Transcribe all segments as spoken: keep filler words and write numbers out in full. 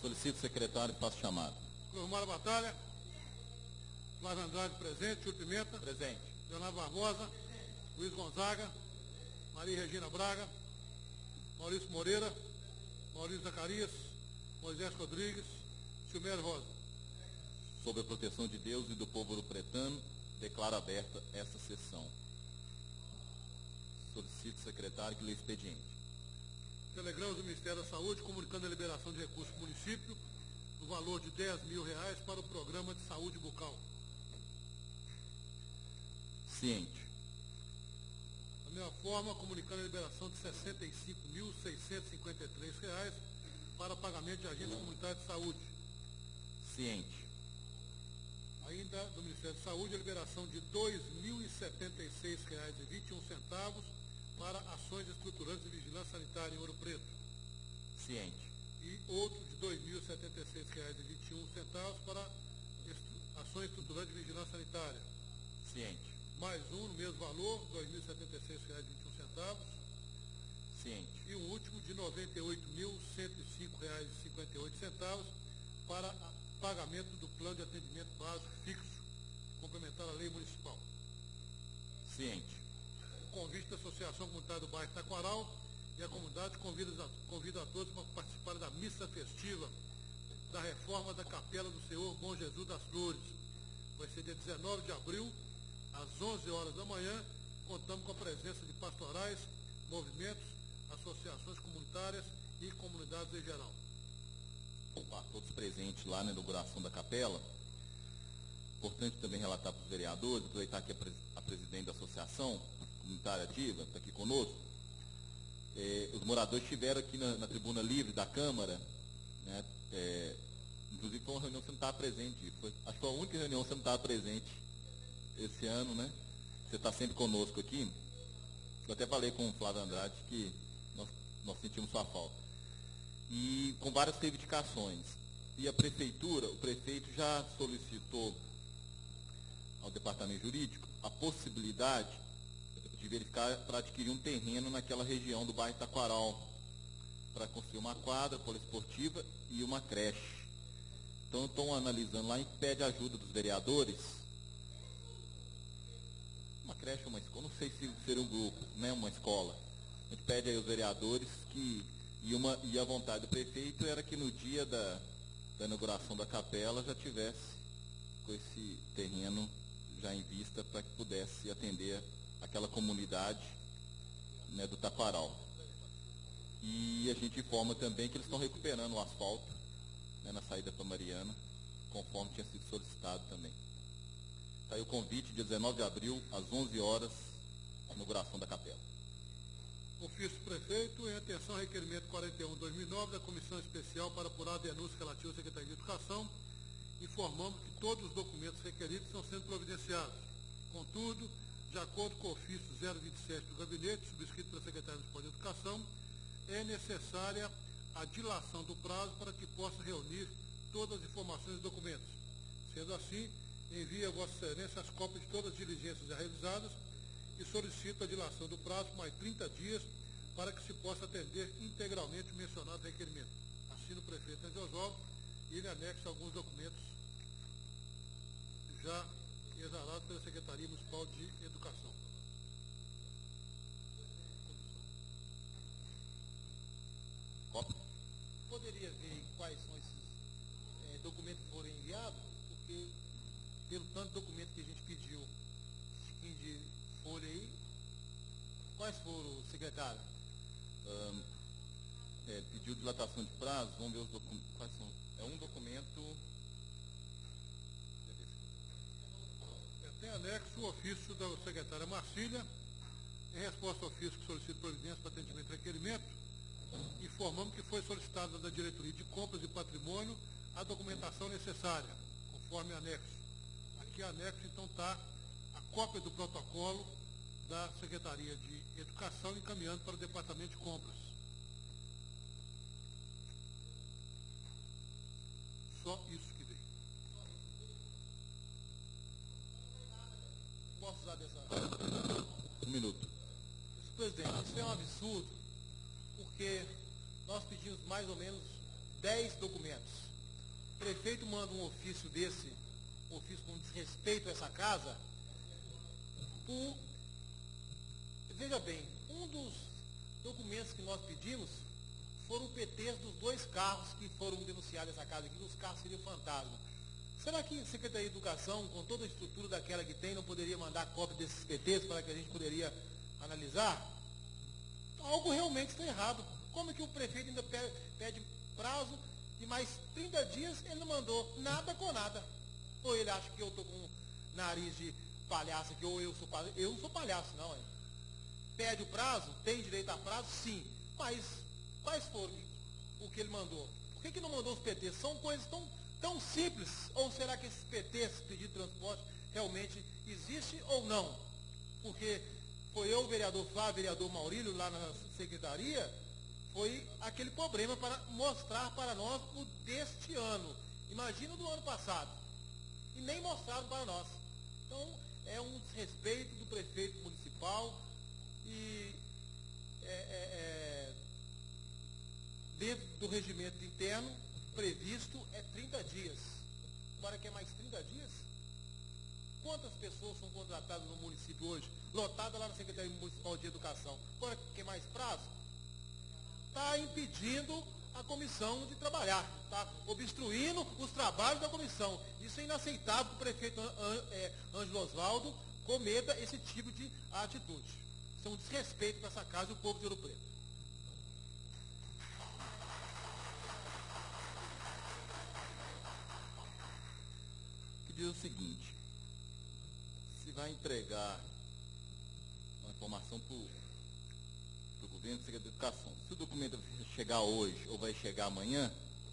Solicito o secretário, faço chamada. Cruz Mara Batalha. Flávio Andrade presente. Júlio Pimenta. Presente. Leonardo Barbosa. Luiz Gonzaga. Maria Regina Braga. Maurício Moreira. Maurício Zacarias. Moisés Rodrigues. Silmério Rosa. Sob a proteção de Deus e do povo ouro-pretano, declaro aberta esta sessão. Solicito, secretário, que lê o expediente. Telegramas do Ministério da Saúde comunicando a liberação de recursos do município no valor de dez mil reais para o programa de saúde bucal. Ciente. Da mesma forma, comunicando a liberação de sessenta e cinco mil seiscentos e cinquenta e três reais para pagamento de agentes comunitários de saúde. Ciente. Ainda do Ministério da Saúde, a liberação de dois mil e setenta e seis reais e vinte e um centavos para ações estruturantes de vigilância sanitária em Ouro Preto. Ciente. E outro de dois mil e setenta e seis reais e vinte e um centavos para estru ações estruturantes de vigilância sanitária. Ciente. Mais um no mesmo valor, dois mil e setenta e seis reais e vinte e um centavos. Ciente. E um último de noventa e oito mil cento e cinco reais e cinquenta e oito centavos para pagamento do plano de atendimento básico fixo, complementar a lei municipal. Ciente. O convite da Associação Comunitária do Bairro Taquaral e a comunidade convida, convida a todos para participar da missa festiva da reforma da Capela do Senhor Bom Jesus das Flores. Vai ser dia dezenove de abril, às onze horas da manhã. Contamos com a presença de pastorais, movimentos, associações comunitárias e comunidades em geral. Opa, todos presentes lá na inauguração da capela. Importante também relatar para os vereadores, aproveitar que a, pres a presidente da Associação Comunitária Ativa está aqui conosco. É, os moradores estiveram aqui na, na tribuna livre da Câmara, né? É, inclusive foi uma reunião que você não estava presente. Foi, acho que foi a única reunião que você não estava presente esse ano, né? Você está sempre conosco aqui. Eu até falei com o Flávio Andrade que nós, nós sentimos sua falta. E com várias reivindicações. E a prefeitura, o prefeito já solicitou ao departamento jurídico a possibilidade de verificar para adquirir um terreno naquela região do bairro Taquaral, para construir uma quadra poliesportiva e uma creche. Então estão analisando lá e pede ajuda dos vereadores. Uma creche ou uma escola, não sei se seria um grupo, né, uma escola. A gente pede aí aos vereadores que, e, uma, e a vontade do prefeito era que no dia da, da inauguração da capela já tivesse com esse terreno já em vista para que pudesse atender aquela comunidade, né, do Taquaral. E a gente informa também que eles estão recuperando o asfalto, né, na saída para Mariana, conforme tinha sido solicitado também. Está aí o convite, dia dezenove de abril, às onze horas, a inauguração da capela. Ofício do Prefeito, em atenção ao requerimento quarenta e um barra dois mil e nove da Comissão Especial para apurar a denúncia relativa à Secretaria de Educação, informamos que todos os documentos requeridos estão sendo providenciados. Contudo, de acordo com o ofício zero vinte e sete do Gabinete, subscrito pela Secretaria Municipal de Educação, é necessária a dilação do prazo para que possa reunir todas as informações e documentos. Sendo assim, envie a Vossa Excelência as cópias de todas as diligências já realizadas e solicito a dilação do prazo por mais trinta dias para que se possa atender integralmente o mencionado requerimento. Assina o prefeito André Oswaldo e ele anexa alguns documentos já exalados pela Secretaria Municipal de Educação. Cópia? Poderia ver quais são esses é, documentos que foram enviados, porque pelo tanto de documento que a gente pediu, tiquinho de folha aí, quais foram, secretário? Um, é, pediu dilatação de prazo, vamos ver os documentos. Quais são? É um documento. É, tem anexo o ofício da secretária Marcília, em resposta ao ofício que solicita providência para atendimento e requerimento, informamos que foi solicitada da Diretoria de Compras e Patrimônio a documentação necessária, conforme anexo. Aqui anexo, então, está a cópia do protocolo da Secretaria de Educação encaminhando para o Departamento de Compras. Só isso que veio. Posso usar dessa... Um minuto. Senhor presidente, isso é um absurdo, porque nós pedimos mais ou menos dez documentos. O prefeito manda um ofício desse, um ofício com desrespeito a essa casa, por... Veja bem, um dos documentos que nós pedimos foram P Ts dos dois carros que foram denunciados nessa casa aqui, que os carros seriam fantasma. Será que a Secretaria de Educação, com toda a estrutura daquela que tem, não poderia mandar cópia desses P Ts para que a gente poderia analisar? Algo realmente está errado. Como é que o prefeito ainda pede prazo de mais trinta dias, ele não mandou nada com nada? Ou ele acha que eu estou com nariz de palhaço aqui, ou eu sou palhaço? Eu não sou palhaço, não, hein? Pede o prazo, tem direito a prazo, sim. Mas quais foram o que ele mandou? Por que, que não mandou os P Ts? São coisas tão, tão simples. Ou será que esses P Ts, pedido de transporte, realmente existe ou não? Porque foi eu, o vereador Flávio, o vereador Maurílio, lá na secretaria, foi aquele problema para mostrar para nós o deste ano. Imagina o do ano passado. E nem mostraram para nós. Então, é um desrespeito do prefeito municipal e é, é, é, dentro do regimento interno previsto é trinta dias. Agora quer mais trinta dias? Quantas pessoas são contratadas no município hoje? Lotada lá na Secretaria Municipal de Educação. Agora quer mais prazo? Está impedindo a comissão de trabalhar, está obstruindo os trabalhos da comissão. Isso é inaceitável que o prefeito Ângelo Osvaldo cometa esse tipo de atitude. Isso é um desrespeito para essa casa e o povo de Ouro Preto. Que diz o seguinte: se vai entregar uma informação para o governo de Educação, se o documento vai chegar hoje ou vai chegar amanhã,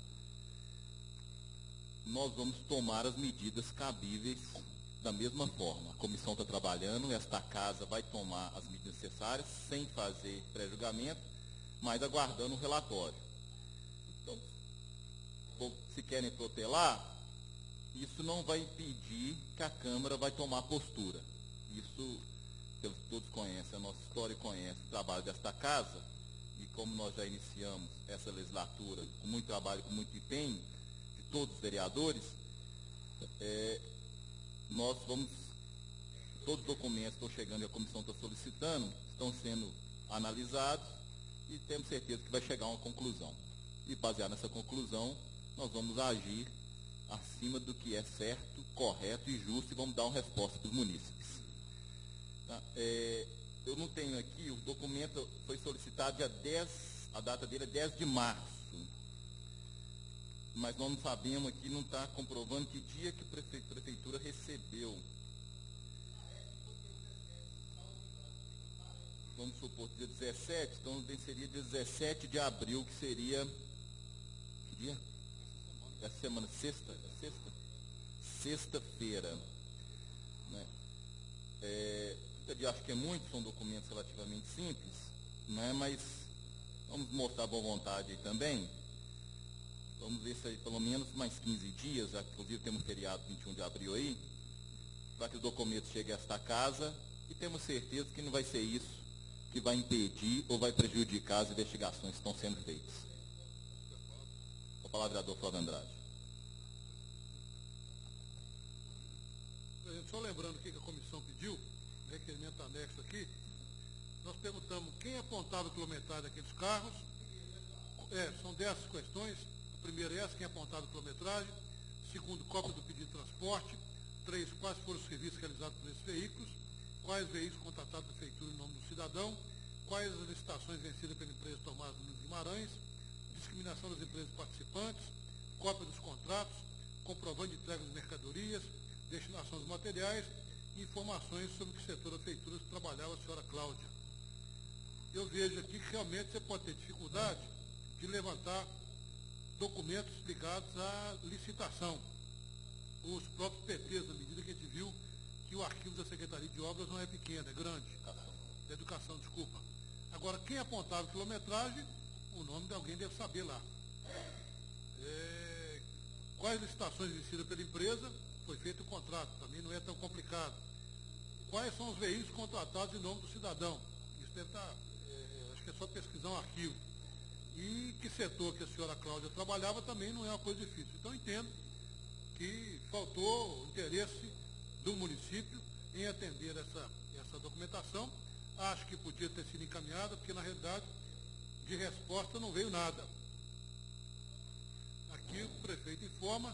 nós vamos tomar as medidas cabíveis da mesma forma. A comissão está trabalhando, esta casa vai tomar as medidas necessárias, sem fazer pré-julgamento, mas aguardando o relatório. Então, se querem protelar, isso não vai impedir que a Câmara vai tomar postura. Isso, todos conhecem a nossa história e conhecem o trabalho desta casa, e como nós já iniciamos essa legislatura com muito trabalho, com muito empenho, de todos os vereadores, é, nós vamos, todos os documentos que estão chegando e a comissão está solicitando, estão sendo analisados e temos certeza que vai chegar a uma conclusão. E baseado nessa conclusão, nós vamos agir acima do que é certo, correto e justo e vamos dar uma resposta para os munícipes. Tá? É, eu não tenho aqui, o documento foi solicitado dia dez, a data dele é dez de março. Mas nós não sabemos aqui, não está comprovando que dia que a prefe, prefeitura recebeu. Vamos supor, dia dezessete, então seria dia dezessete de abril, que seria... Que dia? Essa semana, sexta? Sexta? Sexta-feira. Né? É, eu acho que é muito, são documentos relativamente simples, né? Mas vamos mostrar boa vontade aí também. Vamos ver se aí pelo menos mais quinze dias, já, inclusive temos feriado vinte e um de abril aí, para que o documento chegue a esta casa e temos certeza que não vai ser isso que vai impedir ou vai prejudicar as investigações que estão sendo feitas. A palavra é do Flávio Andrade. Só lembrando aqui que a comissão pediu, requerimento anexo aqui, nós perguntamos quem apontava a quilometragem daqueles carros. É, são dez questões. A primeira é essa, quem apontava a quilometragem. Segundo, cópia do pedido de transporte. Três, quais foram os serviços realizados por esses veículos. Quais veículos contratados da prefeitura em nome do cidadão. Quais as licitações vencidas pela empresa Tomás Nunes Guimarães. Discriminação das empresas participantes. Cópia dos contratos. Comprovante de entrega das mercadorias. Destinação dos materiais. E informações sobre que setor da prefeitura trabalhava a senhora Cláudia. Eu vejo aqui que realmente você pode ter dificuldade de levantar documentos ligados à licitação. Os próprios P Ts, na medida que a gente viu que o arquivo da Secretaria de Obras não é pequeno, é grande. Da educação, desculpa. Agora, quem apontava a quilometragem, o nome de alguém deve saber lá. É, quais licitações vencidas pela empresa, foi feito o contrato, também não é tão complicado. Quais são os veículos contratados em nome do cidadão? Isso deve estar, é, acho que é só pesquisar um arquivo. e que setor que a senhora Cláudia trabalhava também não é uma coisa difícil. Então, entendo que faltou interesse do município em atender essa, essa documentação. Acho que podia ter sido encaminhada, porque, na realidade, de resposta não veio nada. Aqui o prefeito informa,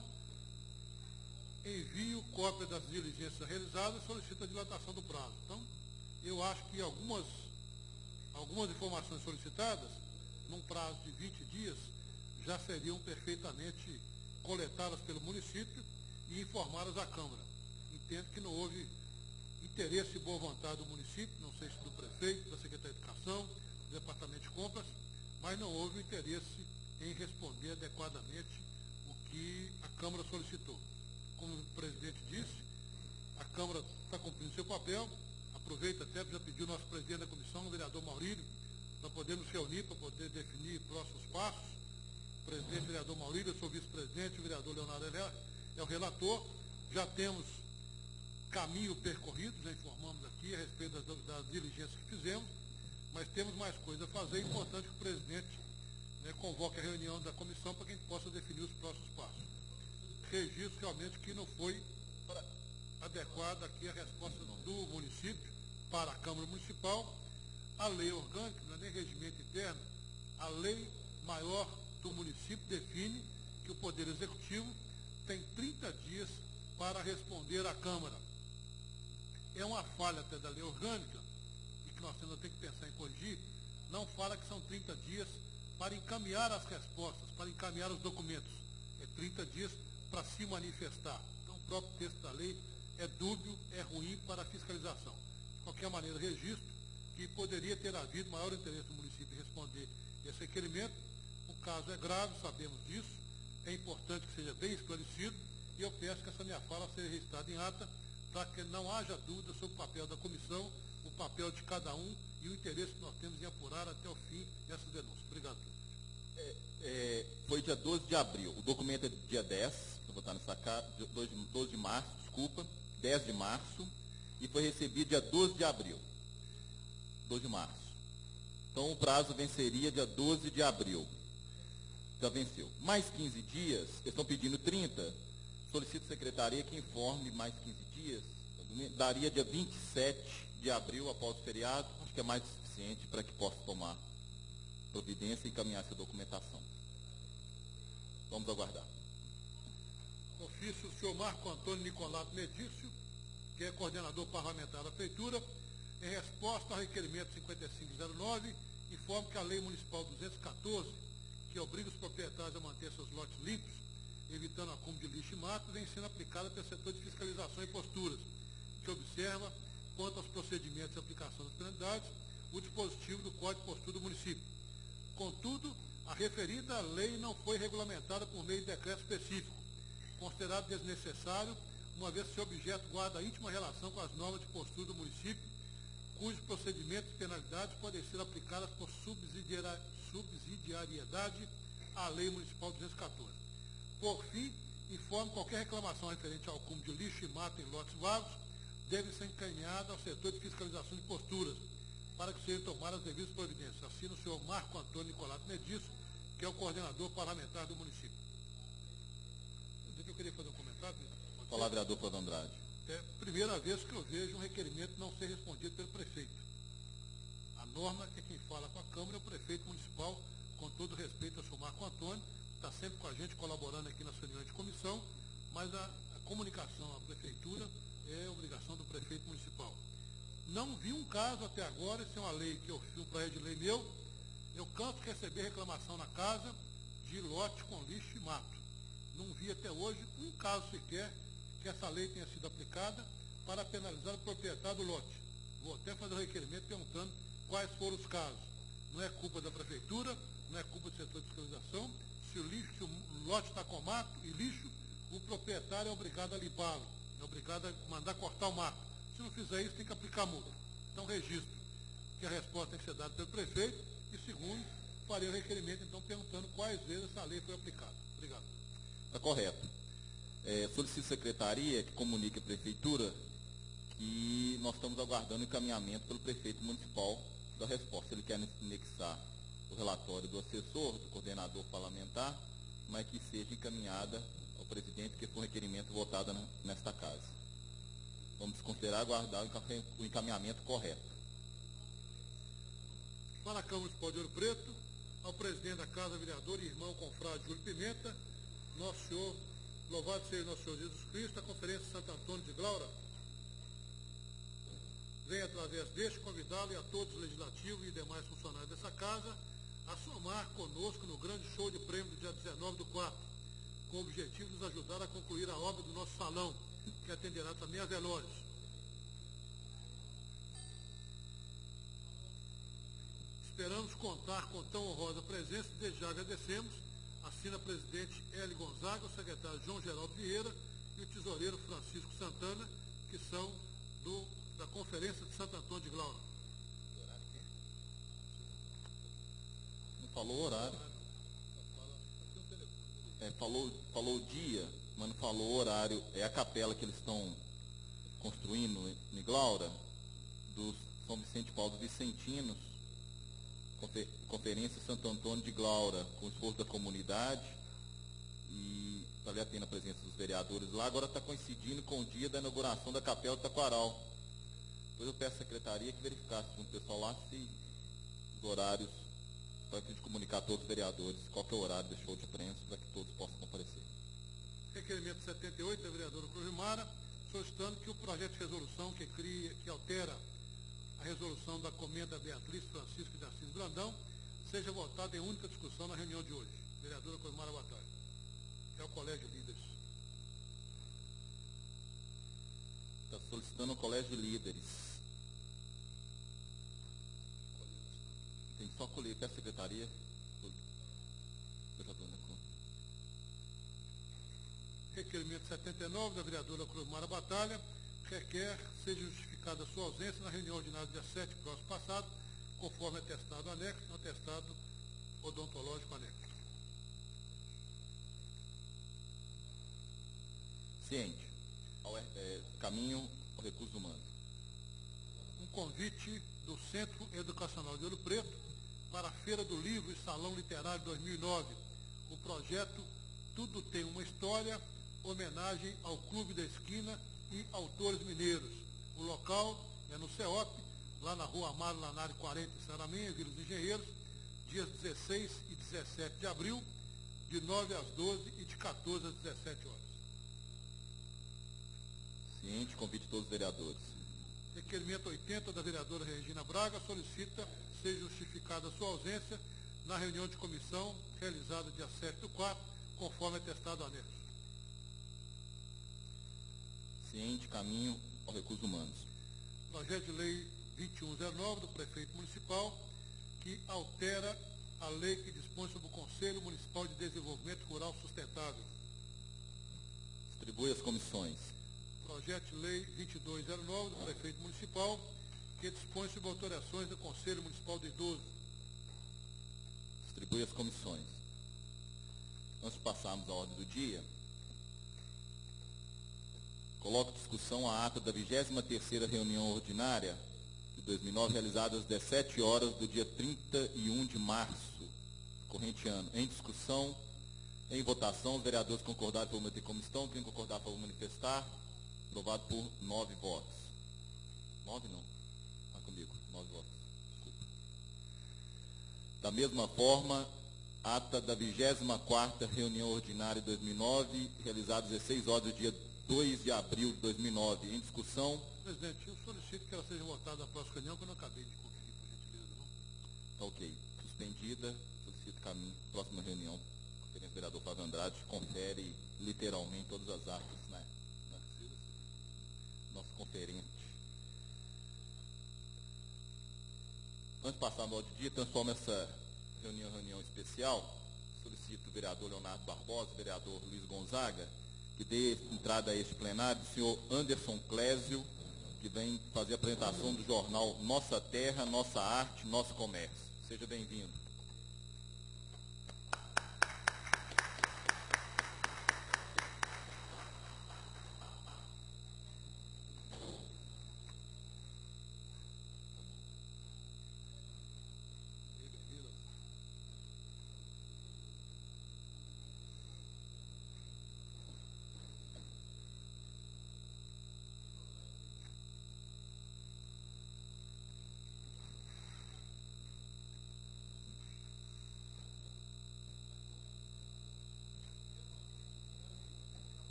envio cópia das diligências realizadas e solicita a dilatação do prazo. Então, eu acho que algumas, algumas informações solicitadas, num prazo de vinte dias, já seriam perfeitamente coletadas pelo município e informadas à Câmara. Entendo que não houve interesse e boa vontade do município, não sei se do prefeito, da Secretaria de Educação, do Departamento de Compras, mas não houve interesse em responder adequadamente o que a Câmara solicitou. Como o presidente disse, a Câmara está cumprindo seu papel. Aproveita até, já pediu o nosso presidente da comissão, o vereador Maurílio, para podermos reunir, para poder definir próximos passos. O presidente, o vereador Maurílio, eu sou vice-presidente, o vereador Leonardo Helé é o relator. Já temos caminho percorrido, já informamos aqui a respeito das, das diligências que fizemos, mas temos mais coisa a fazer. É importante que o presidente, né, convoque a reunião da comissão para que a gente possa definir os próximos passos. Registro realmente que não foi adequada aqui a resposta do município para a Câmara Municipal. A lei orgânica, não é nem regimento interno, a lei maior do município define que o Poder Executivo tem trinta dias para responder à Câmara. É uma falha até da lei orgânica, e que nós temos que pensar em corrigir, não fala que são trinta dias para encaminhar as respostas, para encaminhar os documentos. É trinta dias para se manifestar. Então, o próprio texto da lei é dúbio, é ruim para a fiscalização. De qualquer maneira, registro que poderia ter havido maior interesse do município em responder esse requerimento. O caso é grave, sabemos disso, é importante que seja bem esclarecido, e eu peço que essa minha fala seja registrada em ata, para que não haja dúvida sobre o papel da comissão, o papel de cada um e o interesse que nós temos em apurar até o fim dessa denúncia. Obrigado, presidente. É, é, foi dia doze de abril, o documento é dia dez, eu vou estar nessa cara, doze de março, desculpa, dez de março, e foi recebido dia doze de abril, doze de março. Então o prazo venceria dia doze de abril. Já venceu. Mais quinze dias, eles estão pedindo trinta, solicito à secretaria que informe mais quinze dias, daria dia vinte e sete de abril após o feriado, acho que é mais suficiente para que possa tomar providência e encaminhar essa documentação. Vamos aguardar. Ofício do senhor Marco Antônio Nicolato Medício, que é coordenador parlamentar da Prefeitura, em resposta ao requerimento cinquenta e cinco zero nove, informa que a Lei Municipal duzentos e quatorze, que obriga os proprietários a manter seus lotes limpos, evitando acúmulo de lixo e mato, vem sendo aplicada pelo setor de fiscalização e posturas, que observa, quanto aos procedimentos e aplicação das penalidades, o dispositivo do Código de Postura do município. Contudo, a referida lei não foi regulamentada por meio de decreto específico, considerado desnecessário, uma vez que seu objeto guarda íntima relação com as normas de postura do município, cujos procedimentos e penalidades podem ser aplicadas por subsidiari- subsidiariedade à Lei Municipal duzentos e quatorze. Por fim, informo que qualquer reclamação referente ao acúmulo de lixo e mato em lotes vagos deve ser encaminhada ao setor de fiscalização de posturas, para que sejam tomadas as devidas providências. Assina o senhor Marco Antônio Nicolato Medício, que é o coordenador parlamentar do município. Eu queria fazer um comentário. Olá, vereador Flávio Andrade. É a primeira vez que eu vejo um requerimento não ser respondido pelo prefeito. A norma é que quem fala com a Câmara é o prefeito municipal, com todo respeito ao senhor Marco Antônio, está sempre com a gente, colaborando aqui nas reuniões de comissão, mas a, a comunicação à prefeitura é obrigação do prefeito municipal. Não vi um caso até agora, isso é uma lei que eu fiz, um projeto de lei meu, eu canso de receber reclamação na casa de lote com lixo e mato. Não vi até hoje um caso sequer que essa lei tenha sido aplicada para penalizar o proprietário do lote. Vou até fazer um requerimento perguntando quais foram os casos. Não é culpa da prefeitura, não é culpa do setor de fiscalização. Se o lixo, se o lote está com mato e lixo, o proprietário é obrigado a limpá-lo, é obrigado a mandar cortar o mato. Se não fizer isso, tem que aplicar multa. Então, registro que a resposta tem que ser dada pelo prefeito e, segundo, farei o requerimento, então, perguntando quais vezes essa lei foi aplicada. Obrigado. Está correto. É, solicito à secretaria que comunique à prefeitura que nós estamos aguardando o encaminhamento pelo prefeito municipal da resposta. Se ele quer anexar o relatório do assessor, do coordenador parlamentar, mas que seja encaminhada ao presidente, que foi um requerimento votado na, nesta casa. Vamos considerar aguardar o encaminhamento correto. Para a Câmara Municipal de Ouro Preto, ao presidente da Casa, vereador e irmão confrade Júlio Pimenta, nosso Senhor, louvado seja nosso Senhor Jesus Cristo, a Conferência de Santo Antônio de Glaura, vem através deste convidá-lo e a todos os legislativos e demais funcionários dessa casa a somar conosco no grande show de prêmio do dia dezenove do quatro, com o objetivo de nos ajudar a concluir a obra do nosso salão, que atenderá também a velórios. Esperamos contar com tão honrosa presença e desde já agradecemos. Assina o presidente Hélio Gonzaga, o secretário João Geraldo Vieira e o tesoureiro Francisco Santana, que são do, da Conferência de Santo Antônio de Glaura. Não falou o horário. É, falou, falou o dia, mas não falou o horário. É a capela que eles estão construindo em Glaura, do São Vicente Paulo dos Vicentinos, Conferência Santo Antônio de Glaura, com esforço da comunidade, e valer a pena a presença dos vereadores lá. Agora está coincidindo com o dia da inauguração da Capela do Taquaral. Depois eu peço à secretaria que verificasse com o pessoal lá se os horários, para que a gente comunicar a todos os vereadores qual que é o horário do show de prensa, para que todos possam comparecer. Requerimento setenta e oito da vereadora Cruzimara, solicitando que o projeto de resolução que cria, que altera a resolução da Comenda Beatriz Francisco de Assis Brandão, seja votada em única discussão na reunião de hoje. Vereadora Cruzimara Batalha. É o Colégio de Líderes. Está solicitando o Colégio de Líderes. Tem só colher, peço a secretaria. Eu já estou na conta. Requerimento setenta e nove da vereadora Cruzimara Batalha, requer seja justificada a sua ausência na reunião ordinária dia sete, próximo passado, conforme atestado anexo, no atestado odontológico anexo. Ciente. Ao, é, caminho ao recurso humano. Um convite do Centro Educacional de Ouro Preto para a Feira do Livro e Salão Literário dois mil e nove. O projeto Tudo Tem Uma História, homenagem ao Clube da Esquina e autores mineiros. O local é no CEOP, lá na rua Amaro Lanari quarenta, em Saramenha, Vila dos Engenheiros, dias dezesseis e dezessete de abril, de nove às doze e de quatorze às dezessete horas. Ciente, convite todos os vereadores. Requerimento oitenta da vereadora Regina Braga solicita seja justificada a sua ausência na reunião de comissão realizada dia sete do quatro, conforme atestado anexo. Ciente, caminho ao recursos humanos. Projeto de lei vinte e um zero nove do prefeito municipal, que altera a lei que dispõe sobre o Conselho Municipal de Desenvolvimento Rural Sustentável. Distribui as comissões. Projeto de lei vinte e dois zero nove do prefeito municipal, que dispõe sobre autorizações do Conselho Municipal do Idoso. Distribui as comissões. Antes de passarmos à ordem do dia, coloco em discussão a ata da vigésima terceira reunião ordinária de dois mil e nove, realizada às dezessete horas do dia trinta e um de março, corrente ano. Em discussão, em votação, os vereadores concordaram por manter como estão, quem concordar por manifestar, aprovado por nove votos. Nove não. Está comigo. Nove votos. Desculpa. Da mesma forma, ata da vigésima quarta reunião ordinária de dois mil e nove, realizada às dezesseis horas do dia dois de abril de dois mil e nove. Em discussão. Presidente, eu solicito que ela seja votada na próxima reunião, que eu não acabei de conferir, por gentileza, não? Tá ok. Suspendida. Solicito caminho. Próxima reunião. Conferência do vereador Flávio Andrade confere literalmente todas as atas, né? Nosso conferente. Antes de passar no ordem do dia, transforma essa reunião em reunião especial. Solicito o vereador Leonardo Barbosa, o vereador Luiz Gonzaga, que dê entrada a este plenário, o senhor Anderson Clésio, que vem fazer a apresentação do jornal Nossa Terra, Nossa Arte, Nosso Comércio. Seja bem-vindo.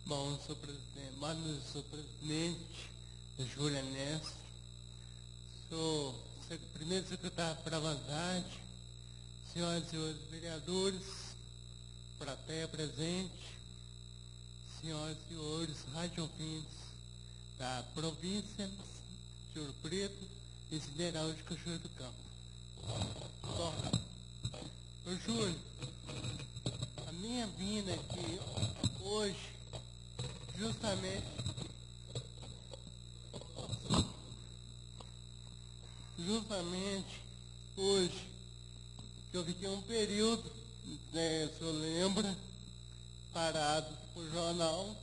Bom, senhor presidente, boa noite, senhor presidente, Júlia Nestor, senhor primeiro secretário para a Vantagem, senhoras e senhores vereadores, plateia presente, senhoras e senhores radiovintes da província de Ouro Preto e Sideral de Cachoeira do Campo. Bom, ô Júlio, a minha vinda aqui hoje, justamente, justamente hoje, que eu fiquei um período, né, se eu lembro, parado por jornal,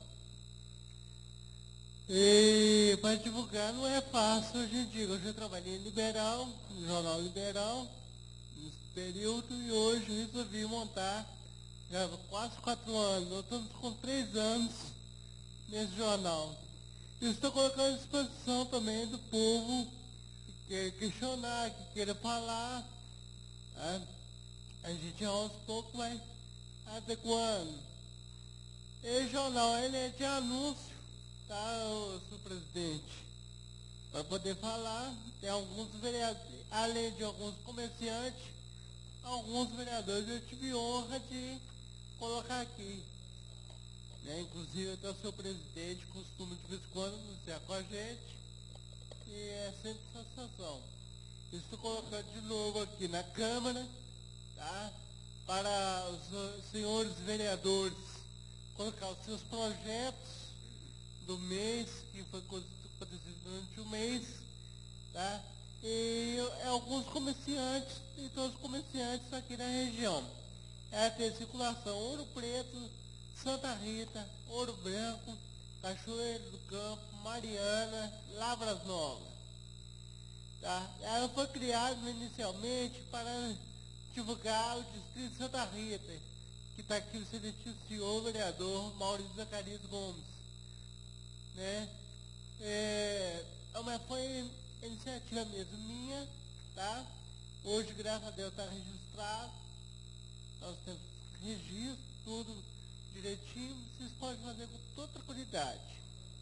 e para divulgar não é fácil hoje em dia. Hoje eu trabalhei em Liberal, no Jornal Liberal, nesse período, e hoje resolvi montar, já há quase quatro anos, nós estamos com três anos nesse jornal. Eu estou colocando à disposição também do povo que quer questionar, que queira falar. Tá? A gente aos poucos vai adequando. Esse jornal ele é de anúncio, tá, senhor presidente? Para poder falar, tem alguns vereadores, além de alguns comerciantes, alguns vereadores eu tive honra de colocar aqui. Né? Inclusive até o seu presidente costuma de vez em quando anunciar com a gente, e é sempre satisfação. Estou colocando de novo aqui na Câmara, tá? Para os senhores vereadores colocar os seus projetos do mês, que foi acontecido durante o mês, tá? E alguns comerciantes, e todos os comerciantes aqui na região. É ter circulação Ouro Preto, Santa Rita, Ouro Branco, Cachoeiro do Campo, Mariana, Lavras Novas. Tá? Ela foi criada inicialmente para divulgar o distrito de Santa Rita, que está aqui o senhor vereador Maurício Zacarias Gomes. Né? É, mas foi iniciativa mesmo minha, tá? Hoje, graças a Deus, está registrado. Nós temos registro, tudo direitinho, vocês podem fazer com toda tranquilidade.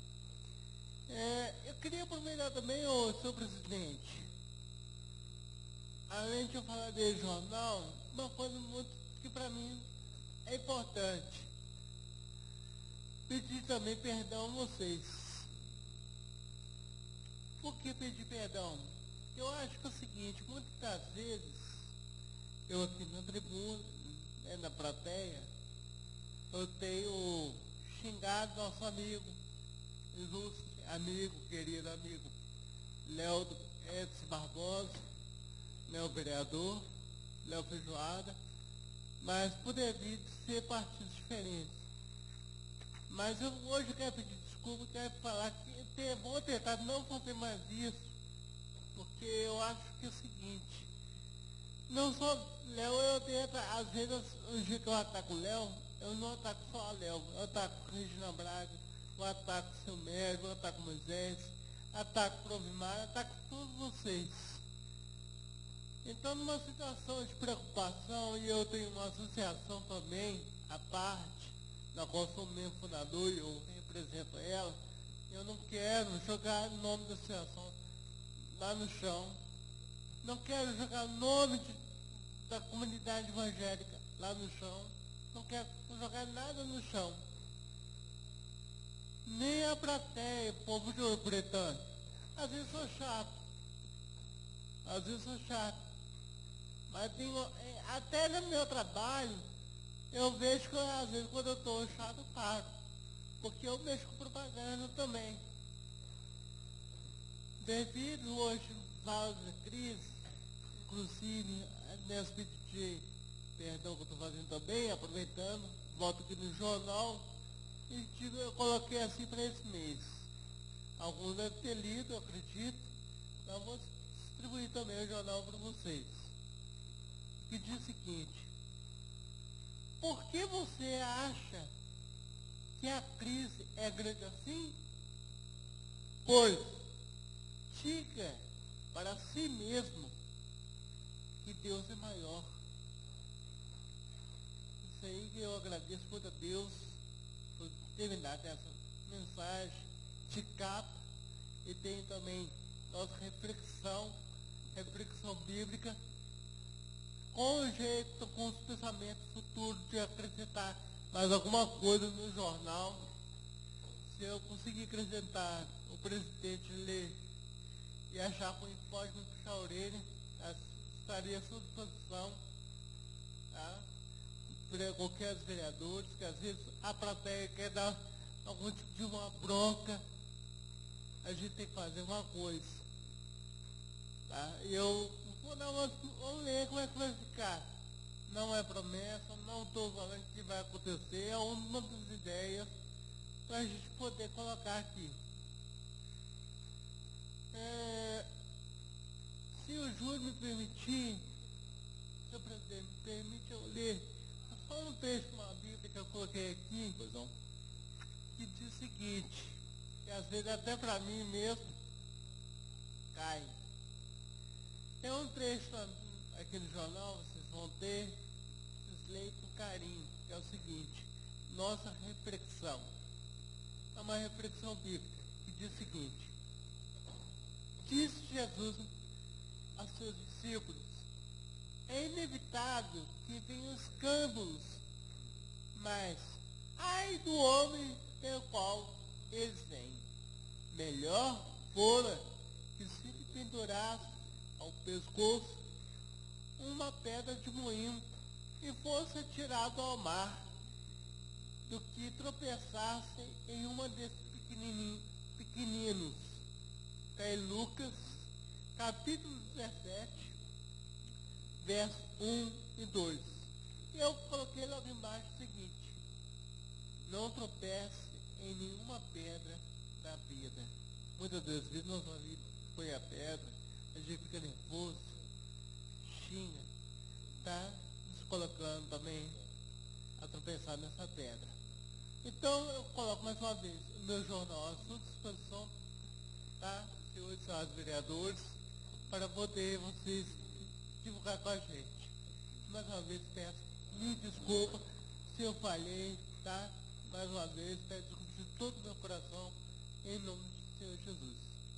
É, eu queria aproveitar também, ô, senhor presidente, além de eu falar desse jornal, uma coisa muito que para mim é importante. Pedir também perdão a vocês. Por que pedir perdão? Eu acho que é o seguinte, muitas das vezes, eu aqui na tribuna, né, na plateia, eu tenho xingado nosso amigo, ilustre amigo, querido amigo, Léo Edson Barbosa, Léo vereador, Léo Feijoada, mas por devido ser partidos diferentes. Mas eu hoje quero pedir desculpa, quero falar que ter, vou tentar não fazer mais isso, porque eu acho que é o seguinte, não só Léo, eu tento, às vezes, o dia que eu ataco o Léo, eu não ataco só a Léo, eu ataco Regina Braga, eu ataco o seu Médio, eu ataco Moisés, ataco o Provimar, ataco todos vocês. Então, numa situação de preocupação, e eu tenho uma associação também, à parte, na qual sou membro fundador e eu represento ela, eu não quero jogar o nome da associação lá no chão, não quero jogar o nome de, da comunidade evangélica lá no chão, não quero jogar nada no chão. Nem a plateia, povo de Ouro Pretano. Às vezes sou chato, às vezes sou chato, mas tenho, até no meu trabalho, eu vejo que às vezes quando eu estou chato, eu paro, porque eu mexo com propaganda também. Devido hoje à crise, inclusive, nesse pedido de perdão que eu estou fazendo também, aproveitando, volto aqui no jornal, e digo, eu coloquei assim para esse mês. Alguns devem ter lido, eu acredito, então vou distribuir também o jornal para vocês. Que diz o seguinte: por que você acha que a crise é grande assim? Pois diga para si mesmo que Deus é maior. Isso aí que eu agradeço muito a Deus por terminar com essa mensagem de capa e tem também nossa reflexão, reflexão bíblica, com o jeito, com os pensamentos futuros de acrescentar mais alguma coisa no jornal. Se eu conseguir acrescentar, o presidente ler e achar ruim, pode me puxar a orelha, estaria à sua disposição, tá? Para qualquer dos vereadores, que às vezes a plateia quer dar algum tipo de uma bronca, a gente tem que fazer uma coisa, tá? Eu vou dar uma, vamos ler como é que vai ficar. Não é promessa, não estou falando que vai acontecer, é uma das ideias para a gente poder colocar aqui. É, se o Júlio me permitir, se o presidente me permite, eu ler só um texto de uma Bíblia que eu coloquei aqui, Pois não? que diz o seguinte, que às vezes até para mim mesmo cai. Tem um trecho aqui no jornal, vocês vão ter, vocês leem com carinho, que é o seguinte: nossa reflexão. É uma reflexão bíblica, que diz o seguinte: disse Jesus aos seus discípulos, é inevitável que venham escândalos, mas ai do homem pelo qual eles vêm. Melhor fora que se lhe pendurasse ao pescoço uma pedra de moinho e fosse atirado ao mar, do que tropeçasse em uma desses pequeninos. Está em Lucas, capítulo dezessete, verso um e dois. E eu coloquei logo embaixo o seguinte: não tropece em nenhuma pedra da vida. Muitas das vezes nós ali põe a pedra, a gente fica nervoso, xinga, está nos colocando também a tropeçar nessa pedra. Então eu coloco mais uma vez o meu jornal à sua disposição, tá, senhores e senhoras vereadores, para poder vocês divulgar com a gente. Mais uma vez peço me desculpa se eu falhei, tá? Mais uma vez peço desculpa de todo o meu coração, em nome do Senhor Jesus.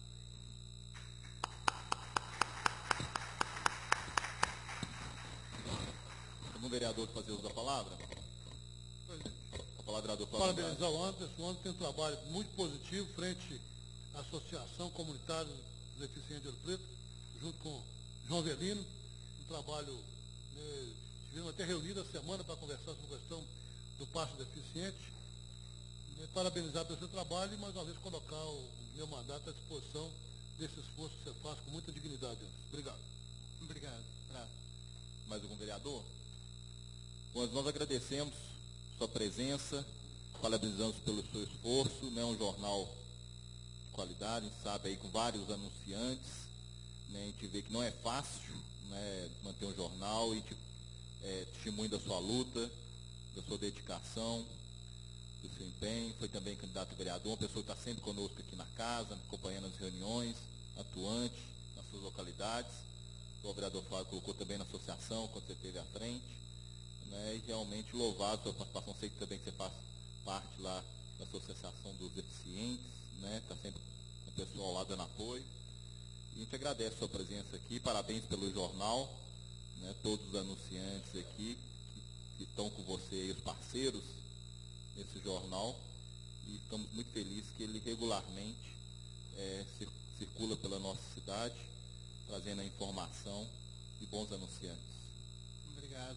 Algum vereador fazer uso da palavra? A palavra vereador Flávio. Parabenizar o Anderson. O Anderson tem um trabalho muito positivo frente à Associação Comunitária dos Deficientes de Ouro Preto, junto com João Velino. Um trabalho, né, tivemos até reunido a semana para conversar sobre a questão do passo deficiente. Né, parabenizar pelo seu trabalho e mais uma vez colocar o meu mandato à disposição desse esforço que você faz com muita dignidade, Anderson. Obrigado. Obrigado. Pra... Mais algum vereador? Bom, nós agradecemos sua presença, parabenizamos pelo seu esforço, né, um jornal de qualidade, a gente sabe aí com vários anunciantes, né, a gente vê que não é fácil, né, manter um jornal e te, é, testemunho da sua luta, da sua dedicação, do seu empenho. Foi também candidato a vereador, uma pessoa que está sempre conosco aqui na casa, acompanhando as reuniões, atuante nas suas localidades. O vereador Flávio colocou também na associação, quando você esteve à frente. Né, e realmente louvar a sua participação. Sei que também você faz parte lá da Associação dos Deficientes, né, está sempre com o pessoal lá dando apoio. E a gente agradece a sua presença aqui, parabéns pelo jornal, né, todos os anunciantes aqui que, que estão com você e os parceiros nesse jornal, e estamos muito felizes que ele regularmente é, circula pela nossa cidade, trazendo a informação de bons anunciantes. Obrigado.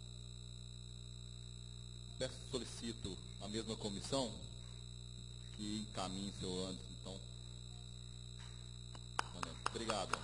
Peço, solicito a mesma comissão que encaminhe seu Anderson, então. Obrigado.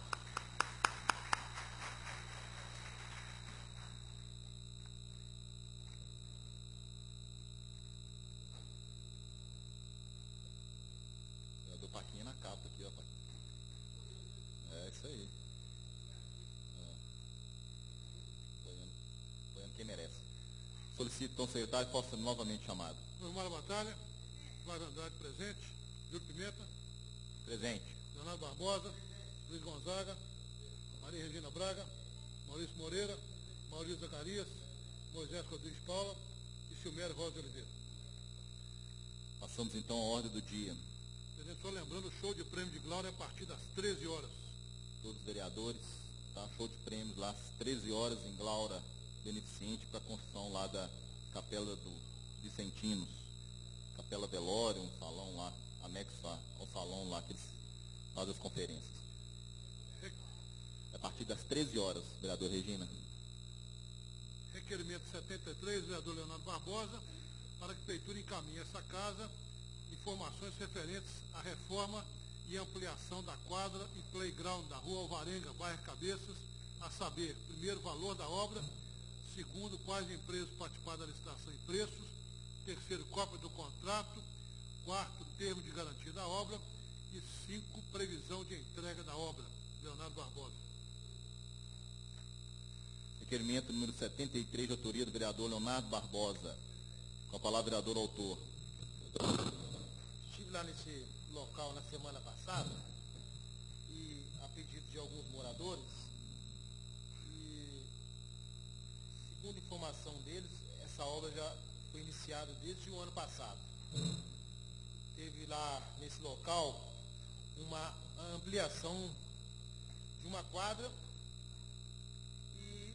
Eu dou Paquinha na capa aqui, ó, Paquinha. É isso aí. É. Apoiando, apoiando quem merece. Solicito, então, secretário, possa ser novamente chamado. Normara Batalha, Flávio Andrade presente, Júlio Pimenta, Presente. Leonardo Barbosa, Luiz Gonzaga, Maria Regina Braga, Maurício Moreira, Maurício Zacarias, Moisés Rodrigues Paula e Silmério Rosa de Oliveira. Passamos então à ordem do dia. Presidente, só lembrando, o show de prêmio de Glória é a partir das treze horas. Todos os vereadores, tá? Show de prêmios lá às treze horas em Glaura Beneficente para a construção lá da Capela do Vicentinos. Capela Velório, um salão lá, anexo ao salão lá que eles fazem as conferências. É a partir das treze horas, vereador Regina. Requerimento setenta e três, vereador Leonardo Barbosa, para que a Prefeitura encaminhe essa casa informações referentes à reforma e ampliação da quadra e playground da Rua Alvarenga, bairro Cabeças, a saber, primeiro, valor da obra, segundo, quais empresas participaram da licitação e preços, terceiro, cópia do contrato, quarto, termo de garantia da obra e cinco, previsão de entrega da obra. Leonardo Barbosa. Requerimento número setenta e três, de autoria do vereador Leonardo Barbosa. Com a palavra, vereador autor. Estive lá nesse local na semana passada e a pedido de alguns moradores e, segundo informação deles, essa obra já foi iniciada desde o ano passado. Teve lá nesse local uma ampliação de uma quadra e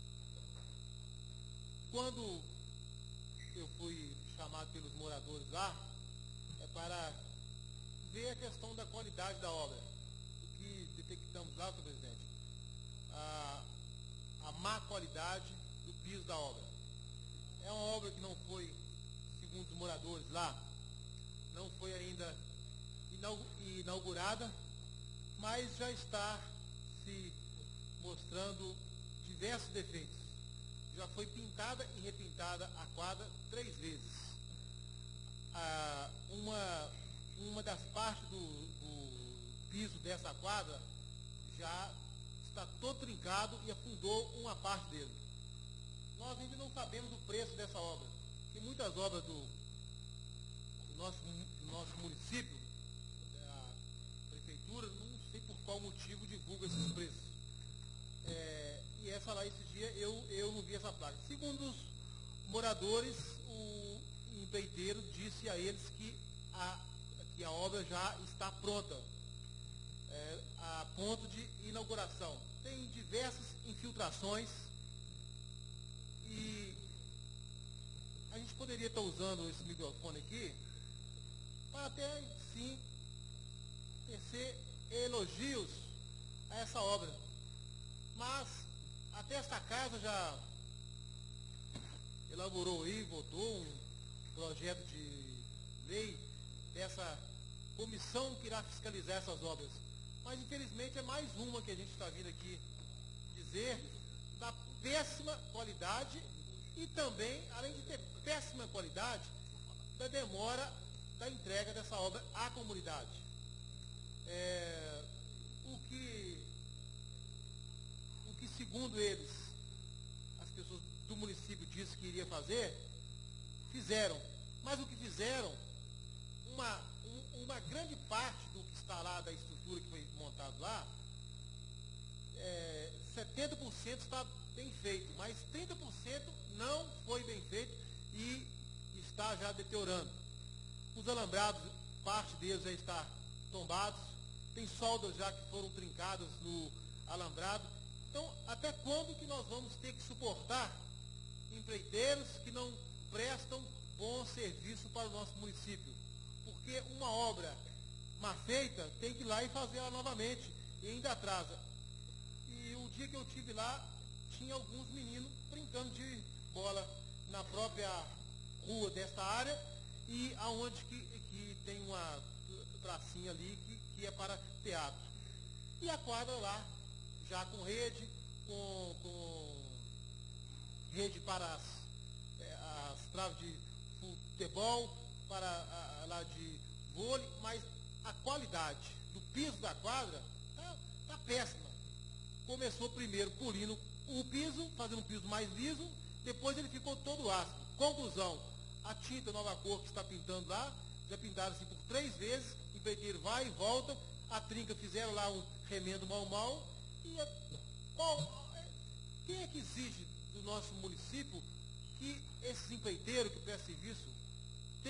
quando eu fui chamado pelos moradores lá, é para ver a questão da qualidade da obra. O que detectamos lá, senhor presidente, a, a má qualidade do piso da obra. É uma obra que não foi, segundo os moradores lá, não foi ainda inaugurada, mas já está se mostrando diversos defeitos. Já foi pintada e repintada a quadra três vezes. Ah, uma, uma das partes do, do piso dessa quadra já está todo trincado e afundou uma parte dele. Nós ainda não sabemos o preço dessa obra, porque muitas obras do, do, nosso, do nosso município, da prefeitura, não sei por qual motivo divulga esses preços. É, e essa lá, esse dia, eu, eu não vi essa placa. Segundo os moradores, o empreiteiro disse a eles que a, que a obra já está pronta, é, a ponto de inauguração. Tem diversas infiltrações e a gente poderia estar usando esse microfone aqui para até, sim, tecer elogios a essa obra. Mas até esta casa já elaborou aí, votou um projeto de lei dessa comissão que irá fiscalizar essas obras. Mas infelizmente é mais uma que a gente está vindo aqui dizer da péssima qualidade e também, além de ter péssima qualidade, da demora da entrega dessa obra à comunidade. É, o que que segundo eles, as pessoas do município disse que iria fazer, fizeram. Mas o que fizeram, uma, um, uma grande parte do que está lá, da estrutura que foi montado lá, é, setenta por cento está bem feito, mas trinta por cento não foi bem feito e está já deteriorando. Os alambrados, parte deles já está tombados, tem soldas já que foram trincadas no alambrado. Então, até quando que nós vamos ter que suportar empreiteiros que não prestam bom serviço para o nosso município? Porque uma obra mal feita tem que ir lá e fazer ela novamente, e ainda atrasa. E o dia que eu estive lá, tinha alguns meninos brincando de bola na própria rua desta área, e aonde que, que tem uma pracinha ali que, que é para teatro. E a quadra lá, já com rede, com, com rede para as, é, as traves de futebol, para a, lá de vôlei, mas a qualidade do piso da quadra está tá péssima. Começou primeiro polindo o piso, fazendo um piso mais liso, depois ele ficou todo ácido. Conclusão, a tinta nova cor que está pintando lá, já pintaram assim por três vezes, o empreiteiro vai e volta, a trinca fizeram lá um remendo mal-mal. E a, qual, quem é que exige do nosso município que esses empreiteiros que prestam serviço tenha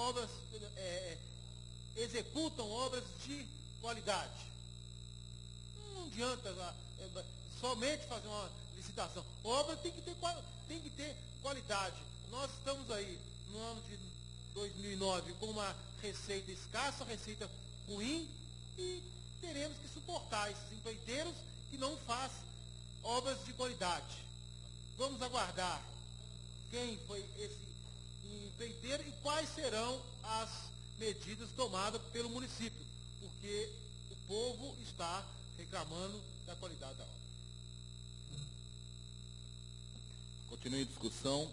obras, é, executam obras de qualidade. Não adianta é, somente fazer uma licitação. Obra tem que ter, tem que ter qualidade. Nós estamos aí no ano de dois mil e nove com uma receita escassa, receita ruim, e teremos que suportar esses empreiteiros que não fazem obras de qualidade. Vamos aguardar quem foi esse empreiteiro e quais serão as medidas tomadas pelo município, porque o povo está reclamando da qualidade da obra. Continue a discussão.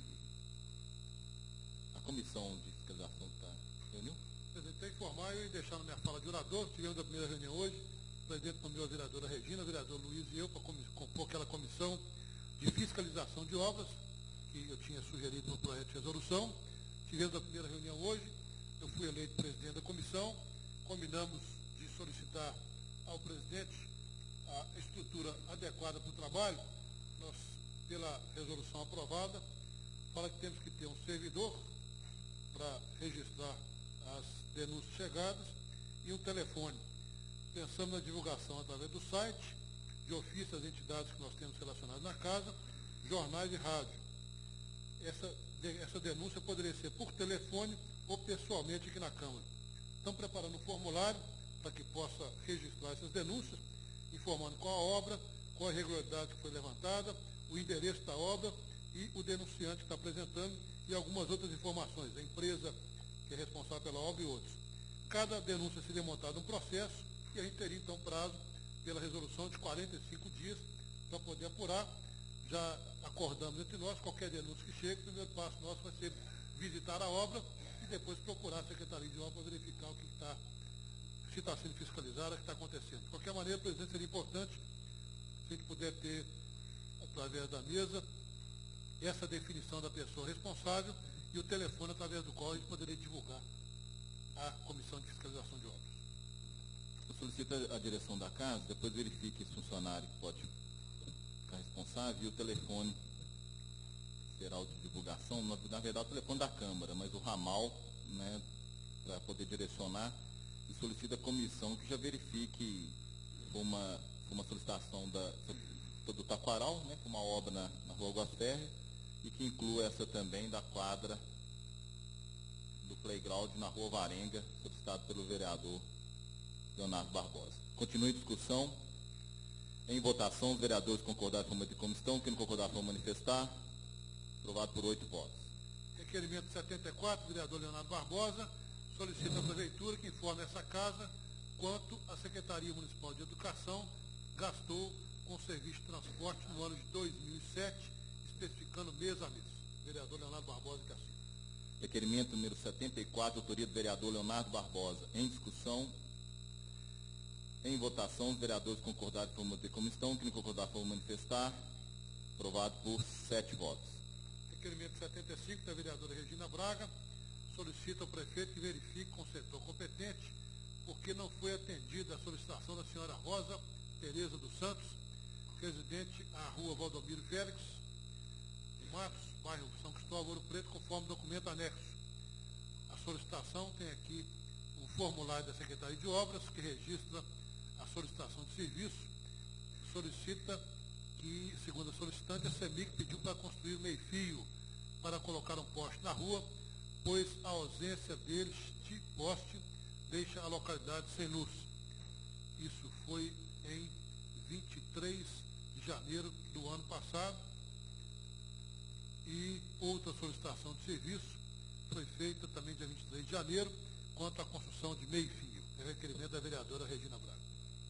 A comissão de fiscalização está reuniu? Presidente, tem que informar e deixar na minha fala de orador. Tivemos a primeira reunião hoje. O presidente nomeou a vereadora Regina, o vereador Luiz e eu para compor aquela comissão de fiscalização de obras que eu tinha sugerido no projeto de resolução. Tivemos a primeira reunião hoje. Eu fui eleito presidente da comissão. Combinamos de solicitar ao presidente a estrutura adequada para o trabalho. Nós, pela resolução aprovada, fala que temos que ter um servidor para registrar as denúncias chegadas e um telefone. Pensamos na divulgação através do site, de ofício às entidades que nós temos relacionadas na casa, jornais e rádio. Essa, essa denúncia poderia ser por telefone ou pessoalmente aqui na Câmara. Estamos preparando um formulário para que possa registrar essas denúncias, informando qual a obra, qual a irregularidade que foi levantada, o endereço da obra e o denunciante que está apresentando e algumas outras informações, a empresa que é responsável pela obra e outros. Cada denúncia seria montada um processo e a gente teria então prazo pela resolução de quarenta e cinco dias para poder apurar. Já acordamos entre nós, qualquer denúncia que chegue, o primeiro passo nosso vai ser visitar a obra e depois procurar a Secretaria de Obras para verificar o que está, se está sendo fiscalizado, o que está acontecendo. De qualquer maneira, presidente, seria importante se a gente puder ter, através da mesa, essa definição da pessoa responsável e o telefone através do qual a gente poderia divulgar a comissão de fiscalização de obras. Eu solicito a direção da casa, depois verifique esse funcionário que pode ficar responsável e o telefone será o de divulgação, na, na verdade o telefone da Câmara, mas o ramal, né, para poder direcionar, e solicita a comissão que já verifique uma, uma solicitação da, do Taquaral, né, com uma obra na, na Rua Águas Férreas, e que inclua essa também da quadra do playground na Rua Varenga, solicitado pelo vereador Leonardo Barbosa. Continue a discussão. Em votação, os vereadores concordaram com a de comissão, quem não concordar vão manifestar. Aprovado por oito votos. Requerimento setenta e quatro, vereador Leonardo Barbosa, solicita a Prefeitura que informe essa casa quanto a Secretaria Municipal de Educação gastou com o serviço de transporte no ano de dois mil e sete, especificando mês a mês. Vereador Leonardo Barbosa e Cacique. Requerimento número setenta e quatro, autoria do vereador Leonardo Barbosa. Em discussão. Em votação, os vereadores concordaram com a de comissão, quem não concordar vão manifestar. Aprovado por sete votos. Requerimento setenta e cinco da vereadora Regina Braga, solicita ao prefeito que verifique com o setor competente porque não foi atendida a solicitação da senhora Rosa Tereza dos Santos, residente à rua Valdomiro Félix, de Matos, bairro São Cristóvão, Ouro Preto, conforme documento anexo. A solicitação tem aqui um formulário da Secretaria de Obras que registra a solicitação de serviço, solicita que, segundo a solicitante, a CEMIG pediu para construir um meio-fio para colocar um poste na rua, pois a ausência deles de poste deixa a localidade sem luz. Isso foi em vinte e três de janeiro do ano passado. E outra solicitação de serviço foi feita também dia vinte e três de janeiro, quanto à construção de meio-fio. É requerimento da vereadora Regina Braga.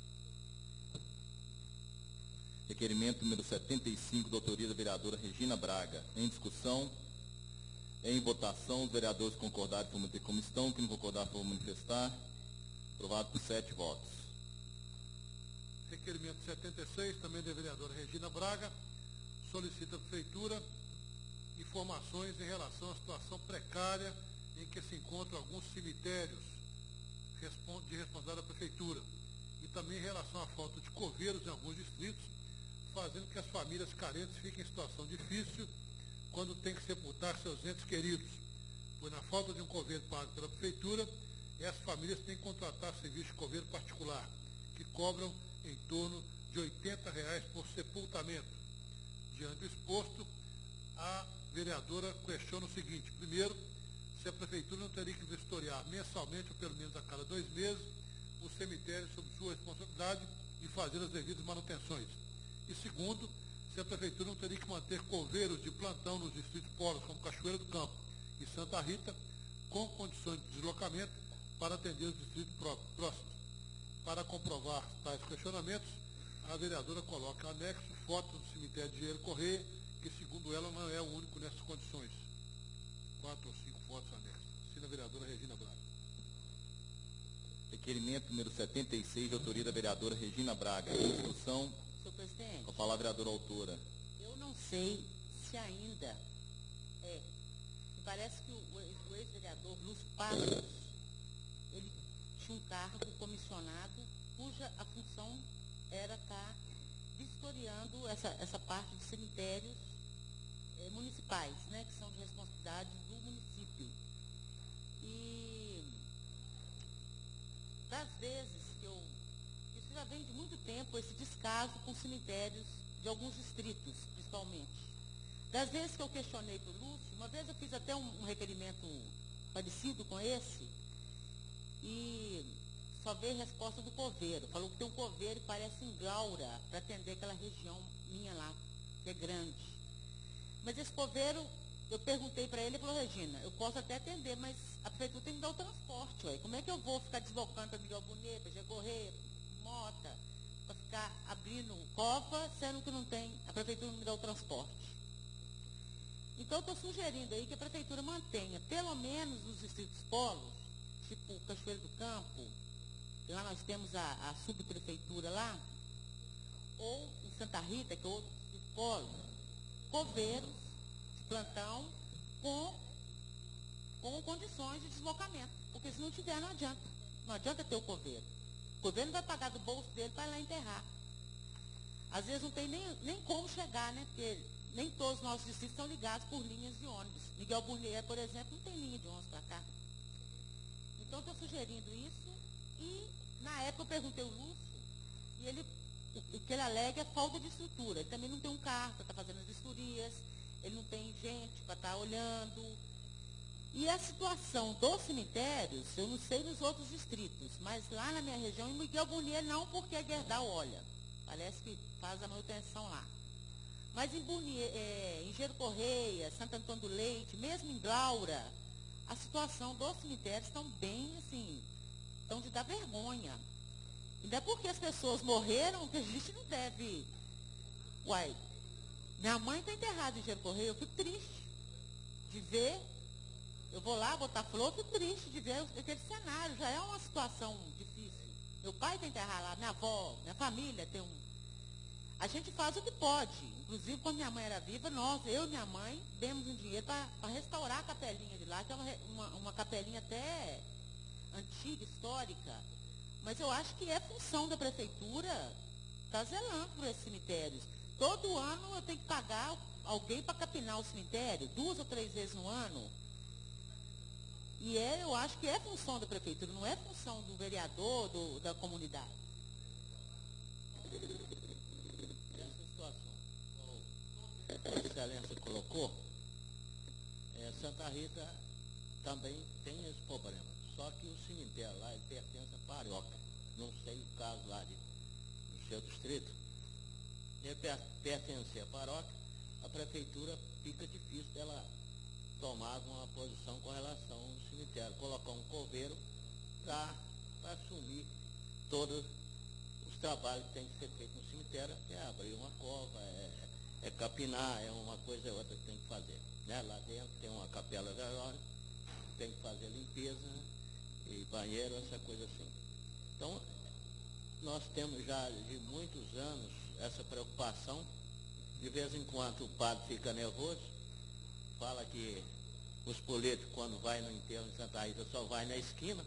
Requerimento número setenta e cinco, da autoria da vereadora Regina Braga. Em discussão. Em votação, os vereadores concordaram por manter comissão, quem não concordar por manifestar. Aprovado por sete votos. Requerimento setenta e seis, também da vereadora Regina Braga, solicita à Prefeitura informações em relação à situação precária em que se encontram alguns cemitérios de responsabilidade da Prefeitura e também em relação à falta de coveiros em alguns distritos, fazendo que as famílias carentes fiquem em situação difícil quando tem que sepultar seus entes queridos. pois na falta de um coveiro pago pela prefeitura, essas famílias têm que contratar serviço de coveiro particular, que cobram em torno de oitenta reais por sepultamento. Diante do exposto, a vereadora questiona o seguinte: primeiro, se a prefeitura não teria que vistoriar mensalmente, ou pelo menos a cada dois meses, o cemitério sob sua responsabilidade e fazer as devidas manutenções. E segundo, se a prefeitura não teria que manter coveiros de plantão nos distritos polos, como Cachoeira do Campo e Santa Rita, com condições de deslocamento para atender os distritos próximos. Para comprovar tais questionamentos, a vereadora coloca anexo fotos do cemitério de Engenheiro Correia, que segundo ela não é o único nessas condições. Quatro ou cinco fotos anexas. Assina a vereadora Regina Braga. Requerimento número setenta e seis, de autoria da vereadora Regina Braga. Instrução. Senhor presidente. Com a palavra, vereadora autora. Eu não sei se ainda é. Me parece que o ex-vereador Lúcio Passos, ele tinha um cargo comissionado, cuja a função era estar vistoriando essa, essa parte dos cemitérios eh, municipais, né, que são de responsabilidade do município. E das vezes que eu... Isso já vem de muito tempo, esse descaso com cemitérios de alguns distritos, principalmente. Das vezes que eu questionei para o Lúcio, uma vez eu fiz até um, um requerimento parecido com esse, e só veio resposta do coveiro. Falou que tem um coveiro e parece em Gaura, para atender aquela região minha lá, que é grande. Mas esse coveiro, eu perguntei para ele, ele falou: Regina, eu posso até atender, mas a prefeitura tem que dar o transporte, ué. Como é que eu vou ficar deslocando para Miguel Bonet, para Correia, Mota, para ficar abrindo cova, sendo que não tem, a prefeitura não me dá o transporte? Então, eu estou sugerindo aí que a prefeitura mantenha, pelo menos nos distritos polos, tipo Cachoeiro do Campo, lá nós temos a, a subprefeitura lá, ou em Santa Rita, que é outro distrito polo, coveiros de plantão com, com condições de deslocamento. Porque se não tiver, não adianta. Não adianta ter o coveiro. O coveiro não vai pagar do bolso dele para ir lá enterrar. Às vezes não tem nem, nem como chegar, né? Porque nem todos os nossos distritos são ligados por linhas de ônibus. Miguel Burnier, por exemplo, não tem linha de ônibus para cá. Então, estou sugerindo isso. E, na época, eu perguntei ao Lúcio, e ele, o que ele alega é falta de estrutura. Ele também não tem um carro para estar fazendo as vistorias, ele não tem gente para estar olhando. E a situação dos cemitérios, eu não sei nos outros distritos, mas lá na minha região, em Miguel Burnier, não, porque a Gerdau olha. Parece que faz a manutenção lá. Mas em Burnier, é, em Engenheiro Correia, Santo Antônio do Leite, mesmo em Gaura, a situação dos cemitérios estão bem, assim, estão de dar vergonha. E não é porque as pessoas morreram que a gente não deve... Uai, minha mãe está enterrada em Engenheiro Correia, eu fico triste de ver, eu vou lá botar flor, eu fico triste de ver aquele cenário, já é uma situação difícil. Meu pai está enterrado lá, minha avó, minha família tem um... A gente faz o que pode. Inclusive, quando minha mãe era viva, nós, eu e minha mãe, demos um dinheiro para restaurar a capelinha de lá, que é uma, uma, uma capelinha até antiga, histórica. Mas eu acho que é função da prefeitura estar zelando por esses cemitérios. Todo ano eu tenho que pagar alguém para capinar o cemitério, duas ou três vezes no ano. E é, eu acho que é função da prefeitura, não é função do vereador, do, da comunidade. A excelência colocou, é, Santa Rita também tem esse problema. Só que o cemitério lá ele pertence à Paróquia. Não sei o caso lá de, do seu distrito. Ele per, pertence à Paróquia, a prefeitura fica difícil dela tomar uma posição com relação ao cemitério. Colocar um coveiro para assumir todos os trabalhos que tem que ser feito no cemitério, é abrir uma cova, é é capinar, é uma coisa ou outra que tem que fazer. Né? Lá dentro tem uma capela velória, tem que fazer limpeza e banheiro, essa coisa assim. Então, nós temos já de muitos anos essa preocupação. De vez em quando o padre fica nervoso, fala que os políticos, quando vai no enterro em Santa Rita, só vai na esquina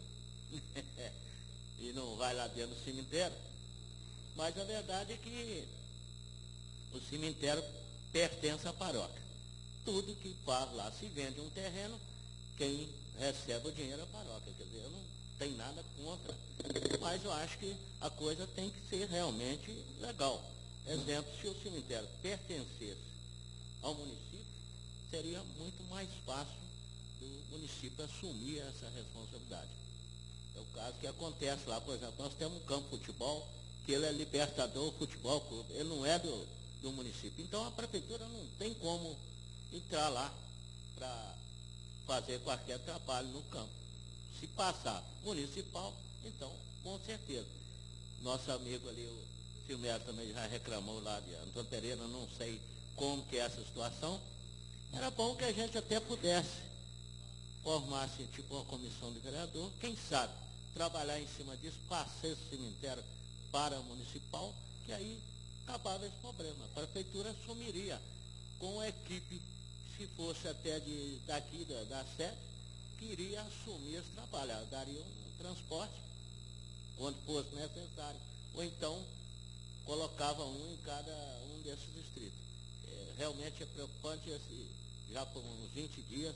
e não vai lá dentro do cemitério. Mas a verdade é que o cemitério pertence à paróquia. Tudo que faz lá, se vende um terreno, quem recebe o dinheiro é a paróquia. Quer dizer, eu não tenho nada contra, mas eu acho que a coisa tem que ser realmente legal. Exemplo, se o cemitério pertencesse ao município, seria muito mais fácil do município assumir essa responsabilidade. É o caso que acontece lá, por exemplo, nós temos um campo de futebol, que ele é Libertador Futebol Clube, ele não é do, do município. Então a prefeitura não tem como entrar lá para fazer qualquer trabalho no campo. Se passar municipal, então, com certeza. Nosso amigo ali, o Silmério também já reclamou lá de Antônio Pereira, não sei como que é essa situação. Era bom que a gente até pudesse formar assim, tipo uma comissão de vereador, quem sabe, trabalhar em cima disso, passar esse cemitério para a municipal, que aí acabava esse problema. A prefeitura assumiria com a equipe, se fosse até de, daqui da, da sede, que iria assumir esse trabalho. Ela daria um transporte onde fosse necessário, ou então colocava um em cada um desses distritos. É, realmente é preocupante, esse, já por uns vinte dias,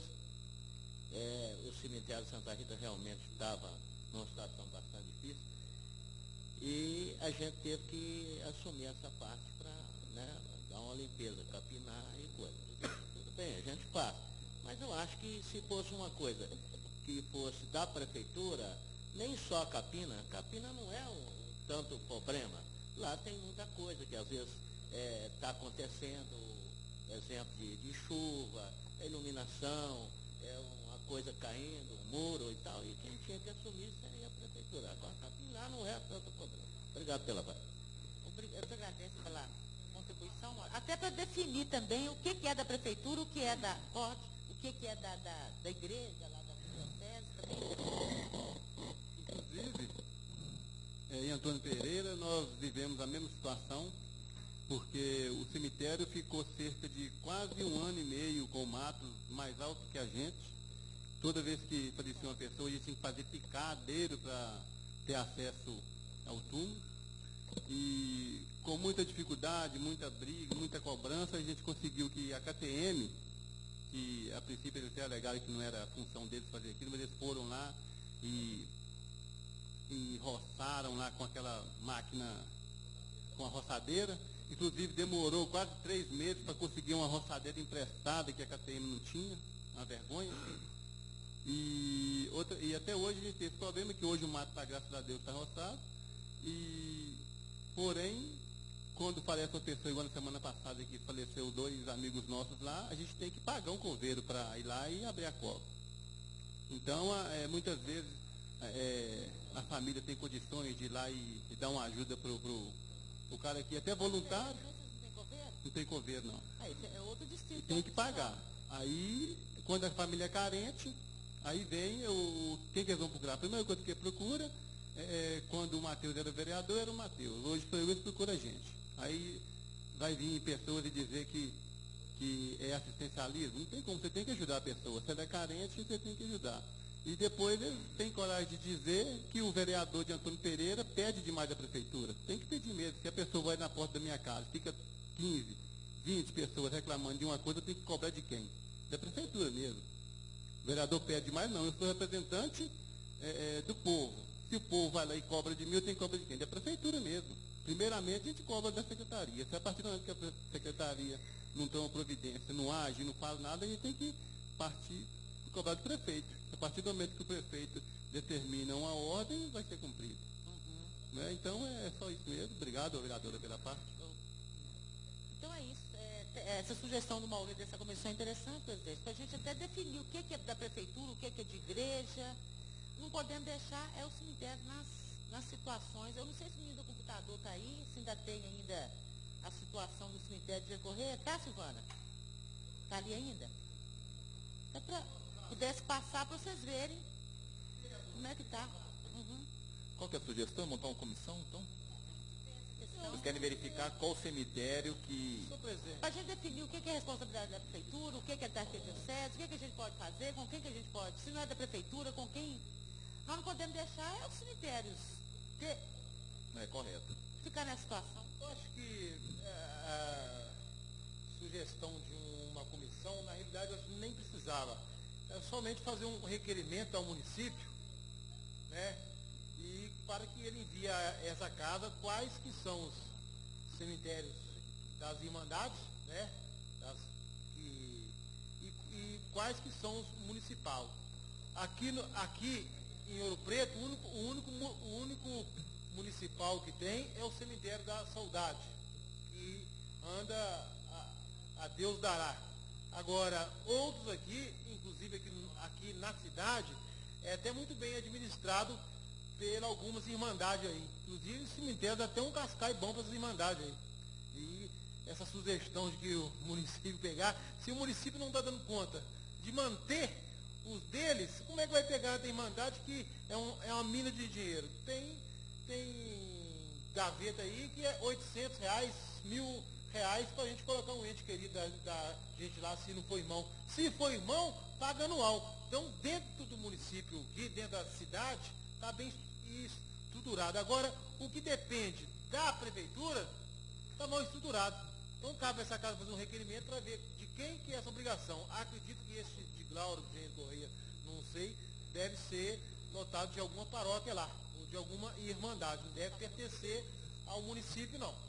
é, o cemitério de Santa Rita realmente estava numa situação bastante difícil, e a gente teve que assumir essa parte para, né, dar uma limpeza, capinar e coisa. Tudo bem, a gente faz. Mas eu acho que se fosse uma coisa que fosse da prefeitura, nem só a capina, a capina não é um, tanto problema. Lá tem muita coisa que às vezes está é, acontecendo, exemplo de, de chuva, iluminação, é uma coisa caindo, um muro e tal, e quem tinha que assumir seria a prefeitura. Agora, capinar não é tanto problema. Obrigado pela voz. Eu te agradeço pela contribuição. Até para definir também o que, que é da prefeitura, o que é da C O D, o que, que é da, da, da igreja, lá da diocese também. Inclusive, é, em Antônio Pereira, nós vivemos a mesma situação, porque o cemitério ficou cerca de quase um ano e meio com matos mais alto que a gente. Toda vez que falecia uma pessoa, a gente tinha que fazer picadeiro para ter acesso ao túmulo. E com muita dificuldade, muita briga, muita cobrança, a gente conseguiu que a K T M, que a princípio eles até alegaram que não era a função deles fazer aquilo, mas eles foram lá e, e roçaram lá com aquela máquina, com a roçadeira. Inclusive demorou quase três meses para conseguir uma roçadeira emprestada que a K T M não tinha, uma vergonha. E, outra, e até hoje a gente tem esse problema, que hoje o mato, tá, graças a Deus, está roçado. E, porém, quando falece uma pessoa, igual na semana passada que faleceu dois amigos nossos lá, a gente tem que pagar um coveiro para ir lá e abrir a cova. Então, é, muitas vezes, é, a família tem condições de ir lá e, e dar uma ajuda para o cara aqui, até voluntário. Não tem coveiro? Não tem coveiro, não. Ah, esse é outro distrito. Tem que pagar. Aí, quando a família é carente, aí vem o, quem que eles vão procurar? A primeira coisa que procura, é, quando o Matheus era vereador, era o Matheus. Hoje foi eu que procura a gente. Aí vai vir pessoas e dizer que, que é assistencialismo. Não tem como, você tem que ajudar a pessoa. Se ela é carente, você tem que ajudar. E depois eles têm coragem de dizer que o vereador de Antônio Pereira pede demais da prefeitura. Tem que pedir mesmo. Se a pessoa vai na porta da minha casa, fica quinze, vinte pessoas reclamando de uma coisa, eu tenho que cobrar de quem? Da prefeitura mesmo. O vereador pede demais, não. Eu sou representante é, é, do povo. Se o povo vai lá e cobra de mim, eu tenho que cobrar de quem? Da prefeitura mesmo. Primeiramente, a gente cobra da secretaria. Se a partir do momento que a secretaria não toma providência, não age, não faz nada, a gente tem que partir e cobrar do prefeito. A partir do momento que o prefeito determina uma ordem, vai ser cumprido. Uhum. Né? Então, é só isso mesmo. Obrigado, vereadora, pela parte. Então é isso. É, essa sugestão do Maurício dessa comissão é interessante, presidente, para a gente até definir o que, que é da prefeitura, o que, que é de igreja. Não podemos deixar é o cemitério nas, nas situações. Eu não sei se o menino do computador está aí, se ainda tem ainda a situação do cemitério de Correia. Tá, Silvana? Está ali ainda? É para pudesse passar para vocês verem como é que está. Uhum. Qual que é a sugestão? Montar uma comissão, então? Vocês querem verificar qual cemitério que... Para a gente definir o que é responsabilidade da prefeitura, o que é da diocese, o que, é que a gente pode fazer, com quem que a gente pode... Se não é da prefeitura, com quem... Nós não podemos deixar é os cemitérios ter, é correto. Ficar nessa situação. Eu acho que a sugestão de uma comissão, na realidade, eu acho que nem precisava. é somente fazer um requerimento ao município, né? E para que ele envie a essa casa quais que são os cemitérios das irmandades, né? Das, que, e, e quais que são os municipal. Aqui, no, aqui em Ouro Preto, o único, o, único, o único municipal que tem é o cemitério da Saudade, que anda a, a Deus dará. Agora, outros aqui, inclusive aqui, aqui na cidade, é até muito bem administrado por algumas irmandades aí. Inclusive o cemitério dá até um cascai bom para essas irmandades aí. E essa sugestão de que o município pegar, se o município não está dando conta de manter os deles, como é que vai pegar a irmandade que é, um, é uma mina de dinheiro? Tem, tem gaveta aí que é oitocentos reais, mil reais para a gente colocar um ente querido da, da gente lá, se não for irmão. Se for irmão, paga anual. Então, dentro do município, aqui dentro da cidade, está bem estruturado. Agora, o que depende da prefeitura, está mal estruturado. Então, cabe a essa casa fazer um requerimento para ver de quem que é essa obrigação. Acredito que esse de Glauro, de Gênero Correia, não sei, deve ser notado de alguma paróquia lá, ou de alguma irmandade. Não deve pertencer ao município, não.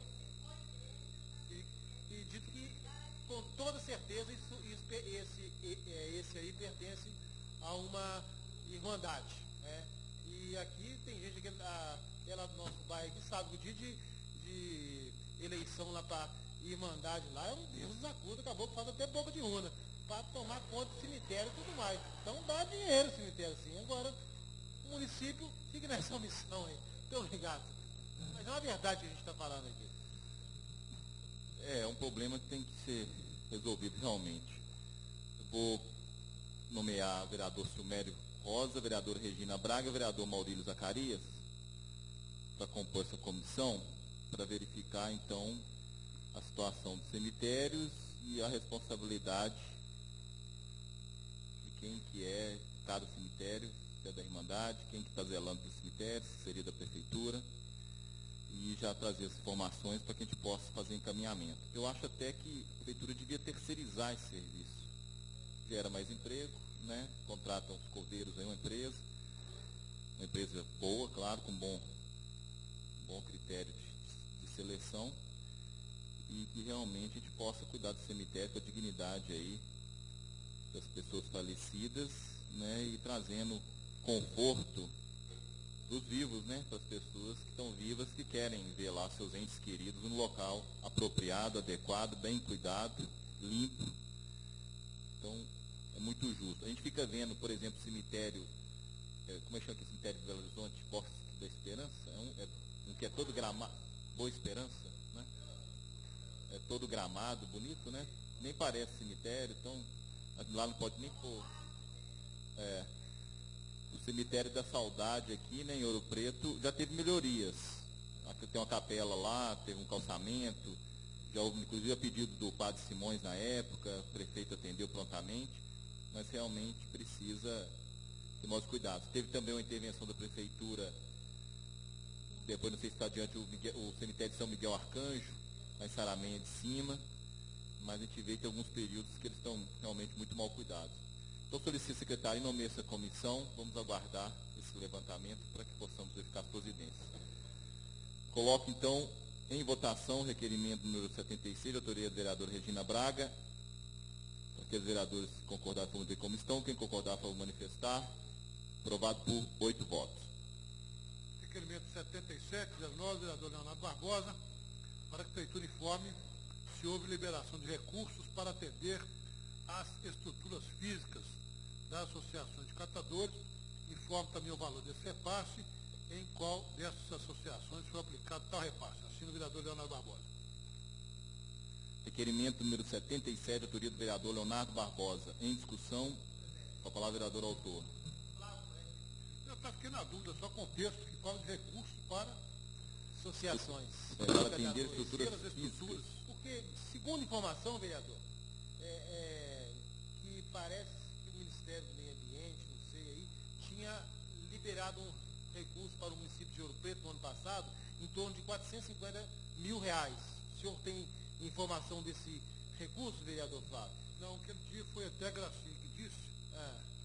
E, e dito que, com toda certeza, isso, isso, esse, esse aí pertence a uma irmandade, né? E aqui tem gente que ela do nosso bairro que sabe que o dia de, de eleição lá para irmandade lá é um Deus nos acuda, acabou que faz até boca de urna para tomar conta do cemitério e tudo mais. Então dá dinheiro o cemitério sim. Agora o município fica nessa missão aí. Muito obrigado. Mas é uma verdade que a gente está falando aqui. É, é um problema que tem que ser resolvido realmente. Eu vou nomear o vereador Silmério Rosa, vereadora Regina Braga, vereador Maurílio Zacarias, para compor essa comissão, para verificar, então, a situação dos cemitérios e a responsabilidade de quem que é cada cemitério, se é da Irmandade, quem que está zelando para o cemitério, se seria da Prefeitura, e já trazer as informações para que a gente possa fazer encaminhamento. Eu acho até que a Prefeitura devia terceirizar esse serviço. Gera mais emprego, né? Contratam os cordeiros aí, uma empresa, uma empresa boa, claro, com bom, bom critério de, de seleção, e que realmente a gente possa cuidar do cemitério com a dignidade aí das pessoas falecidas, né? E trazendo conforto dos vivos, né? Para as pessoas que estão vivas, que querem ver lá seus entes queridos no local apropriado, adequado, bem cuidado, limpo. Então, é muito justo. A gente fica vendo, por exemplo, cemitério, é, como é que chama aqui, cemitério de Belo Horizonte, Bosque da Esperança, é um, é um que é todo gramado, Boa Esperança, né? É todo gramado, bonito, né? Nem parece cemitério, então lá não pode nem pôr. É, o cemitério da Saudade aqui, né, em Ouro Preto, já teve melhorias. Aqui tem uma capela lá, teve um calçamento, já houve inclusive a pedido do padre Simões na época, o prefeito atendeu prontamente, mas realmente precisa de mais cuidados. Teve também uma intervenção da prefeitura, depois não sei se está adiante o, Miguel, o cemitério de São Miguel Arcanjo, lá em Saramenha de cima, mas a gente vê que tem alguns períodos que eles estão realmente muito mal cuidados. Então solicito ao secretário em nome dessa comissão, vamos aguardar esse levantamento para que possamos verificar as providências. Coloco então em votação o requerimento número setenta e seis, de autoria da vereadora Regina Braga. Aqueles vereadores que concordaram vão ver como estão, quem concordar vão manifestar. Aprovado por oito votos. Requerimento setenta e sete, dezenove, vereador Leonardo Barbosa, para que a Prefeitura informe se houve liberação de recursos para atender às estruturas físicas das associações de catadores, informe também o valor desse repasse, em qual dessas associações foi aplicado tal repasse. Assina o vereador Leonardo Barbosa. Requerimento número setenta e sete, autoria do vereador Leonardo Barbosa. Em discussão, com a palavra, vereador autor. Eu estava fiquei na dúvida, só com o texto que fala de recursos para Associações. É, para atender estruturas físicas. Porque, segundo informação, vereador, é, é, que parece que o Ministério do Meio Ambiente, não sei aí, tinha liberado um recurso para o município de Ouro Preto no ano passado, em torno de quatrocentos e cinquenta mil reais. O senhor tem informação desse recurso, vereador Flávio? Não, aquele dia foi até Gracinha que disse Ah.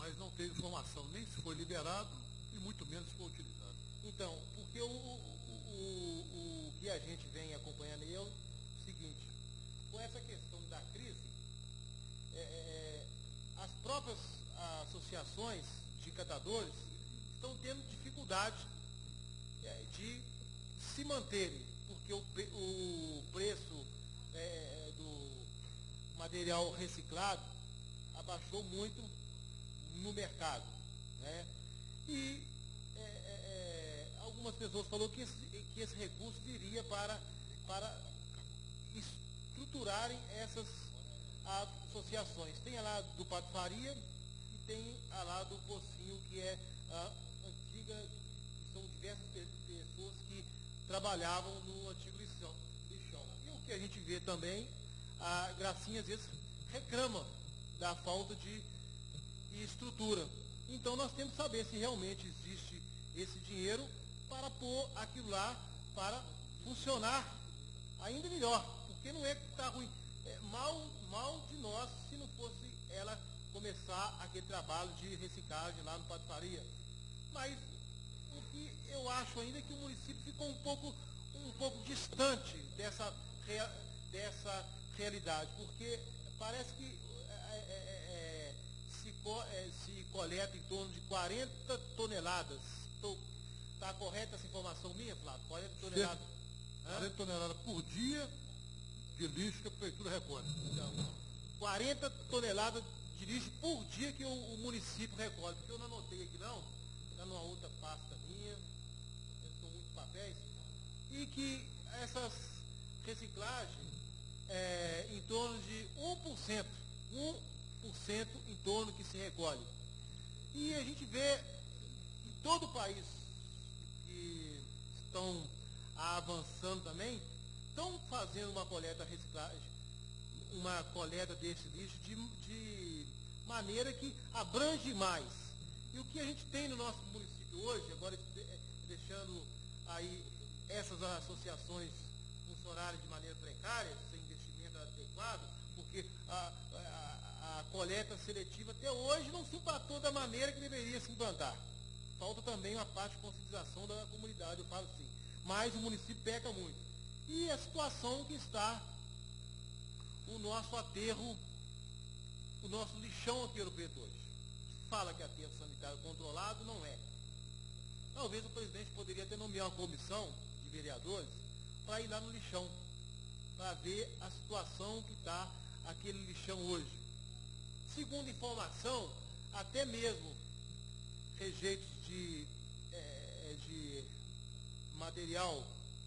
mas não teve informação nem se foi liberado e muito menos se foi utilizado. Então, porque o, o, o, o que a gente vem acompanhando aí é o seguinte, com essa questão da crise, é, é, as próprias associações de catadores estão tendo dificuldade é, de se manterem, porque o, o preço é, do material reciclado abaixou muito no mercado, né? E é, é, algumas pessoas falaram que esse, que esse recurso viria para, para estruturarem essas associações. Tem a lá do Pato Faria e tem a lá do Pocinho, que é a antiga, que são diversas pessoas que trabalhavam no antigo lixão. lixão. E o que a gente vê também, a Gracinha às vezes reclama da falta de estrutura. Então nós temos que saber se realmente existe esse dinheiro para pôr aquilo lá para funcionar ainda melhor, porque não é que está ruim. É mal, mal de nós se não fosse ela começar aquele trabalho de reciclagem lá no Pato Faria. Mas o que eu acho ainda é que o município ficou um pouco, um pouco distante dessa, rea, dessa realidade, porque parece que é, é, é, se, co, é, se coleta em torno de quarenta toneladas. Está correta essa informação minha, Flávio? quarenta toneladas. quarenta toneladas por dia de lixo que a prefeitura recolhe. Então, quarenta toneladas de lixo por dia que o, o município recolhe, porque eu não anotei aqui não, está numa outra pasta minha, são muitos papéis, e que essas reciclagens é, em torno de um por cento, um por cento em torno que se recolhe. E a gente vê em todo o país que estão avançando também, estão fazendo uma coleta reciclagem, uma coleta desse lixo de, de maneira que abrange mais. E o que a gente tem no nosso município hoje, agora deixando aí essas associações funcionarem de maneira precária, sem investimento adequado, porque a, a, a coleta seletiva até hoje não se implantou da maneira que deveria se implantar. Falta também uma parte de conscientização da comunidade, eu falo assim. Mas o município peca muito. E a situação que está o nosso aterro, o nosso lixão aqui em Ouro Preto hoje. Fala que é aterro sanitário controlado, não é. Talvez o presidente poderia até nomear uma comissão de vereadores para ir lá no lixão, para ver a situação que está aquele lixão hoje. Segundo informação, até mesmo rejeitos de, é, de material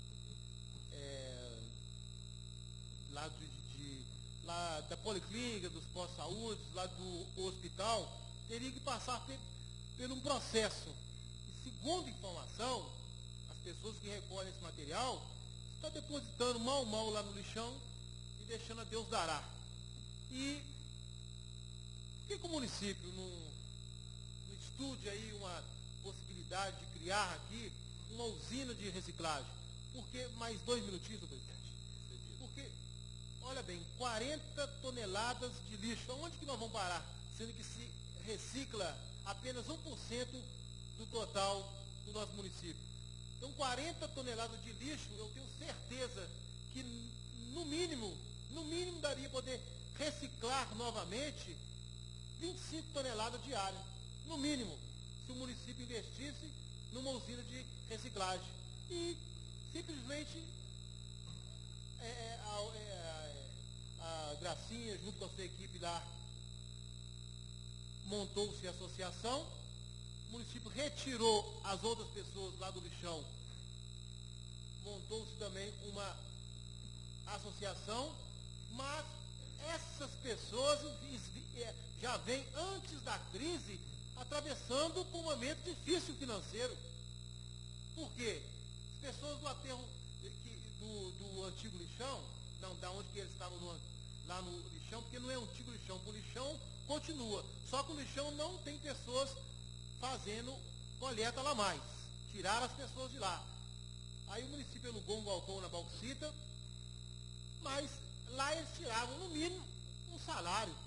é, lá, de, de, lá da policlínica, dos postos-saúde, lá do hospital, teria que passar por, por um processo. E segundo informação, as pessoas que recolhem esse material estão depositando mal mal lá no lixão e deixando a Deus dará. E por que, que o município não, não estude aí uma possibilidade de criar aqui uma usina de reciclagem? Porque, mais dois minutinhos, presidente. Porque, olha bem, quarenta toneladas de lixo, aonde que nós vamos parar? Sendo que se recicla apenas um por cento do total do nosso município. Então, quarenta toneladas de lixo, eu tenho certeza que, no mínimo, no mínimo daria poder reciclar novamente vinte e cinco toneladas diárias. No mínimo, se o município investisse numa usina de reciclagem. E simplesmente é, é, a, é, a Gracinha, junto com a sua equipe lá, montou-se a associação, o município retirou as outras pessoas lá do lixão, montou-se também uma associação, mas essas pessoas já vêm antes da crise atravessando por um momento difícil financeiro. Por quê? As pessoas do aterro do, do antigo lixão, não, da onde que eles estavam no, lá no lixão, porque não é um antigo lixão, o lixão continua. Só que o lixão não tem pessoas fazendo coleta lá mais. Tiraram as pessoas de lá. Aí o município alugou um galpão na Bauxita, mas lá eles tiravam no mínimo um salário.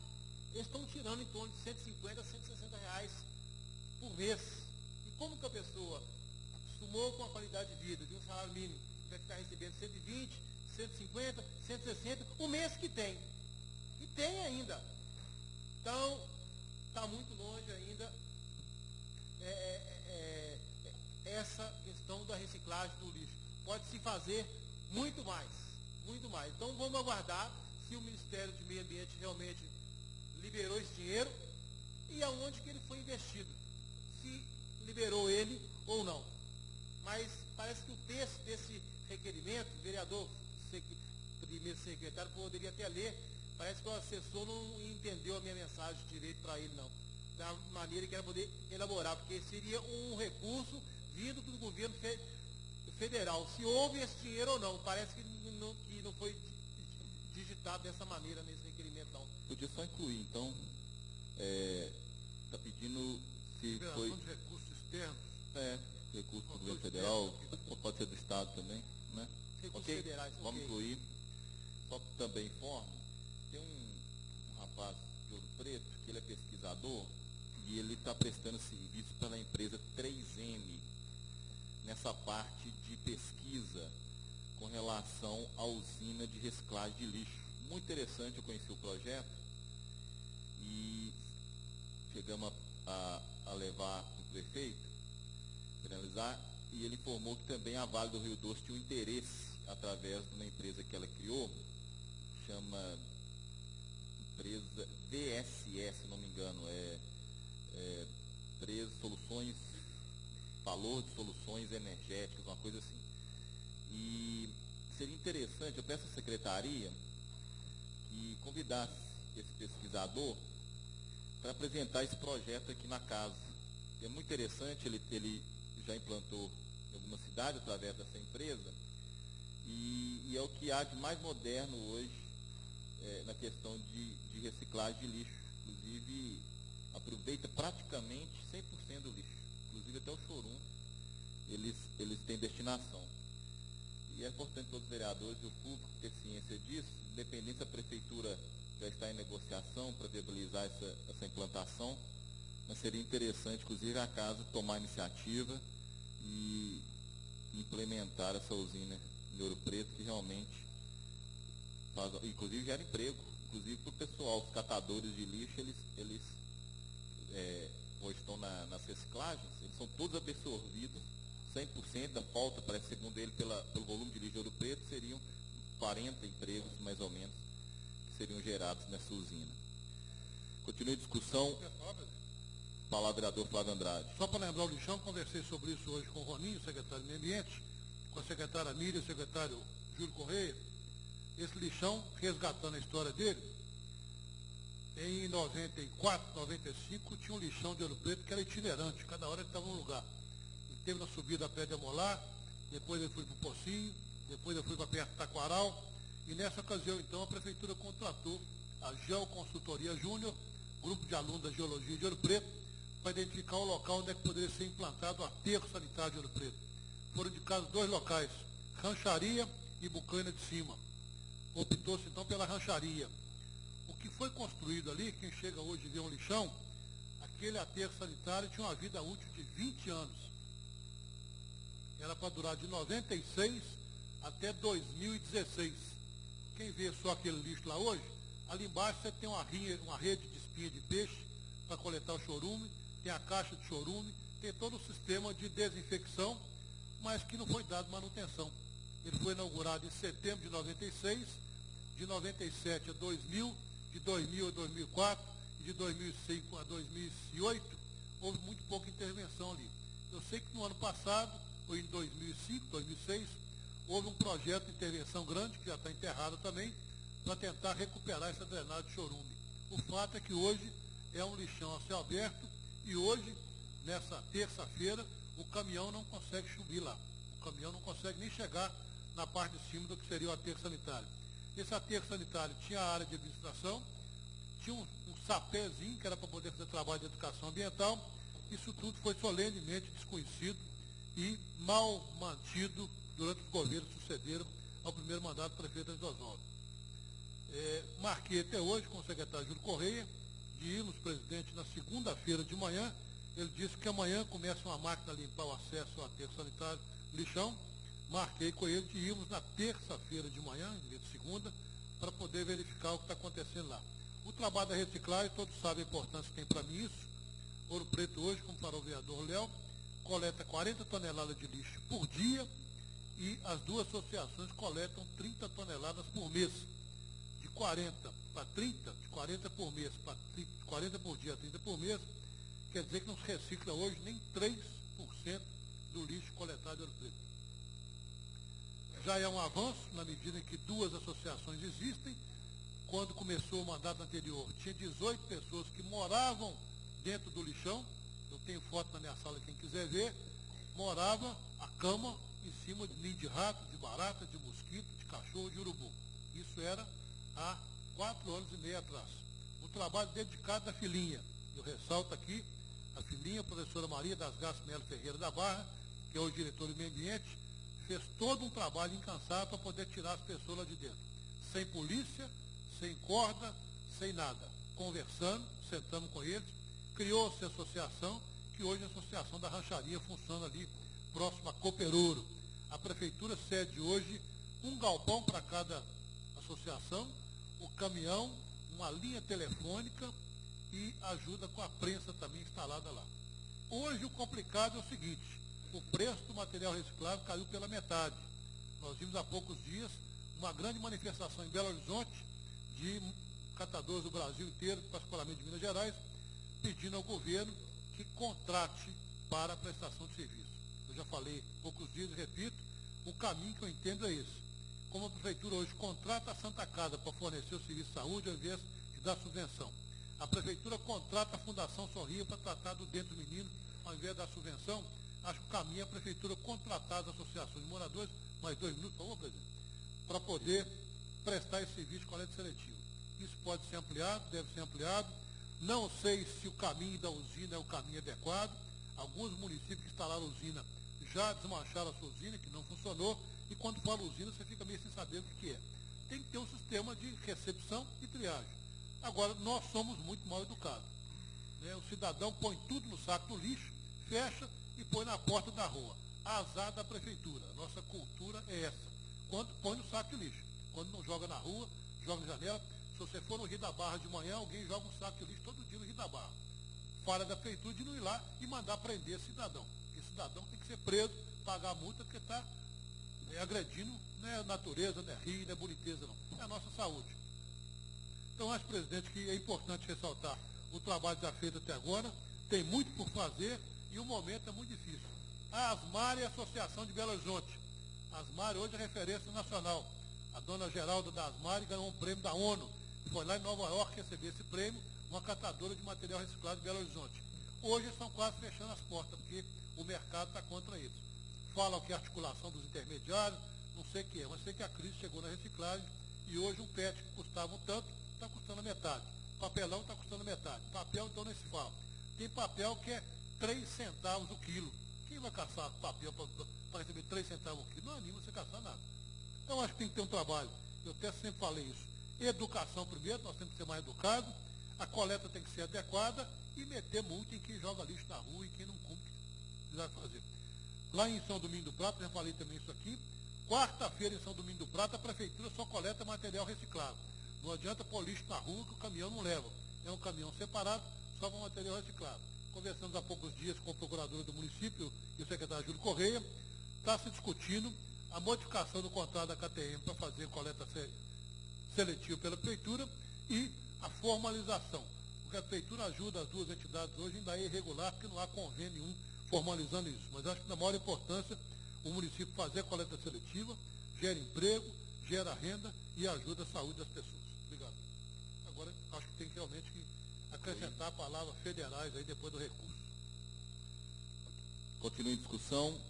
eles estão tirando em torno de cento e cinquenta a cento e sessenta reais por mês. E como que a pessoa acostumou com a qualidade de vida de um salário mínimo, vai ficar recebendo cento e vinte, cento e cinquenta, cento e sessenta, o mês que tem. E tem ainda. Então, está muito longe ainda é, é, é, essa questão da reciclagem do lixo. Pode-se fazer muito mais, muito mais. Então, vamos aguardar se o Ministério do Meio Ambiente realmente liberou esse dinheiro e aonde que ele foi investido. Se liberou ele ou não. Mas parece que o texto desse requerimento, o vereador, primeiro secretário, poderia até ler, parece que o assessor não entendeu a minha mensagem direito para ele, não. Da maneira que era poder elaborar, porque seria um recurso vindo do governo fe federal. Se houve esse dinheiro ou não, parece que não, que não foi digitado dessa maneira nesse requerimento, não. Podia só incluir, então, está é, pedindo se liberação foi... de recursos externos. É, recurso do governo federal, ou pode ser do Estado também, né? Recursos Ok, federais, vamos ok. incluir. Só que também informo, tem um, um rapaz de Ouro Preto, que ele é pesquisador, e ele está prestando serviço pela empresa três M, nessa parte de pesquisa com relação à usina de reciclagem de lixo. Muito interessante, eu conheci o projeto, e chegamos a, a, a levar para o prefeito, para analisar, e ele informou que também a Vale do Rio Doce tinha um interesse, através de uma empresa que ela criou, chama empresa V S S, se não me engano, é, é Empresa Soluções, Valor de Soluções Energéticas, uma coisa assim. E seria interessante, eu peço à secretaria que convidasse esse pesquisador para apresentar esse projeto aqui na casa. É muito interessante, ele, ele já implantou em alguma cidade através dessa empresa, e, e é o que há de mais moderno hoje é, na questão de, de reciclagem de lixo. Inclusive, aproveita praticamente cem por cento do lixo. Inclusive até o chorume, eles, eles têm destinação. E é importante todos os vereadores e o público ter ciência disso, independente se a prefeitura já está em negociação para viabilizar essa, essa implantação, mas seria interessante, inclusive, a casa tomar a iniciativa e implementar essa usina em Ouro Preto, que realmente faz, inclusive gera emprego, inclusive para o pessoal, os catadores de lixo, eles, eles é, hoje estão na, nas reciclagens, eles são todos absorvidos, cem por cento da falta, parece, segundo ele, pela, pelo volume de lixo de Ouro Preto, seriam quarenta empregos, mais ou menos, que seriam gerados nessa usina. Continue a discussão. Palavra vereador Flávio Andrade. Só para lembrar o lixão, conversei sobre isso hoje com o Roninho, secretário do Meio Ambiente, com a secretária Miriam, o secretário Júlio Correia. Esse lixão, resgatando a história dele, em noventa e quatro, noventa e cinco, tinha um lixão de Ouro Preto que era itinerante, cada hora ele estava num lugar. Ele teve na subida a Pé de Amolar, depois ele foi para o Pocinho, depois ele foi para perto do Taquaral, e nessa ocasião, então, a prefeitura contratou a Geoconsultoria Júnior, grupo de alunos da Geologia de Ouro Preto, para identificar o local onde é que poderia ser implantado o aterro sanitário de Ouro Preto. Foram indicados dois locais, Rancharia e Bucaina de Cima. Optou-se então pela Rancharia. O que foi construído ali, quem chega hoje e vê um lixão, aquele aterro sanitário tinha uma vida útil de vinte anos. Era para durar de noventa e seis até dois mil e dezesseis. Quem vê só aquele lixo lá hoje, ali embaixo você tem uma, rinha, uma rede de espinha de peixe para coletar o chorume, tem a caixa de chorume, tem todo o sistema de desinfecção, mas que não foi dado manutenção. Ele foi inaugurado em setembro de noventa e seis, de noventa e sete a dois mil, de dois mil a dois mil e quatro, e de dois mil e cinco a dois mil e oito, houve muito pouca intervenção ali. Eu sei que no ano passado, ou em dois mil e cinco, dois mil e seis, houve um projeto de intervenção grande, que já está enterrado também, para tentar recuperar essa drenagem de chorume. O fato é que hoje é um lixão a céu aberto, e hoje, nessa terça-feira, o caminhão não consegue subir lá. O caminhão não consegue nem chegar na parte de cima do que seria o aterro sanitário. Esse aterro sanitário tinha a área de administração, tinha um, um sapézinho que era para poder fazer trabalho de educação ambiental. Isso tudo foi solenemente desconhecido e mal mantido durante os governos que sucederam ao primeiro mandato do prefeito Antônio Oswaldo. É, marquei até hoje com o secretário Júlio Correia de irmos, presidente, na segunda-feira de manhã. Ele disse que amanhã começa uma máquina a limpar o acesso ao aterro sanitário Lixão. Marquei com ele de irmos na terça-feira de manhã, em vez de segunda, para poder verificar o que está acontecendo lá. O trabalho da reciclagem, todos sabem a importância que tem para mim isso. Ouro Preto hoje, como para o vereador Léo, coleta quarenta toneladas de lixo por dia e as duas associações coletam trinta toneladas por mês. De quarenta para trinta, de quarenta por mês para quarenta por dia a trinta por mês, quer dizer que não se recicla hoje nem três por cento do lixo coletado em Ouro Preto. Já é um avanço, na medida em que duas associações existem. Quando começou o mandato anterior, tinha dezoito pessoas que moravam dentro do lixão. Eu tenho foto na minha sala, quem quiser ver. Morava a cama em cima de ninho de rato, de barata, de mosquito, de cachorro, de urubu. Isso era há quatro anos e meio atrás. O trabalho dedicado da filhinha. Eu ressalto aqui, a filhinha, a professora Maria das Graças Melo Ferreira da Barra, que é o diretor do meio ambiente, fez todo um trabalho incansável para poder tirar as pessoas lá de dentro. Sem polícia, sem corda, sem nada. Conversando, sentamos com eles, criou-se a associação, que hoje é a Associação da Rancharia funciona ali, próximo a Cooperouro. A prefeitura cede hoje um galpão para cada associação, o caminhão, uma linha telefônica e ajuda com a prensa também instalada lá. Hoje o complicado é o seguinte, o preço do material reciclável caiu pela metade. Nós vimos há poucos dias uma grande manifestação em Belo Horizonte de catadores do Brasil inteiro, particularmente de Minas Gerais, pedindo ao governo que contrate para a prestação de serviço. Eu já falei há poucos dias e repito, o caminho que eu entendo é esse. Como a prefeitura hoje contrata a Santa Casa para fornecer o serviço de saúde ao invés de dar subvenção. A prefeitura contrata a Fundação Sorria para tratar do dentro do menino ao invés da subvenção. Acho que o caminho é a prefeitura contratar as associações de moradores, mais dois minutos, por favor, presidente, para poder prestar esse serviço de coleta seletiva. Isso pode ser ampliado, deve ser ampliado. Não sei se o caminho da usina é o caminho adequado. Alguns municípios que instalaram a usina já desmancharam a sua usina, que não funcionou, e quando fala usina, você fica meio sem saber o que é. Tem que ter um sistema de recepção e triagem. Agora, nós somos muito mal educados. Né? O cidadão põe tudo no saco do lixo, fecha e põe na porta da rua. Azar da prefeitura. A nossa cultura é essa. Quando põe no saco de lixo. Quando não joga na rua, joga na janela. Se você for no Rio da Barra de manhã, alguém joga um saco de lixo todo dia no Rio da Barra. Falha da prefeitura de não ir lá e mandar prender esse cidadão. Esse cidadão tem que ser preso, pagar a multa, porque está é, agredindo, não é natureza, não é rio, não é boniteza, não. É a nossa saúde. Então, acho, presidente, que é importante ressaltar o trabalho já feito até agora. Tem muito por fazer e o momento é muito difícil. A Asmar é a Associação de Belo Horizonte. A Asmar hoje é referência nacional. A dona Geralda da Asmar ganhou um prêmio da ONU. Foi lá em Nova York receber esse prêmio, uma catadora de material reciclado de Belo Horizonte. Hoje eles estão quase fechando as portas, porque o mercado está contra eles. Falam que é articulação dos intermediários, não sei o que é, mas sei que a crise chegou na reciclagem e hoje um P E T que custava um tanto, está custando a metade. Papelão está custando a metade. Papel, então, nem se fala. Tem papel que é três centavos o quilo. Quem vai caçar papel para receber três centavos o quilo? Não anima você caçar nada. Então, acho que tem que ter um trabalho. Eu até sempre falei isso. Educação primeiro, nós temos que ser mais educados. A coleta tem que ser adequada e meter multa em quem joga lixo na rua e quem não cumpre o que vai fazer. Lá em São Domingos do Prata, já falei também isso aqui, quarta-feira em São Domingos do Prata, a prefeitura só coleta material reciclado. Não adianta pôr lixo na rua que o caminhão não leva. É um caminhão separado, só com material reciclado. Conversamos há poucos dias com o procurador do município e o secretário Júlio Correia. Está se discutindo a modificação do contrato da K T M para fazer coleta seletiva pela prefeitura e a formalização. Porque a prefeitura ajuda as duas entidades hoje ainda é irregular, porque não há convênio nenhum formalizando isso. Mas acho que da maior importância o município fazer a coleta seletiva, gera emprego, gera renda e ajuda a saúde das pessoas. Obrigado. Agora, acho que tem realmente que acrescentar a palavra federais aí depois do recurso. Continua em discussão.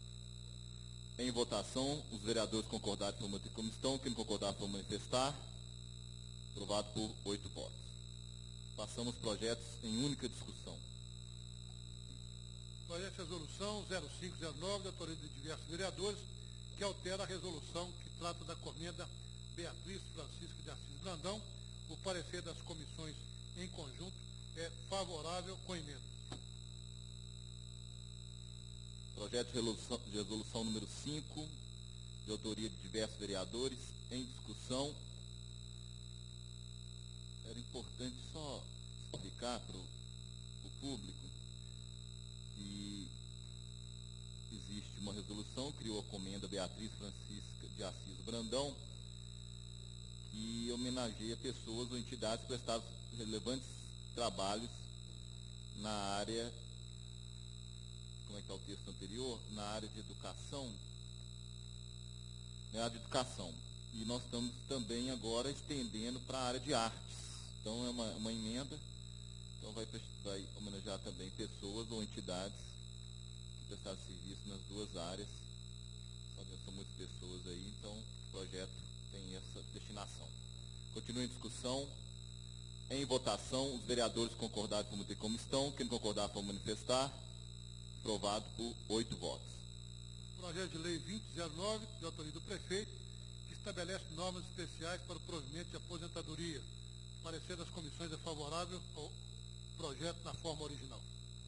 Em votação, os vereadores concordaram por manter como estão, quem não concordar por manifestar. Aprovado por oito votos. Passamos projetos em única discussão. Projeto de resolução zero cinco zero nove, da autoria de diversos vereadores, que altera a resolução que trata da comenda Beatriz Francisca de Assis Brandão. O parecer das comissões em conjunto é favorável com emenda. Projeto de resolução, de resolução número cinco, de autoria de diversos vereadores, em discussão. Era importante só explicar para o público que existe uma resolução, criou a comenda Beatriz Francisca de Assis Brandão, que homenageia pessoas ou entidades que prestaram relevantes trabalhos na área, como é que está o texto anterior? Na área de educação, na área de educação. E nós estamos também agora estendendo para a área de artes. Então é uma, uma emenda, então vai, vai homenagear também pessoas ou entidades que prestaram serviço nas duas áreas. São muitas pessoas aí, então o projeto tem essa destinação. Continua em discussão. Em votação, os vereadores concordaram por manter como estão. Quem não concordar por manifestar. Aprovado por oito votos. Projeto de lei vinte zero nove, de autoria do prefeito, que estabelece normas especiais para o provimento de aposentadoria. Parecer das comissões é favorável ao projeto na forma original.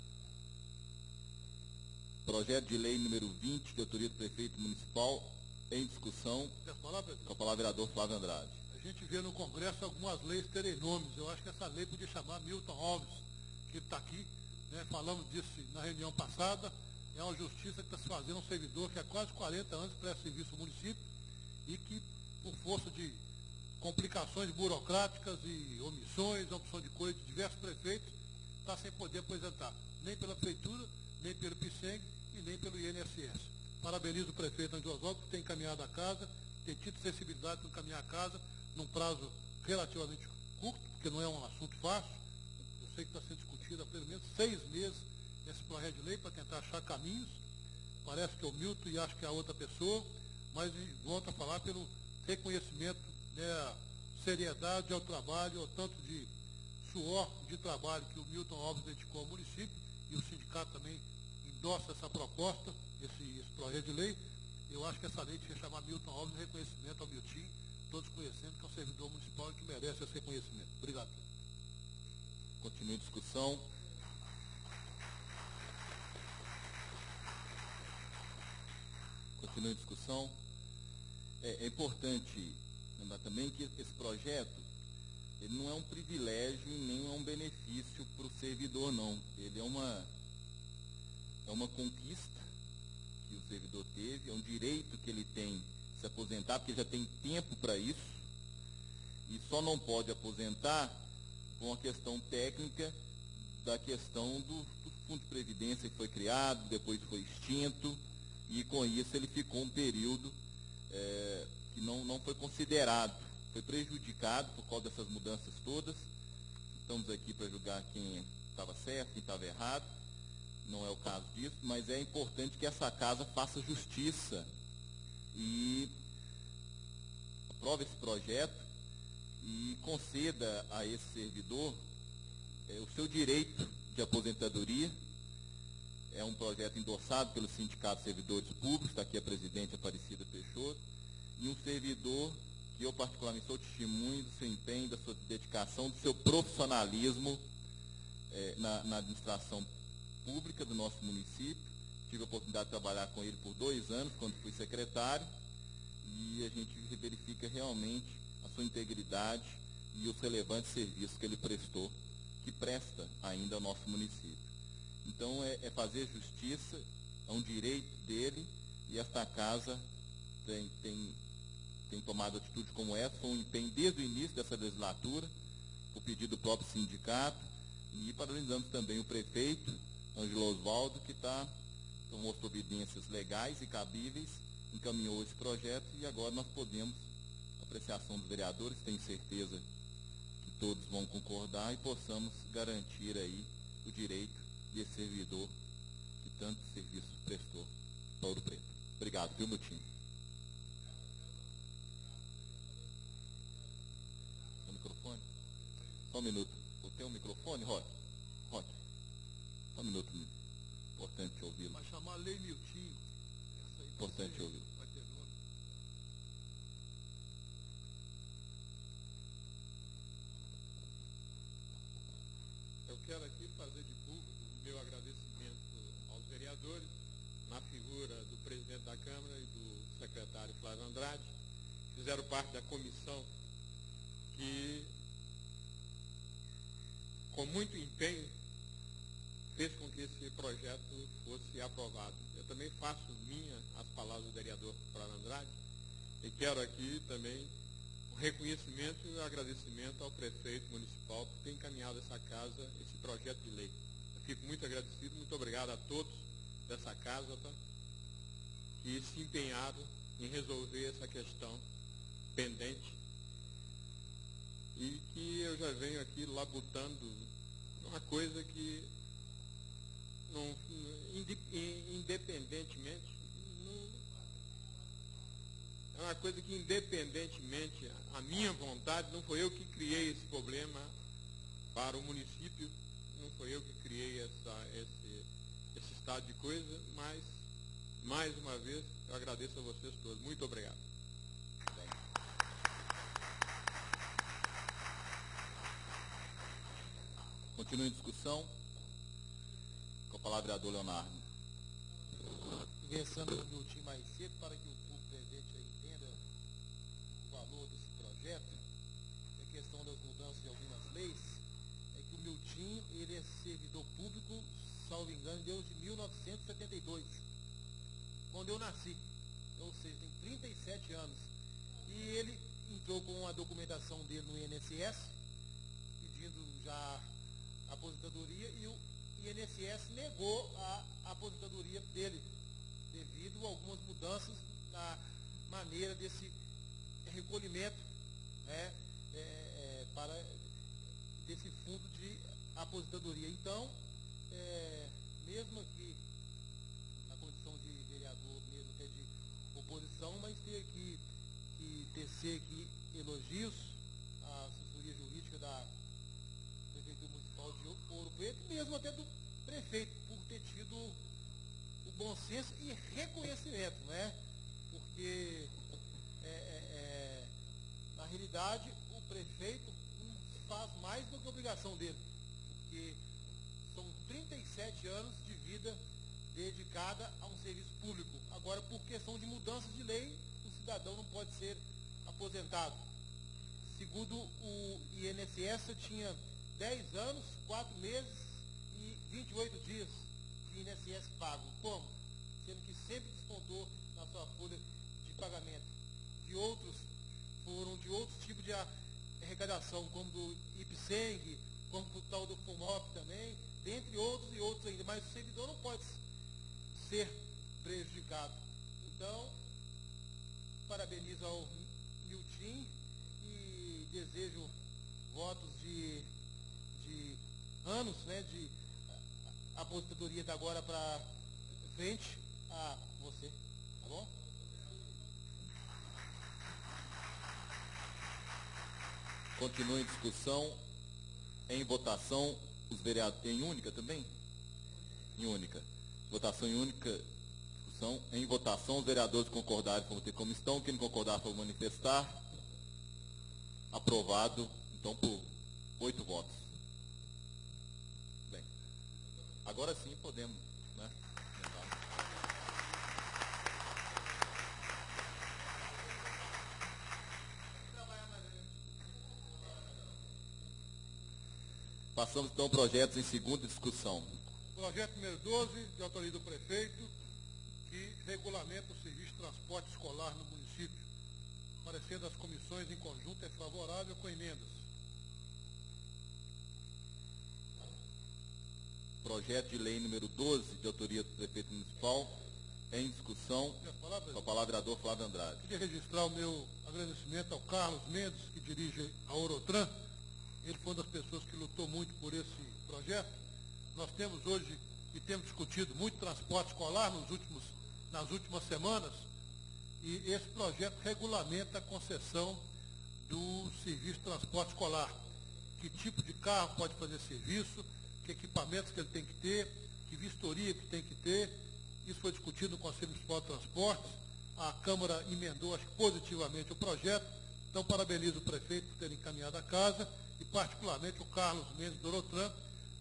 Projeto de lei número vinte, de autoria do prefeito municipal, em discussão. Peço palavra, com a palavra vereador Flávio Andrade. A gente vê no Congresso algumas leis terem nomes. Eu acho que essa lei podia chamar Milton Alves, que está aqui, né? Falamos disso na reunião passada. É uma justiça que está se fazendo a um servidor que há quase quarenta anos presta serviço ao município e que, por força de complicações burocráticas e omissões, opção de coisa de diversos prefeitos, está sem poder aposentar, nem pela prefeitura, nem pelo PICENG e nem pelo I N S S. Parabenizo o prefeito André Oswaldo por ter encaminhado a casa, ter tido sensibilidade para encaminhar a casa num prazo relativamente curto, porque não é um assunto fácil. Eu sei que está sendo discutido há pelo menos seis meses esse projeto de lei para tentar achar caminhos. Parece que é o Milton e acho que é a outra pessoa, mas volto a falar pelo reconhecimento, né, seriedade ao trabalho, ao tanto de suor de trabalho que o Milton Alves dedicou ao município, e o sindicato também endossa essa proposta, esse, esse projeto de lei. Eu acho que essa lei tinha que chamar Milton Alves de reconhecimento ao Milton, todos conhecendo que é um servidor municipal e que merece esse reconhecimento. Obrigado. Continua em discussão. Continua em discussão. É, é importante lembrar também que esse projeto, ele não é um privilégio e nem é um benefício para o servidor, não. Ele é uma, é uma conquista que o servidor teve, é um direito que ele tem de se aposentar, porque ele já tem tempo para isso, e só não pode aposentar com a questão técnica da questão do, do Fundo de Previdência que foi criado, depois foi extinto, e com isso ele ficou um período é, que não, não foi considerado, foi prejudicado por causa dessas mudanças todas. Estamos aqui para julgar quem estava certo, quem estava errado, não é o caso disso, mas é importante que essa casa faça justiça e aprove esse projeto e conceda a esse servidor é, o seu direito de aposentadoria. É um projeto endossado pelo Sindicato de Servidores Públicos, está aqui a presidente Aparecida Peixoto, e um servidor que eu particularmente sou testemunho do seu empenho, da sua dedicação, do seu profissionalismo é, na, na administração pública do nosso município. Tive a oportunidade de trabalhar com ele por dois anos, quando fui secretário, e a gente verifica realmente a sua integridade e os relevantes serviços que ele prestou, que presta ainda ao nosso município. Então, é, é fazer justiça, é um direito dele, e esta casa tem, tem, tem tomado atitude como essa, foi um empenho desde o início dessa legislatura, por pedido do próprio sindicato, e parabenizamos também o prefeito, Ângelo Oswaldo, que tá, tomou as providências legais e cabíveis, encaminhou esse projeto, e agora nós podemos, apreciação dos vereadores, tenho certeza que todos vão concordar, e possamos garantir aí o direito desse servidor que tanto serviço prestou para Ouro Preto. Obrigado, viu, meu time? O microfone? Só um minuto. Tem um microfone, Roque? Roque. Só um minuto. Importante ouvi-lo. Vai chamar Lei Miltinho. Essa aí Importante ser, ouvi-lo. vai ter nome. Eu quero aqui fazer de público o meu agradecimento aos vereadores, na figura do presidente da Câmara e do secretário Flávio Andrade, que fizeram parte da comissão que, com muito empenho, fez com que esse projeto fosse aprovado. Eu também faço minha as palavras do vereador Flávio Andrade e quero aqui também um reconhecimento e um agradecimento ao prefeito municipal por ter encaminhado essa casa, esse projeto de lei. Eu fico muito agradecido, muito obrigado a todos dessa casa, tá? Que se empenharam em resolver essa questão pendente e que eu já venho aqui labutando uma coisa que, não, independentemente, não, é uma coisa que, independentemente, a minha vontade, não foi eu que criei esse problema para o município, não foi eu que criei essa, esse, esse estado de coisa, mas, mais uma vez, eu agradeço a vocês todos. Muito obrigado. Bem. Continua em discussão. Com a palavra, vereador Leonardo. Conversando com o meu time mais cedo, para que o público presente aí entenda o valor desse projeto, a questão das mudanças de algumas leis, é que o meu time, ele é servidor público, salvo engano, desde mil novecentos e setenta e dois, quando eu nasci, ou seja, tem trinta e sete anos. E ele entrou com a documentação dele no I N S S, pedindo já a aposentadoria, e o I N S S negou a aposentadoria dele, devido a algumas mudanças na maneira desse recolhimento, né, é, é, para desse fundo de aposentadoria. Então, é, mesmo aqui na condição de vereador, mesmo até de oposição, mas ter que, que tecer aqui elogios à assessoria jurídica da Prefeitura Municipal de Ouro Preto, mesmo até do prefeito, por ter tido o bom senso e reconhecimento, né? Porque, é, é, é, na realidade, o prefeito faz mais do que a obrigação dele, porque são trinta e sete anos de vida dedicada a um serviço público. Agora, por questão de mudanças de lei, o cidadão não pode ser aposentado. Segundo o I N S S, tinha dez anos, quatro meses e vinte e oito dias de I N S S pago. Como? Sendo que sempre descontou na sua folha de pagamento. De outros, foram de outros tipos de arrecadação, como do IPSENG, como do tal do FUMOP também, dentre outros e outros ainda. Mas o servidor não pode ser prejudicado. Então, parabenizo ao Miltim e desejo votos de, de anos, né, de aposentadoria da agora para frente a você, tá bom? Continua em discussão. Em votação, os vereadores. Em única também? Em única. Votação em única. Discussão. Em votação, os vereadores concordarem com votar como estão. Quem não concordar for manifestar. Aprovado. Então, por oito votos. Bem. Agora sim podemos, né? Passamos então projetos em segunda discussão. Projeto número doze, de autoria do prefeito, que regulamenta o serviço de transporte escolar no município. Parecer das comissões em conjunto é favorável com emendas. Projeto de lei número doze, de autoria do prefeito municipal, em discussão. Com a palavra, vereador Flávio Andrade. Queria registrar o meu agradecimento ao Carlos Mendes, que dirige a Orotran. Ele foi uma das pessoas que lutou muito por esse projeto. Nós temos hoje, e temos discutido muito transporte escolar nos últimos, nas últimas semanas, e esse projeto regulamenta a concessão do serviço de transporte escolar. Que tipo de carro pode fazer serviço, que equipamentos que ele tem que ter, que vistoria que tem que ter. Isso foi discutido no Conselho Municipal de Transportes. A Câmara emendou, acho que positivamente, o projeto. Então, parabenizo o prefeito por ter encaminhado a casa, e particularmente o Carlos Mendes do Orotran,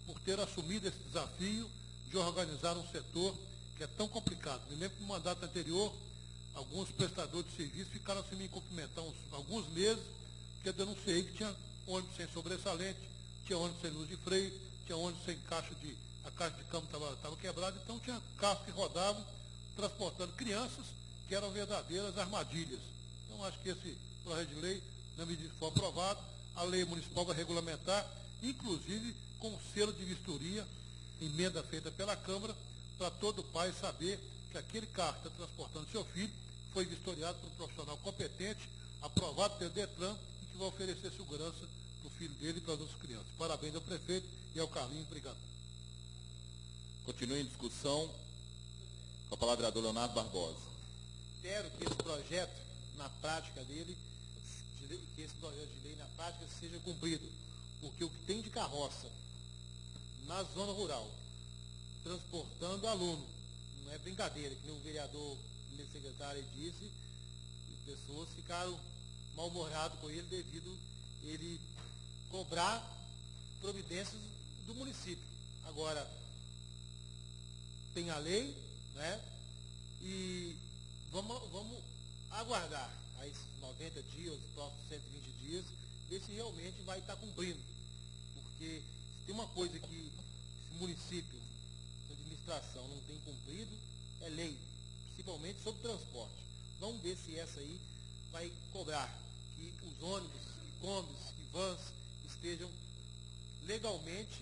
por ter assumido esse desafio de organizar um setor que é tão complicado. Me lembro que no mandato anterior, alguns prestadores de serviço ficaram sem me cumprimentar uns, alguns meses, porque eu denunciei que tinha ônibus sem sobressalente, tinha ônibus sem luz de freio, tinha ônibus sem caixa de... a caixa de câmbio estava quebrada, então tinha carros que rodavam transportando crianças que eram verdadeiras armadilhas. Então, acho que esse projeto de lei, na medida que for aprovado, a lei municipal vai regulamentar, inclusive com o selo de vistoria, emenda feita pela Câmara, para todo pai saber que aquele carro que está transportando seu filho foi vistoriado por um profissional competente, aprovado pelo DETRAN, e que vai oferecer segurança para o filho dele e para as outras crianças. Parabéns ao prefeito e ao Carlinhos. Obrigado. Continue em discussão. Com a palavra, vereador Leonardo Barbosa. Espero que esse projeto, na prática dele, de lei, que esse projeto de lei, na prática, seja cumprido. Porque o que tem de carroça na zona rural, transportando aluno, não é brincadeira, que nem o vereador, o secretário disse, e pessoas ficaram mal-humoradas com ele devido ele cobrar providências do município. Agora, tem a lei, né? E vamos, vamos aguardar aí esses noventa dias, os próximos cento e vinte dias, ver se realmente vai estar cumprindo. Porque se tem uma coisa que esse município, a administração não tem cumprido, é lei, principalmente sobre transporte. Vamos ver se essa aí vai cobrar que os ônibus, e combis, e vans estejam legalmente,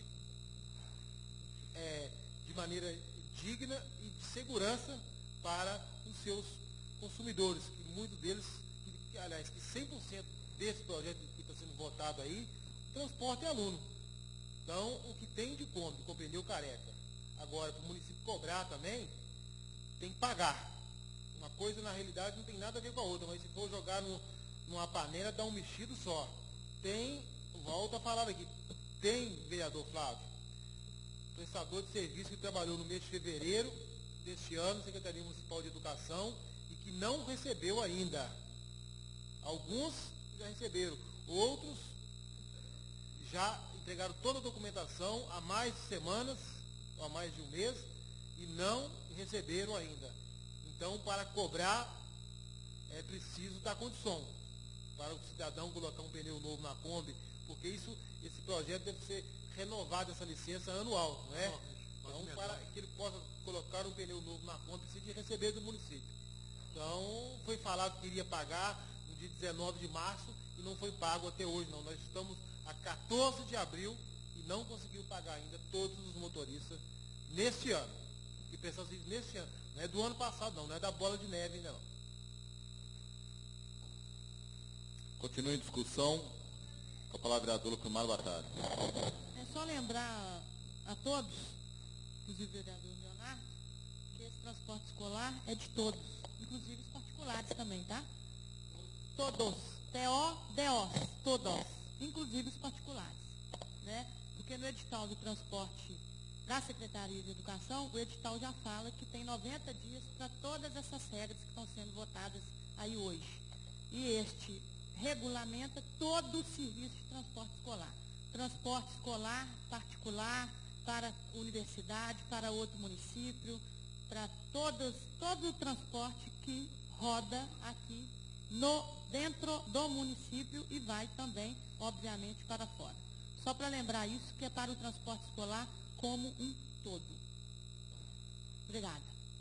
é, de maneira digna e de segurança para os seus consumidores, que muitos deles, que, aliás, que cem por cento desse projeto que está sendo votado aí, transporte é aluno. Então, o que tem de Kombi, com pneu careca, agora, para o município cobrar também, tem que pagar. Uma coisa, na realidade, não tem nada a ver com a outra, mas se for jogar no, numa panela, dá um mexido só. Tem, volta a falar aqui, tem, vereador Flávio, prestador de serviço que trabalhou no mês de fevereiro deste ano, Secretaria Municipal de Educação, e que não recebeu ainda. Alguns já receberam, outros já entregaram toda a documentação há mais de semanas, ou há mais de um mês, e não receberam ainda. Então, para cobrar, é preciso dar condição para o cidadão colocar um pneu novo na Kombi, porque isso, esse projeto deve ser renovado, essa licença anual, não é? Então, para que ele possa colocar um pneu novo na Kombi, precisa de receber do município. Então, foi falado que iria pagar no dia dezenove de março e não foi pago até hoje, não. Nós estamos a quatorze de abril e não conseguiu pagar ainda todos os motoristas neste ano. E pensando assim, neste ano, não é do ano passado, não, não é da bola de neve ainda, não. Continue em discussão. Com a palavra, vereador Lucumar Batalha. É só lembrar a todos, inclusive o vereador Leonardo, que esse transporte escolar é de todos, inclusive os particulares também, tá? Todos. T O D O S. Todos. Inclusive os particulares. Né? Porque no edital do transporte da Secretaria de Educação, o edital já fala que tem noventa dias para todas essas regras que estão sendo votadas aí hoje. E este regulamenta todo o serviço de transporte escolar. Transporte escolar particular para universidade, para outro município, para todos, todo o transporte que roda aqui no, dentro do município e vai também, obviamente, para fora. Só para lembrar isso, que é para o transporte escolar como um todo. Obrigada.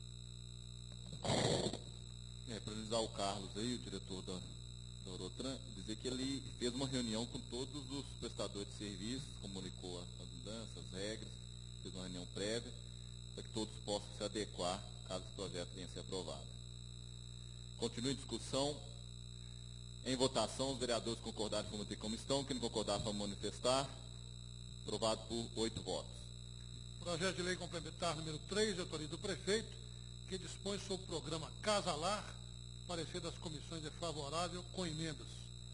É, para avisar o Carlos aí, o diretor da, da Eurotran, dizer que ele fez uma reunião com todos os prestadores de serviços, comunicou as mudanças, as regras, fez uma reunião prévia, para que todos possam se adequar caso o projeto venha a ser aprovado. Continue em discussão. Em votação, os vereadores concordaram com manter como estão, quem não concordar para manifestar. Aprovado por oito votos. Projeto de lei complementar número três, de autoria do prefeito, que dispõe sobre o programa Casa Lar. Parecer das comissões é favorável, com emendas.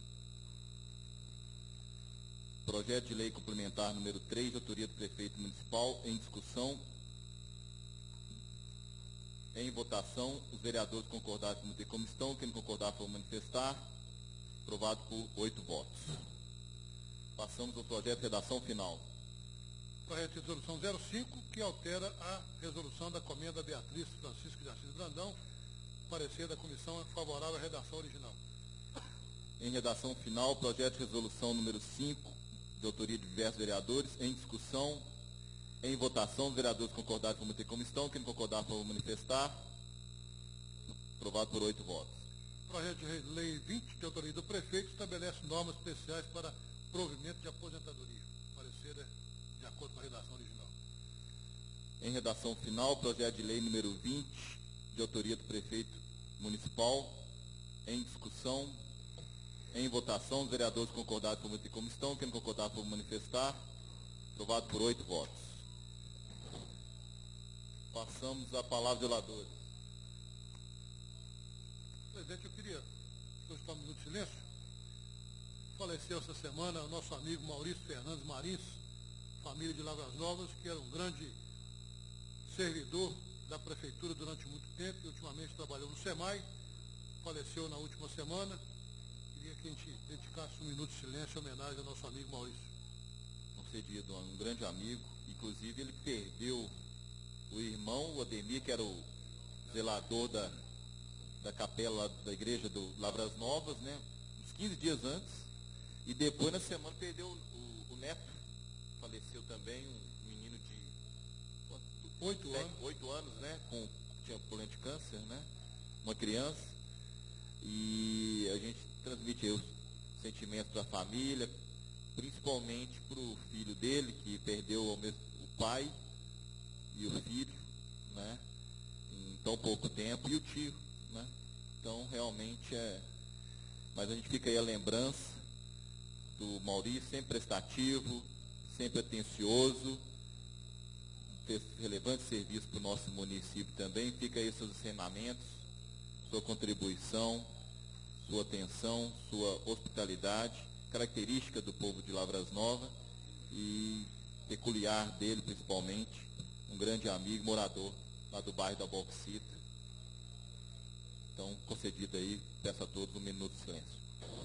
Projeto de lei complementar número três, de autoria do prefeito municipal, em discussão. Em votação, os vereadores concordaram com manter como estão, quem não concordar para manifestar. Aprovado por oito votos. Passamos ao projeto de redação final. Projeto de resolução zero cinco, que altera a resolução da comenda Beatriz Francisco de Assis Brandão. Parecer da comissão é favorável à redação original. Em redação final, projeto de resolução número cinco, de autoria de diversos vereadores, em discussão, em votação, os vereadores concordaram por manter como estão, quem não concordar por manifestar. Aprovado por oito votos. Projeto de lei vinte, de autoria do prefeito, estabelece normas especiais para provimento de aposentadoria. Parecer é de acordo com a redação original. Em redação final, projeto de lei número vinte, de autoria do prefeito municipal, em discussão, em votação, os vereadores concordaram por manter como estão, quem não concordar por manifestar. Aprovado por oito votos. Passamos à palavra de oradores. Presidente, eu queria solicitar um minuto de silêncio. Faleceu essa semana o nosso amigo Maurício Fernandes Marins, família de Lavras Novas, que era um grande servidor da prefeitura durante muito tempo e ultimamente trabalhou no SEMAI. Faleceu na última semana. Queria que a gente dedicasse um minuto de silêncio em homenagem ao nosso amigo Maurício. Concedido a um grande amigo, inclusive ele perdeu o irmão, o Ademir, que era o zelador da, da capela da igreja do Lavras Novas, né, uns quinze dias antes, e depois na semana perdeu o, o, o neto, faleceu também, um menino de oito sete, anos, oito anos, né, com, tinha problema de câncer, né, uma criança, e a gente transmite os sentimentos para a família, principalmente para o filho dele, que perdeu ao mesmo, o pai e o filho, né, em tão pouco tempo, e o tio, né, então realmente é, mas a gente fica aí a lembrança do Maurício, sempre prestativo, sempre atencioso, fez relevante serviço para o nosso município também, fica aí seus ensinamentos, sua contribuição, sua atenção, sua hospitalidade, característica do povo de Lavras Novas e peculiar dele principalmente, um grande amigo, morador lá do bairro da Bauxita. Então, concedido aí, peço a todos um minuto de silêncio.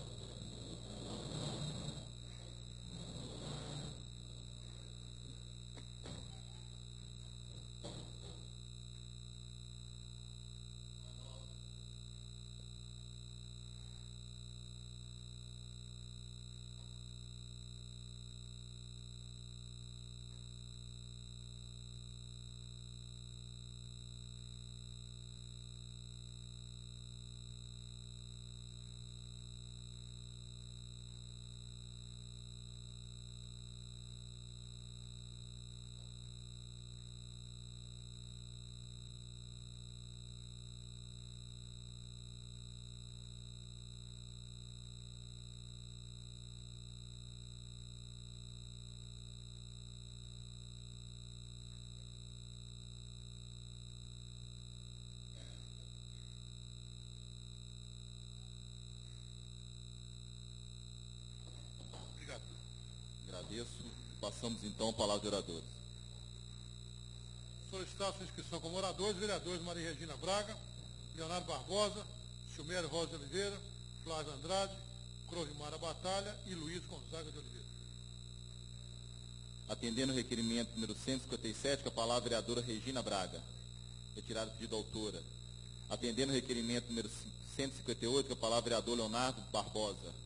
Agradeço. Passamos então a palavra de oradores. Solicitar sua inscrição como oradores, vereadores Maria Regina Braga, Leonardo Barbosa, Silmério Rosa de Oliveira, Flávio Andrade, Crovimara Batalha e Luiz Gonzaga de Oliveira. Atendendo o requerimento número cento e cinquenta e sete, com a palavra a vereadora Regina Braga. Retirado o pedido da autora. Atendendo o requerimento número cento e cinquenta e oito, com a palavra a vereador Leonardo Barbosa.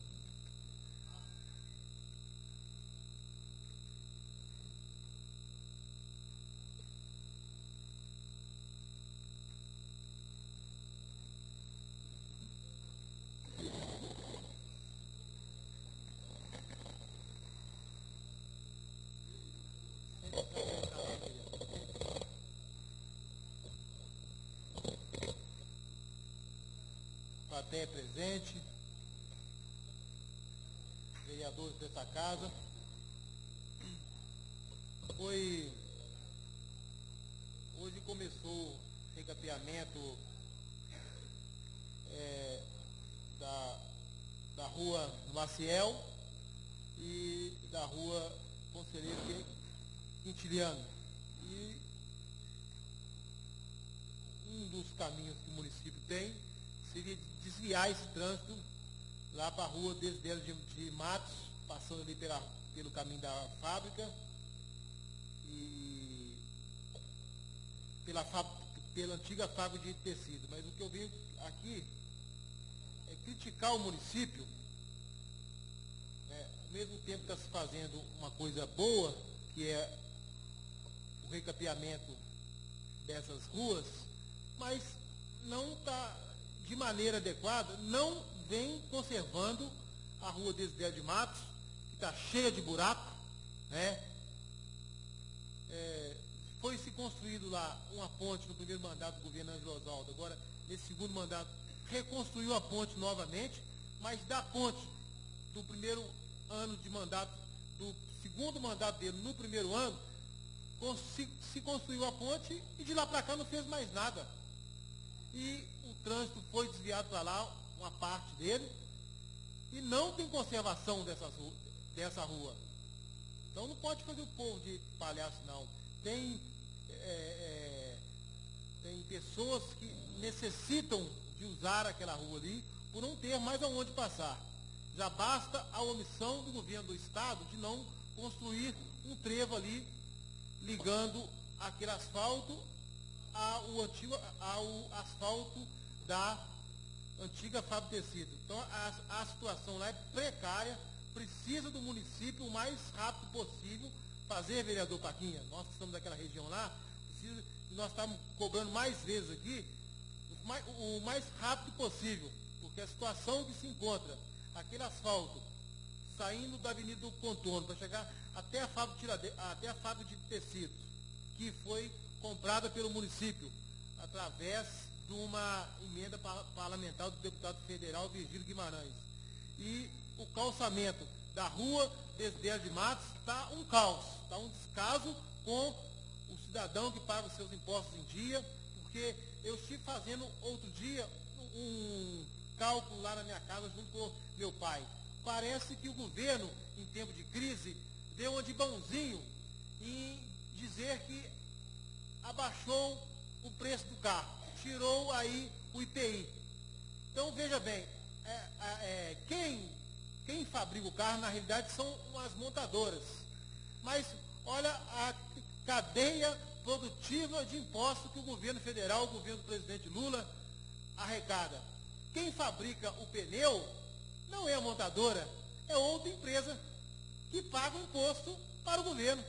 Plateia presente, vereadores dessa casa. Foi, hoje começou o recapeamento é, da, da rua Maciel e da rua Conselheiro Quintiliano. E um dos caminhos que o município tem seria desviar esse trânsito lá para a rua Desidério de, de Matos, passando ali pela, pelo caminho da fábrica, e pela, pela antiga fábrica de tecido. Mas o que eu venho aqui é criticar o município, né, ao mesmo tempo que está se fazendo uma coisa boa, que é o recapeamento dessas ruas, mas não está de maneira adequada, não vem conservando a rua Desidério de Matos, que está cheia de buraco, né? É, foi se construído lá uma ponte no primeiro mandato do governo Ângelo Osvaldo, agora nesse segundo mandato reconstruiu a ponte novamente, mas da ponte do primeiro ano de mandato, do segundo mandato dele no primeiro ano, se, se construiu a ponte e de lá para cá não fez mais nada. E o trânsito foi desviado para lá, uma parte dele, e não tem conservação dessas, dessa rua. Então não pode fazer o povo de palhaço, não. Tem, é, é, tem pessoas que necessitam de usar aquela rua ali por não ter mais aonde passar. Já basta a omissão do governo do estado de não construir um trevo ali ligando aquele asfalto ao antigo ao asfalto da antiga fábrica de tecido. Então a, a situação lá é precária, precisa do município o mais rápido possível fazer, vereador Paquinha, nós que estamos daquela região lá, precisa, nós estamos cobrando mais vezes aqui, o mais, o mais rápido possível, porque a situação que se encontra, aquele asfalto saindo da Avenida do Contorno para chegar até a fábrica de, até a fábrica de tecidos, que foi comprada pelo município, através de uma emenda parlamentar do deputado federal Virgílio Guimarães. E o calçamento da rua Desidério de Matos está um caos, está um descaso com o cidadão que paga os seus impostos em dia, porque eu estive fazendo outro dia um cálculo lá na minha casa junto com meu pai. Parece que o governo, em tempo de crise, deu uma de bonzinho em dizer que abaixou o preço do carro, tirou aí o I P I. Então, veja bem, é, é, quem, quem fabrica o carro, na realidade, são as montadoras. Mas, olha a cadeia produtiva de impostos que o governo federal, o governo do presidente Lula, arrecada. Quem fabrica o pneu não é a montadora, é outra empresa que paga o imposto para o governo.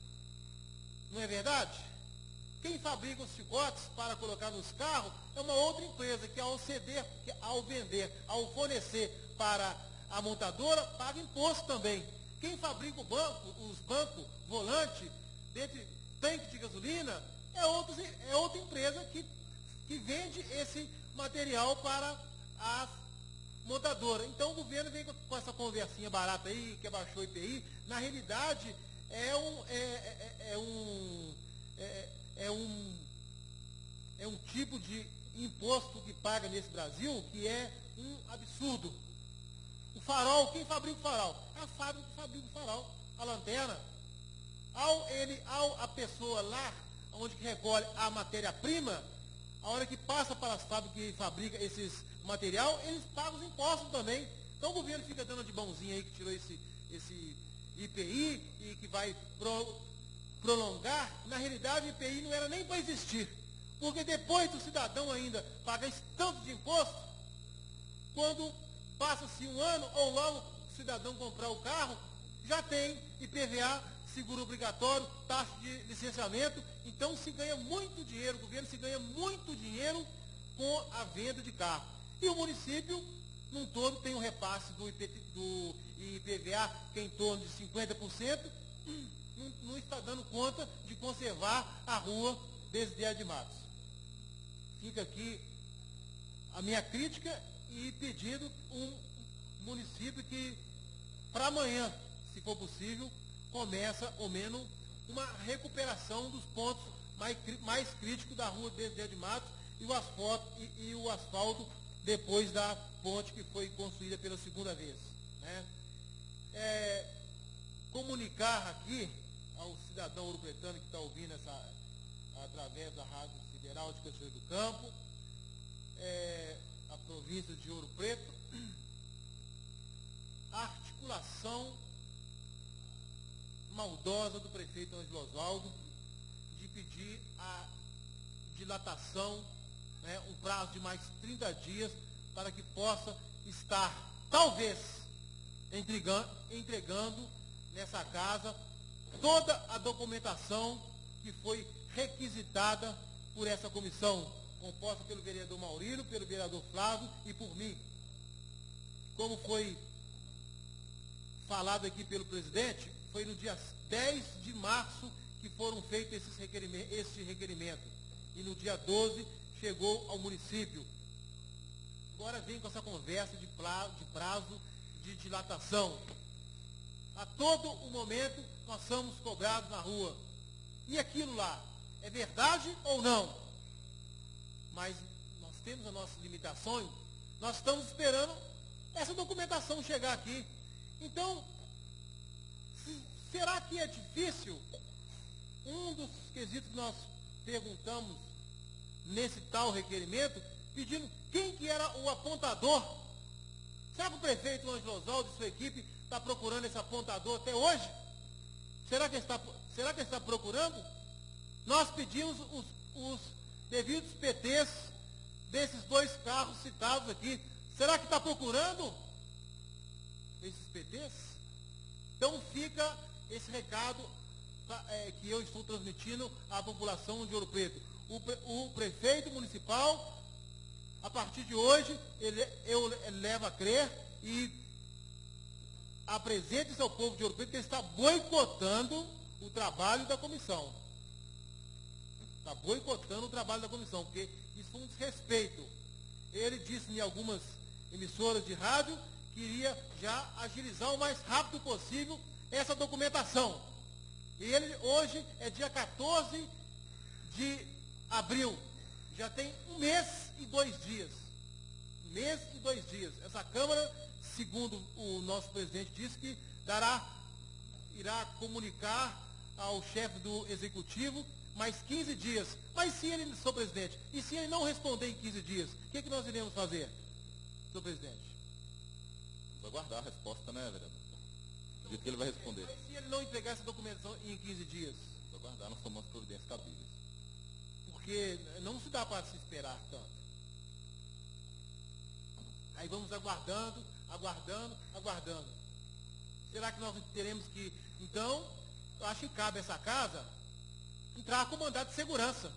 Não é verdade? Quem fabrica os chicotes para colocar nos carros é uma outra empresa que ao ceder, que ao vender, ao fornecer para a montadora, paga imposto também. Quem fabrica o banco, os bancos, volante, dentro tanque de gasolina, é, outros, é outra empresa que, que vende esse material para as montadoras. Então o governo vem com essa conversinha barata aí, que abaixou o I P I, na realidade é um... É, é, é um é, É um, é um tipo de imposto que paga nesse Brasil que é um absurdo. O farol, quem fabrica o farol? É a fábrica que fabrica o farol, a lanterna. Ao, ele, ao a pessoa lá, onde que recolhe a matéria-prima, a hora que passa para as fábricas que fabricam esses material, eles pagam os impostos também. Então o governo fica dando de bonzinho aí que tirou esse, esse I P I e que vai pro, prolongar. Na realidade, o I P I não era nem para existir, porque depois do cidadão ainda pagar esse tanto de imposto, quando passa-se um ano, ou logo o cidadão comprar o carro, já tem I P V A, seguro obrigatório, taxa de licenciamento, então se ganha muito dinheiro, o governo se ganha muito dinheiro com a venda de carro. E o município, num todo, tem um repasse do, I P, do I P V A, que é em torno de cinquenta por cento, Não, não está dando conta de conservar a rua Desidério de Matos. Fica aqui a minha crítica e pedido um município que, para amanhã, se for possível, começa, ao menos, uma recuperação dos pontos mais, mais críticos da rua Desidério de Matos e o asfalto, e, e o asfalto depois da ponte que foi construída pela segunda vez. Né? É, comunicar aqui ao cidadão ouro-pretano que está ouvindo essa, através da Rádio Federal de Cachoeiro do Campo, é, a província de Ouro Preto, a articulação maldosa do prefeito Ângelo Osvaldo de pedir a dilatação, né, um prazo de mais trinta dias, para que possa estar, talvez, entregando, entregando nessa casa toda a documentação que foi requisitada por essa comissão, composta pelo vereador Maurílio, pelo vereador Flávio e por mim. Como foi falado aqui pelo presidente, foi no dia dez de março que foram feitos esses requerimentos, esse requerimento. E no dia doze chegou ao município. Agora vem com essa conversa de prazo, de, prazo, de dilatação. A todo o momento nós somos cobrados na rua. E aquilo lá, é verdade ou não? Mas nós temos as nossas limitações, nós estamos esperando essa documentação chegar aqui. Então, se, será que é difícil? Um dos quesitos que nós perguntamos nesse tal requerimento, pedindo quem que era o apontador. Será que o prefeito Ângelo Osvaldo e sua equipe está procurando esse apontador até hoje? Será que ele está, será que ele está procurando? Nós pedimos os, os devidos P Ts desses dois carros citados aqui. Será que está procurando esses P Ts? Então fica esse recado é, que eu estou transmitindo à população de Ouro Preto. O, o prefeito municipal, a partir de hoje, ele, eu ele leva a crer e apresente-se ao povo de Ouro Preto que ele está boicotando o trabalho da comissão. Está boicotando o trabalho da comissão, porque isso foi um desrespeito. Ele disse em algumas emissoras de rádio que iria já agilizar o mais rápido possível essa documentação. E ele, hoje, é dia quatorze de abril. Já tem um mês e dois dias. Um mês e dois dias. Essa Câmara, segundo o nosso presidente, disse que dará, irá comunicar ao chefe do Executivo mais quinze dias. Mas se ele, senhor presidente, e se ele não responder em quinze dias, o que, que nós iremos fazer, senhor presidente? Vamos aguardar a resposta, né, vereador? Acredito que ele vai responder. Mas se ele não entregar essa documentação em quinze dias? Vamos aguardar, nós tomamos providências cabíveis. Porque não se dá para se esperar tanto. Aí vamos aguardando, aguardando, aguardando. Será que nós teremos que... Então, eu acho que cabe essa casa entrar com mandado de segurança.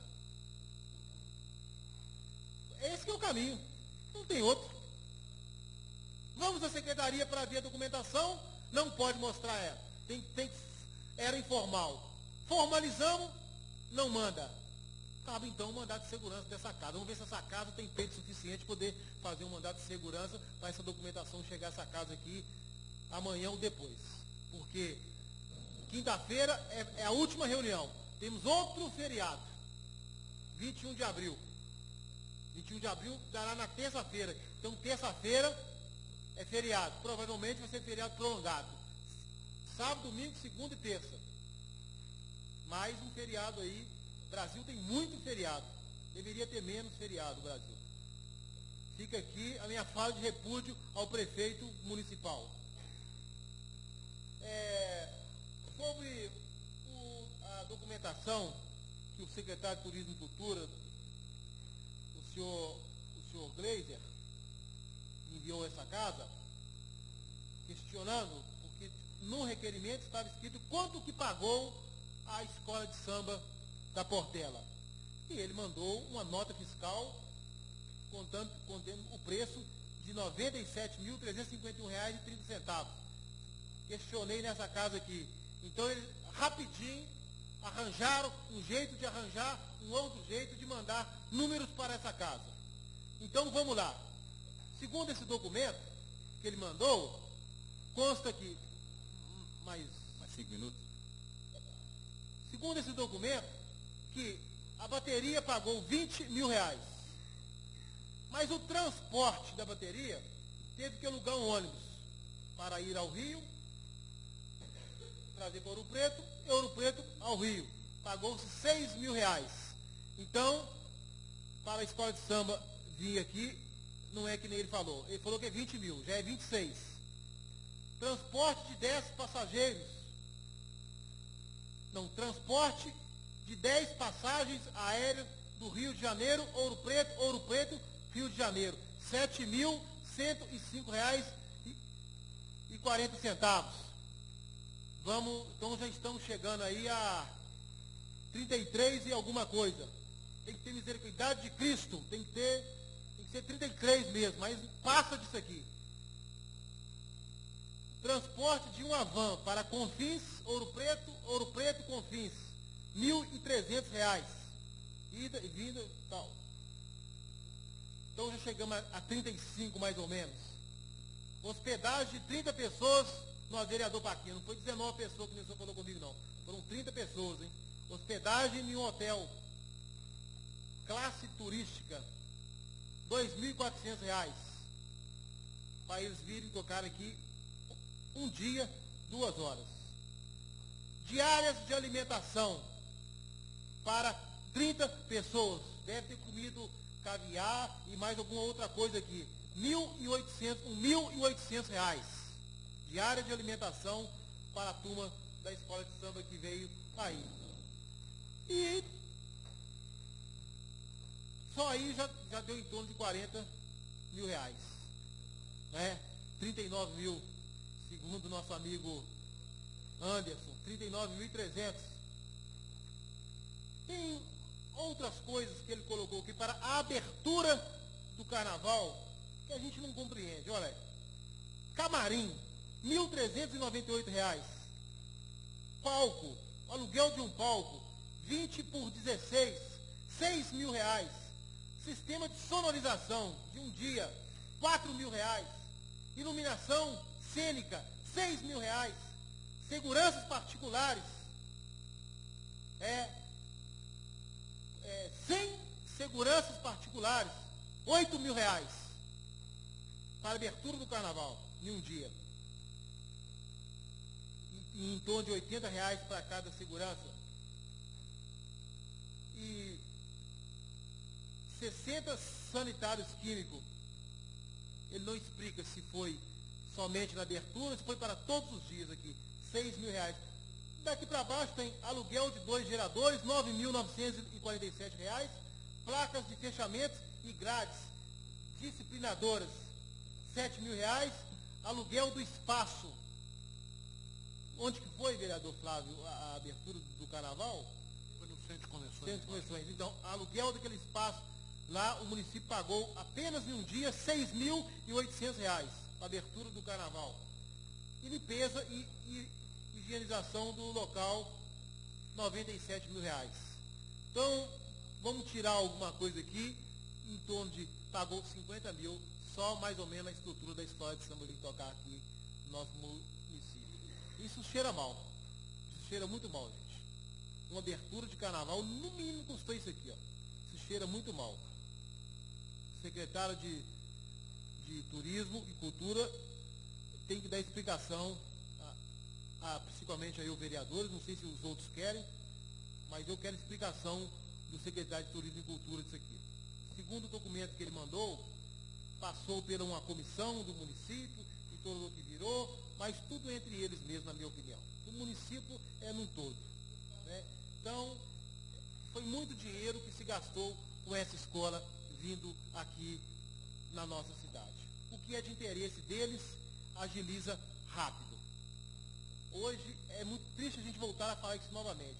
Esse que é o caminho. Não tem outro. Vamos à secretaria para ver a documentação, não pode mostrar ela. Tem, tem, era informal. Formalizamos, não manda. Cabe então um mandado de segurança dessa casa. Vamos ver se essa casa tem peito suficiente para poder fazer um mandado de segurança para essa documentação chegar a essa casa aqui amanhã ou depois. Porque quinta-feira é, é a última reunião. Temos outro feriado, vinte e um de abril. vinte e um de abril dará na terça-feira. Então, terça-feira é feriado. Provavelmente vai ser feriado prolongado. Sábado, domingo, segunda e terça. Mais um feriado aí. O Brasil tem muito feriado. Deveria ter menos feriado, o Brasil. Fica aqui a minha fala de repúdio ao prefeito municipal. É, sobre o, a documentação que o secretário de Turismo e Cultura, o senhor, o senhor Gleiser, enviou a essa casa, questionando, porque no requerimento estava escrito quanto que pagou a escola de samba da Portela. E ele mandou uma nota fiscal contando, contendo o preço de noventa e sete mil trezentos e cinquenta e um reais e trinta centavos. Questionei nessa casa aqui. Então eles rapidinho arranjaram um jeito de arranjar um outro jeito de mandar números para essa casa. Então vamos lá. Segundo esse documento que ele mandou, consta que mais, mais cinco minutos. Segundo esse documento, que a bateria pagou vinte mil reais. Mas o transporte da bateria teve que alugar um ônibus para ir ao Rio, trazer para Ouro Preto, e Ouro Preto ao Rio. Pagou-se seis mil reais. Então, para a escola de samba vir aqui, não é que nem ele falou. Ele falou que é vinte mil, já é vinte e seis. Transporte de dez passageiros. não, transporte de dez passagens aéreas do Rio de Janeiro, Ouro Preto, Ouro Preto, Rio de Janeiro, sete mil cento e cinco reais e quarenta centavos. Vamos, então já estamos chegando aí a trinta e três e alguma coisa. Tem que ter misericórdia de Cristo, tem que ter, tem que ser trinta e três mesmo, mas passa disso aqui. Transporte de uma van para Confins, Ouro Preto, Ouro Preto, Confins, mil e trezentos reais. Ida e vinda e tal. Então já chegamos a, a trinta e cinco mais ou menos. Hospedagem de trinta pessoas no vereador Paquinha. Não foi dezenove pessoas que o senhor falou comigo, não. Foram trinta pessoas, hein? Hospedagem em um hotel. Classe turística. dois mil e quatrocentos reais. Para eles virem tocar aqui um dia, duas horas. Diárias de alimentação para trinta pessoas. Deve ter comido caviar e mais alguma outra coisa aqui. mil e oitocentos, mil e oitocentos reais. Diária de alimentação para a turma da escola de samba que veio aí. E só aí já, já deu em torno de quarenta mil reais. Né? trinta e nove mil, segundo o nosso amigo Anderson, trinta e nove mil e trezentos. Tem outras coisas que ele colocou aqui para a abertura do carnaval que a gente não compreende. Olha aí. Camarim, mil trezentos e noventa e oito reais. Palco, aluguel de um palco, vinte por dezesseis, seis mil reais. Sistema de sonorização de um dia, quatro mil reais. Iluminação cênica, seis mil reais. Seguranças particulares, é, é, cem seguranças particulares, oito mil reais. Para a abertura do carnaval, em um dia. Em, em torno de oitenta reais para cada segurança. E sessenta sanitários químicos. Ele não explica se foi somente na abertura, se foi para todos os dias aqui. seis mil reais. Daqui para baixo tem aluguel de dois geradores, nove mil novecentos e quarenta e sete reais. Placas de fechamentos e grades disciplinadoras, sete mil reais. Aluguel do espaço. Onde que foi, vereador Flávio, a, a abertura do carnaval? Foi no Centro de Convenções. Centro de Convenções. Então, aluguel daquele espaço, lá o município pagou apenas em um dia seis mil e oitocentos reais para a abertura do carnaval. E limpeza e, e higienização do local, noventa e sete mil reais. Então, vamos tirar alguma coisa aqui, em torno de, pagou cinquenta mil, só mais ou menos a estrutura da história de samba que tocar aqui no nosso município. Isso cheira mal. Isso cheira muito mal, gente. Uma abertura de carnaval, no mínimo custou isso aqui, ó. Isso cheira muito mal. Secretário de, de Turismo e Cultura tem que dar explicação, a, a, principalmente aí os vereadores, não sei se os outros querem, mas eu quero explicação do secretário de Turismo e Cultura disso aqui. Segundo o documento que ele mandou, passou por uma comissão do município, e todo o que virou, mas tudo entre eles mesmo, na minha opinião. O município é num todo. Né? Então, foi muito dinheiro que se gastou com essa escola vindo aqui na nossa cidade. O que é de interesse deles, agiliza rápido. Hoje é muito triste a gente voltar a falar isso novamente.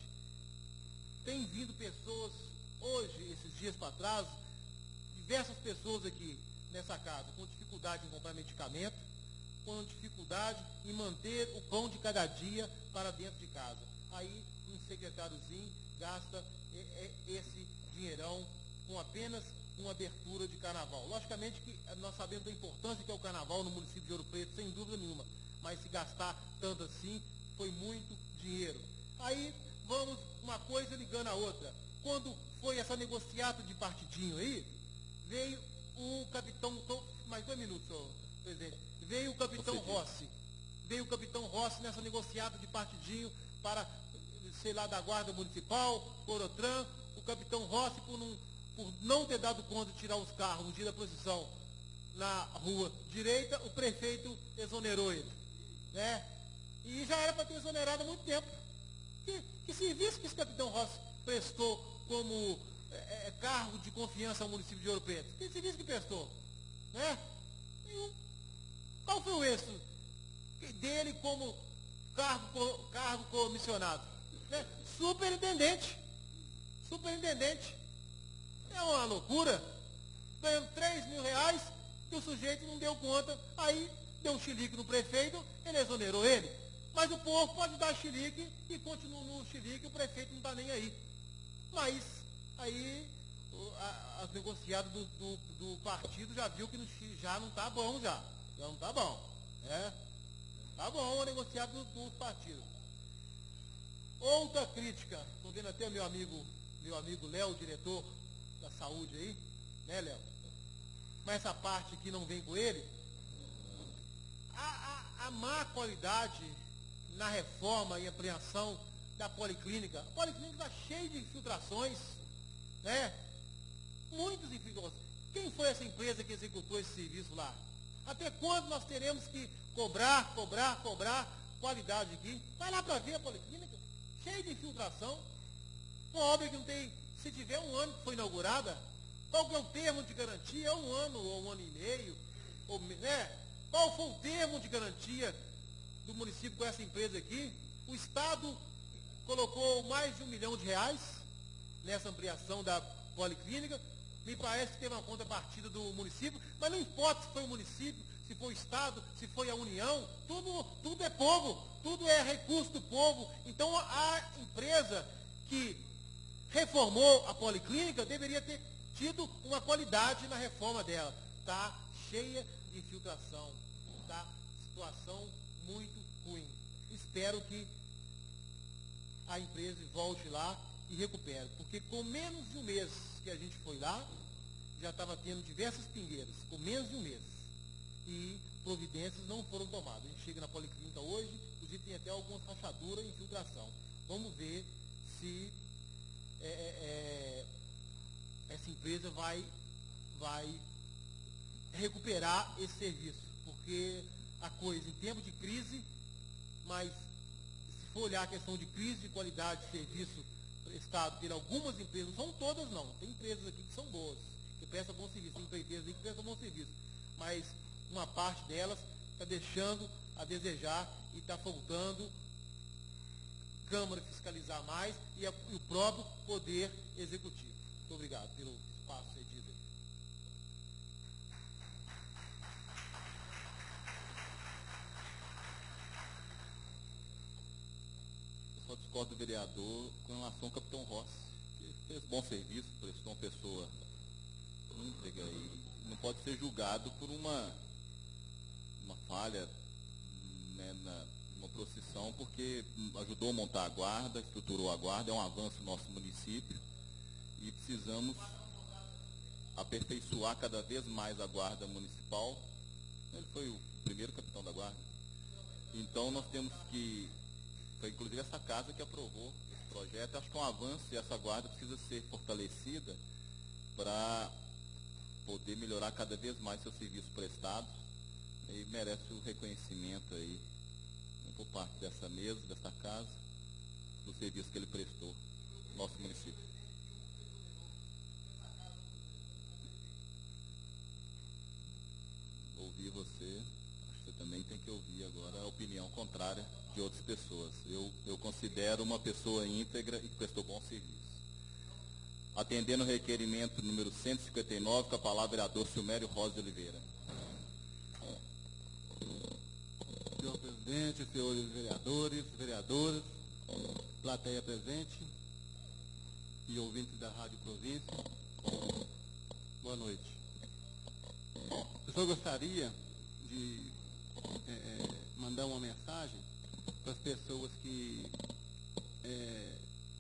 Tem vindo pessoas, hoje, esses dias para trás, diversas pessoas aqui nessa casa, com dificuldade em comprar medicamento, com dificuldade em manter o pão de cada dia para dentro de casa. Aí, um secretáriozinho gasta esse dinheirão com apenas uma abertura de carnaval. Logicamente que nós sabemos da importância que é o carnaval no município de Ouro Preto, sem dúvida nenhuma, mas se gastar tanto assim, foi muito dinheiro. Aí, vamos, uma coisa ligando a outra. Quando foi essa negociata de partidinho aí, veio o capitão, mais dois minutos, senhor presidente, veio o capitão Rossi, veio o capitão Rossi nessa negociata de partidinho para, sei lá, da Guarda Municipal, Corotran, o capitão Rossi, por não, por não ter dado conta de tirar os carros no dia da procissão na rua direita, o prefeito exonerou ele, né? E já era para ter exonerado há muito tempo. Que, que serviço que esse capitão Rossi prestou como é, é, cargo de confiança ao município de Ouro Preto? Que serviço que prestou? Né? Nenhum. Qual foi o êxito dele como cargo, cargo comissionado? Né? Superintendente. Superintendente. É uma loucura. Ganhando três mil reais e o sujeito não deu conta. Aí deu um chilique no prefeito, ele exonerou ele. Mas o povo pode dar chilique e continua no chilique, o prefeito não está nem aí. Mas aí as negociadas do, do, do partido já viu que no, já não está bom já. Já não está bom. Né? Tá bom a negociada dos do partidos. Outra crítica, estou vendo até meu amigo, meu amigo Léo, diretor da saúde aí, né, Léo? Mas essa parte aqui não vem com ele. A, a, a má qualidade na reforma e ampliação da policlínica. A policlínica está cheia de infiltrações, né? Muitas infiltrações. Quem foi essa empresa que executou esse serviço lá? Até quando nós teremos que cobrar, cobrar, cobrar qualidade aqui? Vai lá para ver a policlínica, cheia de infiltração. Uma obra que não tem, se tiver um ano que foi inaugurada, qual que é o termo de garantia? É um ano ou um ano e meio, ou, né? Qual foi o termo de garantia do município com essa empresa aqui? O Estado colocou mais de um milhão de reais nessa ampliação da policlínica. Me parece que teve uma contrapartida do município, mas não importa se foi o município, se foi o Estado, se foi a União, tudo, tudo é povo, tudo é recurso do povo. Então a empresa que reformou a policlínica deveria ter tido uma qualidade na reforma dela. Está cheia de infiltração, está situação muito ruim. Espero que a empresa volte lá e recupere, porque com menos de um mês que a gente foi lá, já estava tendo diversas pingueiras, com menos de um mês. E providências não foram tomadas. A gente chega na policlínica hoje, inclusive tem até algumas rachaduras e infiltração. Vamos ver se é, é, essa empresa vai, vai recuperar esse serviço. Porque a coisa, em tempo de crise, mas se for olhar a questão de crise de qualidade de serviço prestado por algumas empresas, não são todas não, tem empresas aqui que são boas, que prestam bom serviço, tem empresas aqui que prestam bom serviço, mas uma parte delas está deixando a desejar e está faltando Câmara fiscalizar mais e, a, e o próprio Poder Executivo. Muito obrigado pelo espaço cedido. Eu só discordo do vereador com relação ao capitão Rossi, que fez bom serviço, prestou uma pessoa íntegra e não pode ser julgado por uma, uma falha, né, na, numa procissão, porque ajudou a montar a guarda, estruturou a guarda, é um avanço no nosso município e precisamos aperfeiçoar cada vez mais a guarda municipal. Ele foi o primeiro capitão da guarda. Então nós temos que, foi inclusive essa casa que aprovou esse projeto, acho que é um avanço e essa guarda precisa ser fortalecida para poder melhorar cada vez mais seus serviços prestados e merece o reconhecimento aí por parte dessa mesa, dessa casa, do serviço que ele prestou no nosso município. Ouvir você, acho que você também tem que ouvir agora a opinião contrária de outras pessoas. Eu, eu considero uma pessoa íntegra e que prestou bom serviço. Atendendo o requerimento número cento e cinquenta e nove, com a palavra vereador Silmério Rosa de Oliveira. Senhor presidente, senhores vereadores, vereadoras, plateia presente e ouvintes da Rádio Província, boa noite. Eu só gostaria de é, mandar uma mensagem para as pessoas que, é,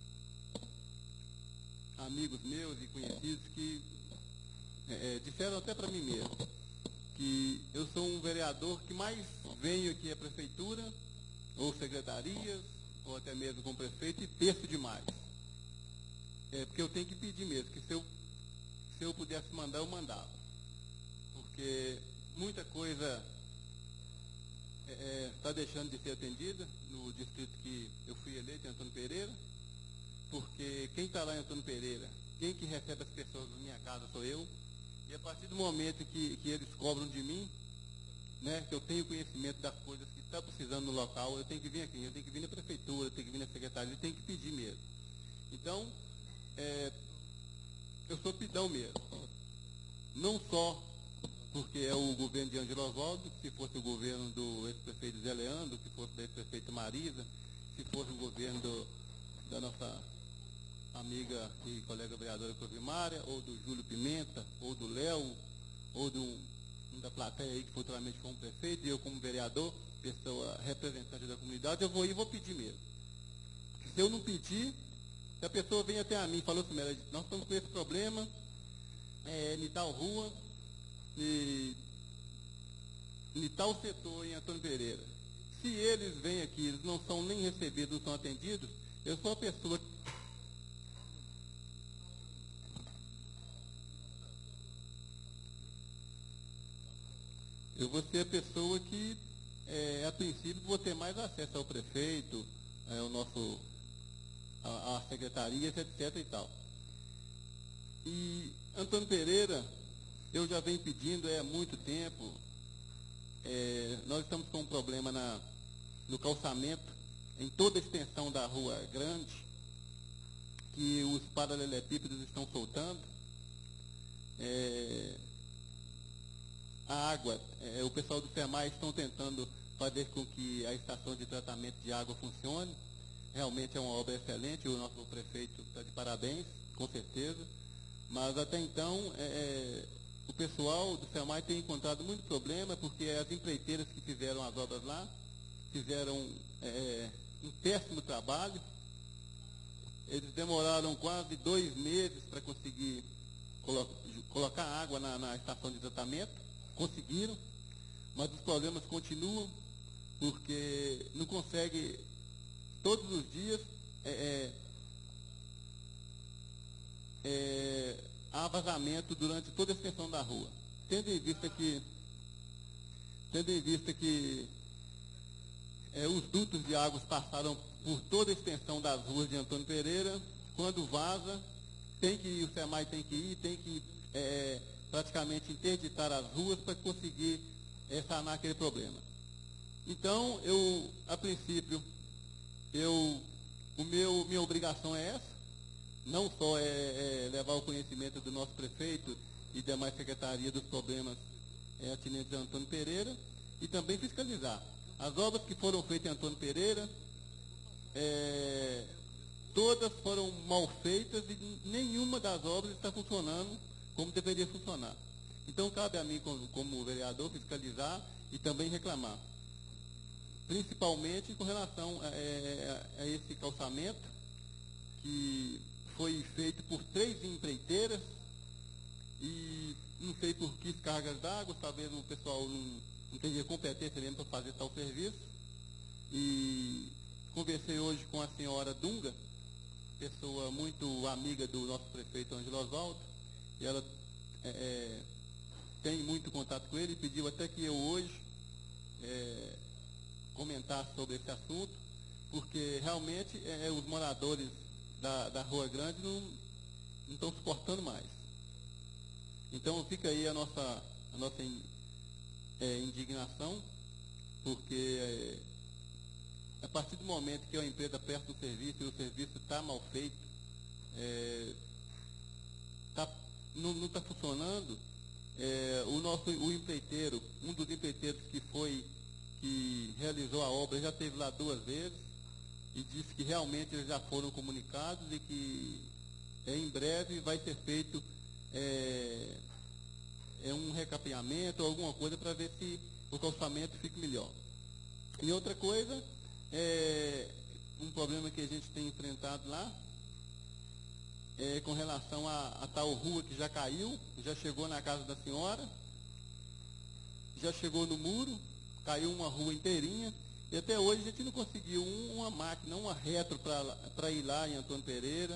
amigos meus e conhecidos, que é, disseram até para mim mesmo, que eu sou um vereador que mais venho aqui à prefeitura, ou secretarias, ou até mesmo com o prefeito, e terço demais. É, porque eu tenho que pedir mesmo, que se eu, se eu pudesse mandar, eu mandava. Porque muita coisa está deixando de ser atendida no distrito que eu fui eleito, em Antônio Pereira, porque quem está lá em Antônio Pereira, quem que recebe as pessoas na minha casa sou eu, e a partir do momento que, que eles cobram de mim, né, que eu tenho conhecimento das coisas que está precisando no local, eu tenho que vir aqui, eu tenho que vir na prefeitura, eu tenho que vir na secretaria, eu tenho que pedir mesmo. Então, é, eu sou pidão mesmo. Não só porque é o governo de Ângelo Oswaldo, se fosse o governo do ex-prefeito Zé Leandro, se fosse da ex-prefeita Marisa, se fosse o governo do, da nossa amiga e colega vereadora Clovimária, ou do Júlio Pimenta, ou do Léo, ou do, um da plateia aí que futuramente foi um prefeito, e eu como vereador, pessoa representante da comunidade, eu vou ir e vou pedir mesmo. Se eu não pedir, se a pessoa vem até a mim e falou assim, nós estamos com esse problema, é, em tal rua, e em tal setor, em Antônio Pereira. Se eles vêm aqui, eles não são nem recebidos, não são atendidos, eu sou a pessoa... Eu vou ser a pessoa que, é, a princípio, vou ter mais acesso ao prefeito, é, ao nosso, a, a secretaria, etc e tal. E Antônio Pereira, eu já venho pedindo é, há muito tempo, é, nós estamos com um problema na, no calçamento, em toda a extensão da Rua Grande, que os paralelepípedos estão soltando. É, a água, é, o pessoal do FEMAI estão tentando fazer com que a estação de tratamento de água funcione. Realmente é uma obra excelente, o nosso prefeito está de parabéns, com certeza. Mas até então, é, o pessoal do FEMAI tem encontrado muito problema, porque as empreiteiras que fizeram as obras lá, fizeram é, um péssimo trabalho. Eles demoraram quase dois meses para conseguir colo colocar água na, na estação de tratamento. Conseguiram, mas os problemas continuam, porque não consegue, todos os dias, é, é, é, há vazamento durante toda a extensão da rua. Tendo em vista que, tendo em vista que é, os dutos de águas passaram por toda a extensão das ruas de Antônio Pereira, quando vaza, tem que ir, o FEMAI tem que ir, tem que é, praticamente interditar as ruas para conseguir é, sanar aquele problema. Então, eu, a princípio, eu, o meu, minha obrigação é essa, não só é, é levar o conhecimento do nosso prefeito e demais secretaria dos problemas é, atinentes a Antônio Pereira, e também fiscalizar. As obras que foram feitas em Antônio Pereira, é, todas foram mal feitas e nenhuma das obras está funcionando como deveria funcionar. Então, cabe a mim, como, como vereador, fiscalizar e também reclamar. Principalmente com relação a, a, a esse calçamento, que foi feito por três empreiteiras, e não sei por que cargas d'água, talvez o pessoal não, não tenha competência mesmo para fazer tal serviço. E conversei hoje com a senhora Dunga, pessoa muito amiga do nosso prefeito Ângelo Oswaldo, e ela é, é, tem muito contato com ele, e pediu até que eu hoje é, comentasse sobre esse assunto, porque realmente é, os moradores da, da Rua Grande não, não estão suportando mais. Então fica aí a nossa, a nossa é, indignação, porque é, a partir do momento que a empresa presta um serviço e o serviço está mal feito, é, tá, não está funcionando, é, o nosso o empreiteiro, um dos empreiteiros que foi, que realizou a obra, já esteve lá duas vezes e disse que realmente eles já foram comunicados e que é, em breve vai ser feito é, é um recapeamento ou alguma coisa para ver se o calçamento fique melhor. E outra coisa, é, um problema que a gente tem enfrentado lá, é, com relação a, a tal rua que já caiu, já chegou na casa da senhora, já chegou no muro, caiu uma rua inteirinha, e até hoje a gente não conseguiu um, uma máquina, uma retro para ir lá em Antônio Pereira,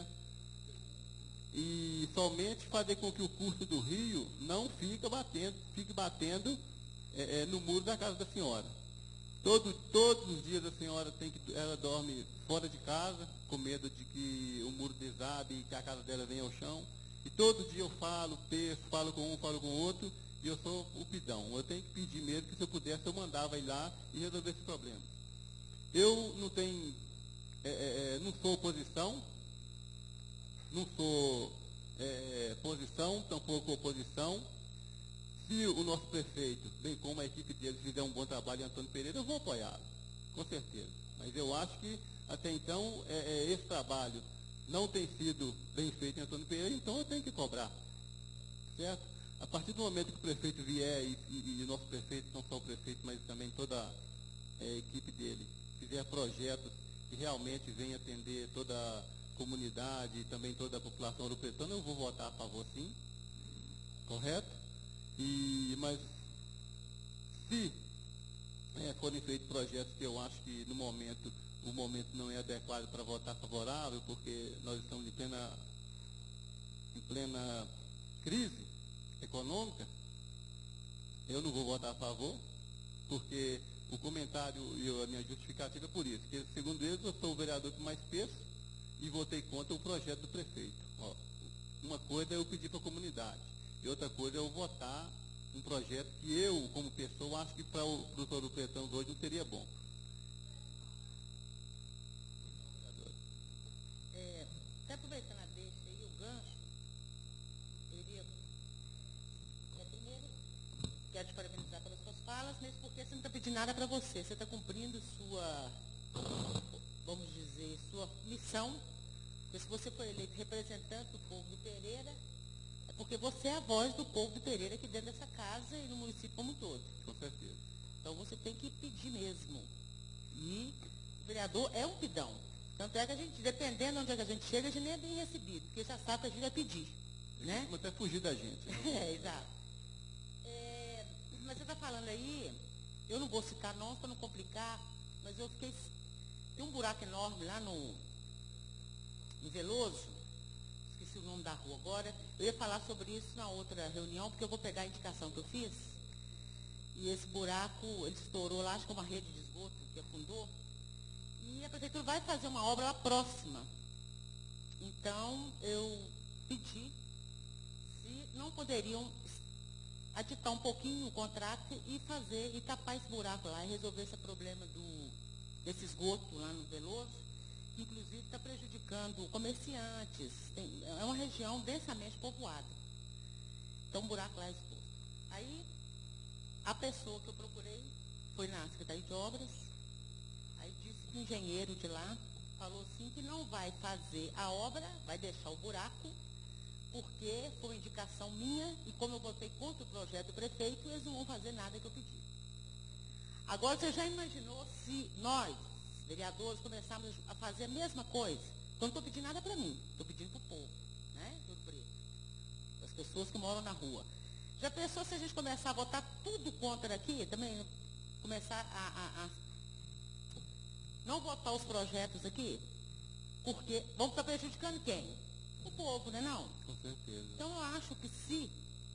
e somente fazer com que o curso do rio não fique batendo, fique batendo é, é, no muro da casa da senhora. Todo, todos os dias a senhora tem que, ela dorme fora de casa, com medo de que o muro desabe e que a casa dela venha ao chão. E todo dia eu falo, peço, falo com um, falo com o outro, e eu sou o pidão. Eu tenho que pedir mesmo, que se eu pudesse eu mandava ir lá e resolver esse problema. Eu não tenho, é, é, não sou oposição, não sou é, posição, tampouco oposição. Se o nosso prefeito, bem como a equipe dele, fizer um bom trabalho em Antônio Pereira, eu vou apoiá-lo, com certeza. Mas eu acho que, até então, é, é, esse trabalho não tem sido bem feito em Antônio Pereira, então eu tenho que cobrar. Certo? A partir do momento que o prefeito vier, e, e, e o nosso prefeito, não só o prefeito, mas também toda a é, equipe dele, fizer projetos que realmente venham atender toda a comunidade e também toda a população ouro-pretana, eu vou votar a favor, sim. Correto? E, mas, se é, forem feitos projetos que eu acho que, no momento, o momento não é adequado para votar favorável, porque nós estamos em plena, em plena crise econômica, eu não vou votar a favor, porque o comentário e a minha justificativa é por isso, que, segundo eles, eu sou o vereador que mais peço e votei contra o projeto do prefeito. Ó, uma coisa é eu pedir para a comunidade, e outra coisa é eu votar um projeto que eu, como pessoa, acho que para o doutor do Pretão hoje não seria bom. É, até aproveitando a deixa aí, o gancho, eu iria, é, primeiro, quero te parabenizar pelas suas falas, mesmo porque você não está pedindo nada para você, você está cumprindo sua, vamos dizer, sua missão, porque se você foi eleito representante do povo do Pereira, é porque você é a voz do povo do Pereira aqui dentro dessa casa e no município como um todo. Com certeza. Então você tem que pedir mesmo. E o vereador é um pidão. Tanto é que a gente, dependendo de onde é que a gente chega, a gente nem é bem recebido, porque já sabe que a gente vai pedir. Né? Vamos até fugir da gente. Né? É, exato. É, mas você está falando aí, eu não vou citar nomes para não complicar, mas eu fiquei. Tem um buraco enorme lá no, no Veloso, esqueci o nome da rua agora. Eu ia falar sobre isso na outra reunião, porque eu vou pegar a indicação que eu fiz. E esse buraco, ele estourou lá, acho que é uma rede de esgoto que afundou. E a prefeitura vai fazer uma obra lá próxima. Então, eu pedi se não poderiam aditar um pouquinho o contrato e fazer, e tapar esse buraco lá, e resolver esse problema do, desse esgoto lá no Veloso, que inclusive está prejudicando comerciantes. Tem, é uma região densamente povoada. Então, um buraco lá é exposto. Aí, a pessoa que eu procurei foi na Secretaria de Obras, aí disse que o engenheiro de lá falou assim que não vai fazer a obra, vai deixar o buraco, porque foi uma indicação minha, e como eu votei contra o projeto do prefeito, eles não vão fazer nada que eu pedi. Agora, você já imaginou se nós, vereadores, começarmos a fazer a mesma coisa? Então, não estou pedindo nada para mim, estou pedindo para o povo, né, Ouro Preto, as pessoas que moram na rua. Já pensou se a gente começar a votar tudo contra aqui, também começar a, a, a não votar os projetos aqui? Porque vamos estar prejudicando quem? O povo, né, não? Com certeza. Então, eu acho que se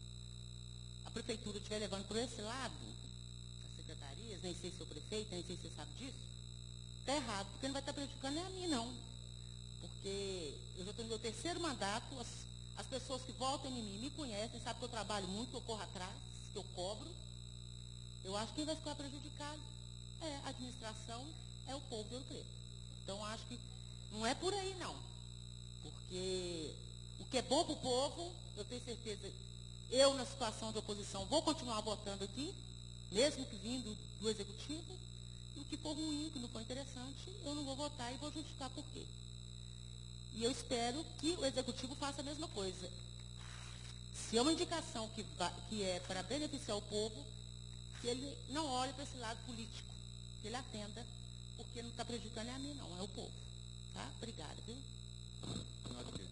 a prefeitura estiver levando por esse lado, as secretarias, nem sei se é o prefeito, nem sei se você sabe disso, está errado, porque não vai estar prejudicando nem a mim, não. Porque eu já estou no meu terceiro mandato, as, as pessoas que votam em mim me conhecem, sabem que eu trabalho muito, que eu corro atrás, que eu cobro. Eu acho que quem vai ficar prejudicado é a administração, é o povo de Ouro Preto. Então, acho que não é por aí, não. Porque o que é bom para o povo, eu tenho certeza, eu, na situação de oposição, vou continuar votando aqui, mesmo que vindo do Executivo, e o que for ruim, que não for interessante, eu não vou votar e vou justificar por quê. E eu espero que o Executivo faça a mesma coisa. Se é uma indicação que, vai, que é para beneficiar o povo, que ele não olhe para esse lado político, que ele atenda, porque não está prejudicando é a mim, não, é o povo. Tá? Obrigada, viu? Ok.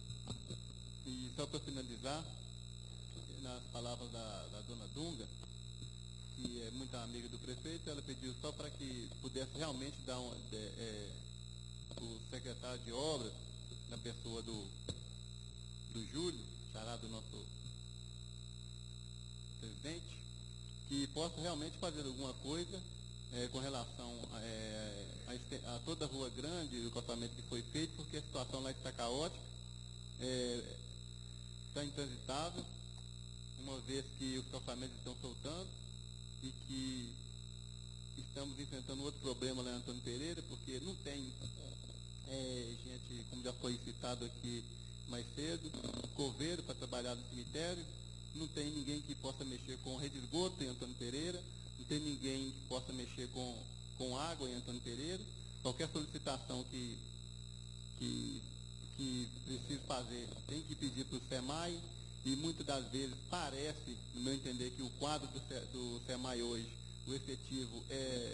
E só para finalizar, nas palavras da, da dona Dunga, que é muito amiga do prefeito, ela pediu só para que pudesse realmente dar um, de, é, o secretário de obras, na pessoa do, do Júlio, xará do nosso presidente, que possa realmente fazer alguma coisa é, com relação é, a, este- a toda a Rua Grande, o calçamento que foi feito, porque a situação lá está caótica, é, está intransitável, uma vez que os calçamentos estão soltando e que estamos enfrentando outro problema lá em Antônio Pereira, porque não tem é, gente, como já foi citado aqui mais cedo, coveiro para trabalhar no cemitério, não tem ninguém que possa mexer com rede de esgoto em Antônio Pereira, não tem ninguém que possa mexer com, com água em Antônio Pereira. Qualquer solicitação que, que, que preciso fazer tem que pedir para o SEMAI, e muitas das vezes parece, no meu entender, que o quadro do, Se- do SEMAI hoje, o efetivo é,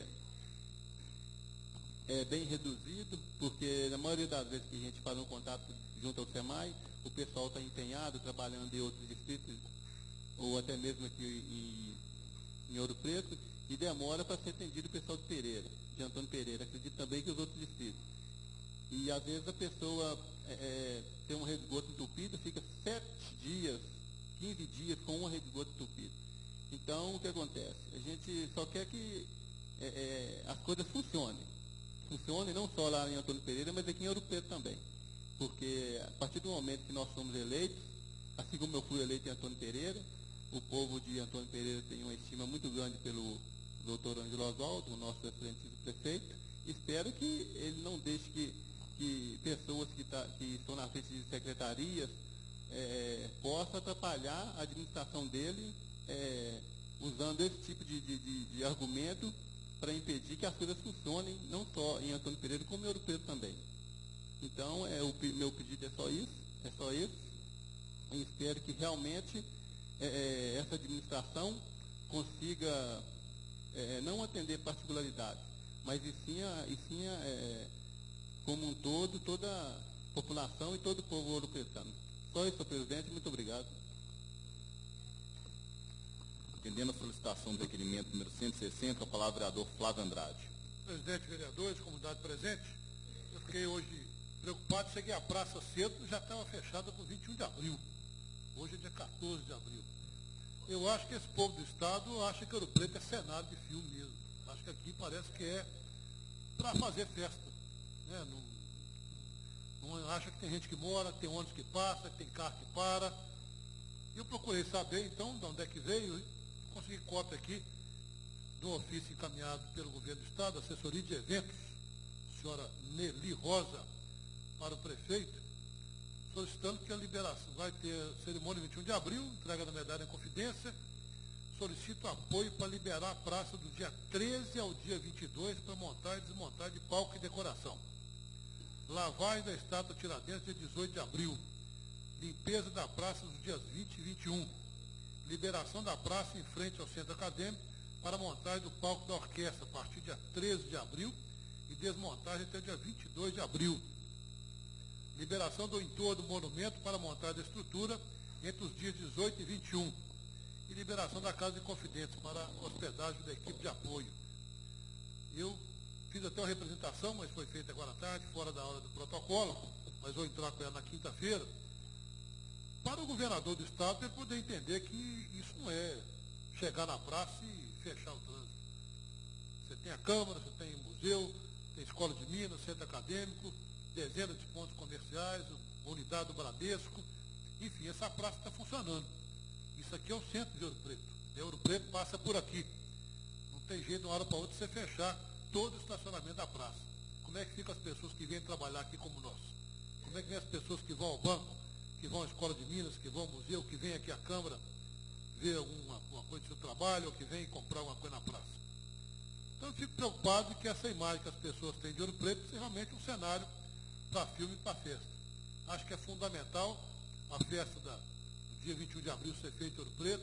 é bem reduzido, porque na maioria das vezes que a gente faz um contato junto ao SEMAI, o pessoal está empenhado, trabalhando em outros distritos, ou até mesmo aqui em, em Ouro Preto, e demora para ser atendido o pessoal de Pereira, de Antônio Pereira. Acredito também que os outros distritos. E às vezes a pessoa é, é, tem uma rede de esgoto entupida, fica sete dias, quinze dias com uma rede de esgoto entupida. Então, o que acontece? A gente só quer que é, é, as coisas funcionem. Funcionem não só lá em Antônio Pereira, mas aqui em Ouro Preto também. Porque a partir do momento que nós somos eleitos, assim como eu fui eleito em Antônio Pereira, o povo de Antônio Pereira tem uma estima muito grande pelo doutor Ângelo Oswaldo, o nosso excelentíssimo prefeito. Espero que ele não deixe que, que pessoas que, tá, que estão na frente de secretarias é, possam atrapalhar a administração dele, é, usando esse tipo de, de, de, de argumento para impedir que as coisas funcionem, não só em Antônio Pereira, como em Ouro Preto também. Então, é, o pe- meu pedido é só isso, é só isso. E espero que realmente é, é, essa administração consiga é, não atender particularidades, mas e sim, a, e sim a, é, como um todo, toda a população e todo o povo ouro-pretano. Só isso, senhor presidente, muito obrigado. Atendendo a solicitação do requerimento número cento e sessenta, a palavra ao vereador Flávio Andrade. Presidente, vereadores, comunidade presente, eu fiquei hoje preocupado, cheguei à praça cedo, já estava fechada para o vinte e um de abril. Hoje é dia quatorze de abril. Eu acho que esse povo do Estado acha que Ouro Preto é cenário de filme mesmo. Acho que aqui parece que é para fazer festa. Né? Não, não acha que tem gente que mora, que tem ônibus que passa, que tem carro que para. Eu procurei saber, então, de onde é que veio, e consegui cópia aqui do ofício encaminhado pelo governo do Estado, assessoria de eventos, senhora Nelly Rosa, para o prefeito, solicitando que a liberação, vai ter cerimônia vinte e um de abril, entrega da medalha em confidência, solicito apoio para liberar a praça do dia treze ao dia vinte e dois para montar e desmontar de palco e decoração. Lavagem da estátua Tiradentes, dia dezoito de abril. Limpeza da praça dos dias vinte e vinte e um. Liberação da praça em frente ao centro acadêmico para montagem do palco da orquestra a partir do dia treze de abril e desmontagem até o dia vinte e dois de abril. Liberação do entorno do monumento para montagem da estrutura entre os dias dezoito e vinte e um. E liberação da Casa de Confidentes para hospedagem da equipe de apoio. Eu fiz até uma representação, mas foi feita agora à tarde, fora da hora do protocolo, mas vou entrar com ela na quinta-feira, para o governador do Estado ele poder entender que isso não é chegar na praça e fechar o trânsito. Você tem a Câmara, você tem o museu, tem a Escola de Minas, centro acadêmico, dezenas de pontos comerciais, unidade do Bradesco, enfim, essa praça está funcionando. Isso aqui é o centro de Ouro Preto. E Ouro Preto passa por aqui. Não tem jeito de uma hora para outra você fechar todo o estacionamento da praça. Como é que ficam as pessoas que vêm trabalhar aqui como nós? Como é que vêm as pessoas que vão ao banco, que vão à Escola de Minas, que vão ao museu, que vêm aqui à Câmara ver alguma, alguma coisa do seu trabalho, ou que vêm comprar alguma coisa na praça? Então eu fico preocupado de que essa imagem que as pessoas têm de Ouro Preto seja realmente um cenário para filme e para festa. Acho que é fundamental a festa da, do dia vinte e um de abril ser feita em Ouro Preto.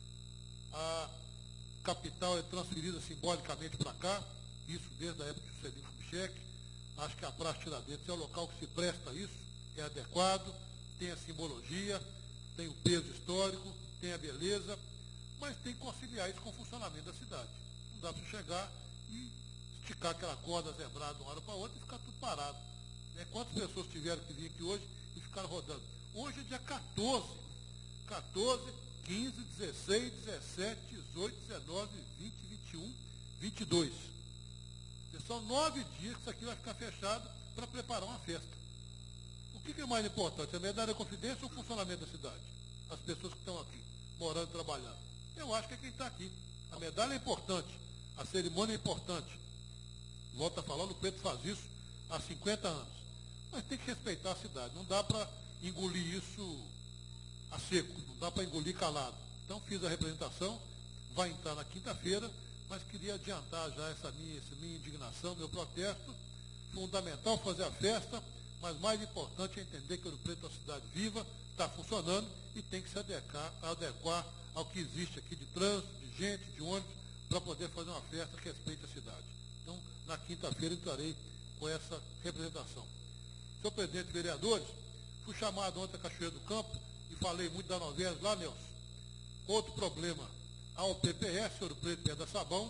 A capital é transferida simbolicamente para cá, isso desde a época de Juscelino Kubitschek. Acho que a Praça Tiradentes é o local que se presta a isso, é adequado, tem a simbologia, tem o peso histórico, tem a beleza, mas tem que conciliar isso com o funcionamento da cidade. Não dá para chegar e esticar aquela corda zebrada de uma hora para outra e ficar tudo parado. Né? Quantas pessoas tiveram que vir aqui hoje e ficaram rodando? Hoje é dia quatorze. quatorze, quinze, dezesseis, dezessete, dezoito, dezenove, vinte, vinte e um, vinte e dois. São nove dias que isso aqui vai ficar fechado para preparar uma festa. O que, que é mais importante? A medalha da confidência ou o funcionamento da cidade? As pessoas que estão aqui, morando e trabalhando. Eu acho que é quem está aqui. A medalha é importante, a cerimônia é importante. Volto a falar, o Preto faz isso há cinquenta anos. Mas tem que respeitar a cidade. Não dá para engolir isso a seco, não dá para engolir calado. Então fiz a representação, vai entrar na quinta-feira, mas queria adiantar já essa minha, essa minha indignação, meu protesto. Fundamental fazer a festa, mas mais importante é entender que Ouro Preto é uma cidade viva, está funcionando e tem que se adequar, adequar ao que existe aqui de trânsito, de gente, de ônibus, para poder fazer uma festa que respeite a cidade. Então, na quinta-feira entrarei com essa representação. Senhor presidente e vereadores, fui chamado ontem a Cachoeira do Campo e falei muito da Novés lá, Nelson. Outro problema, a O P P S, Ouro Preto Pedra Sabão,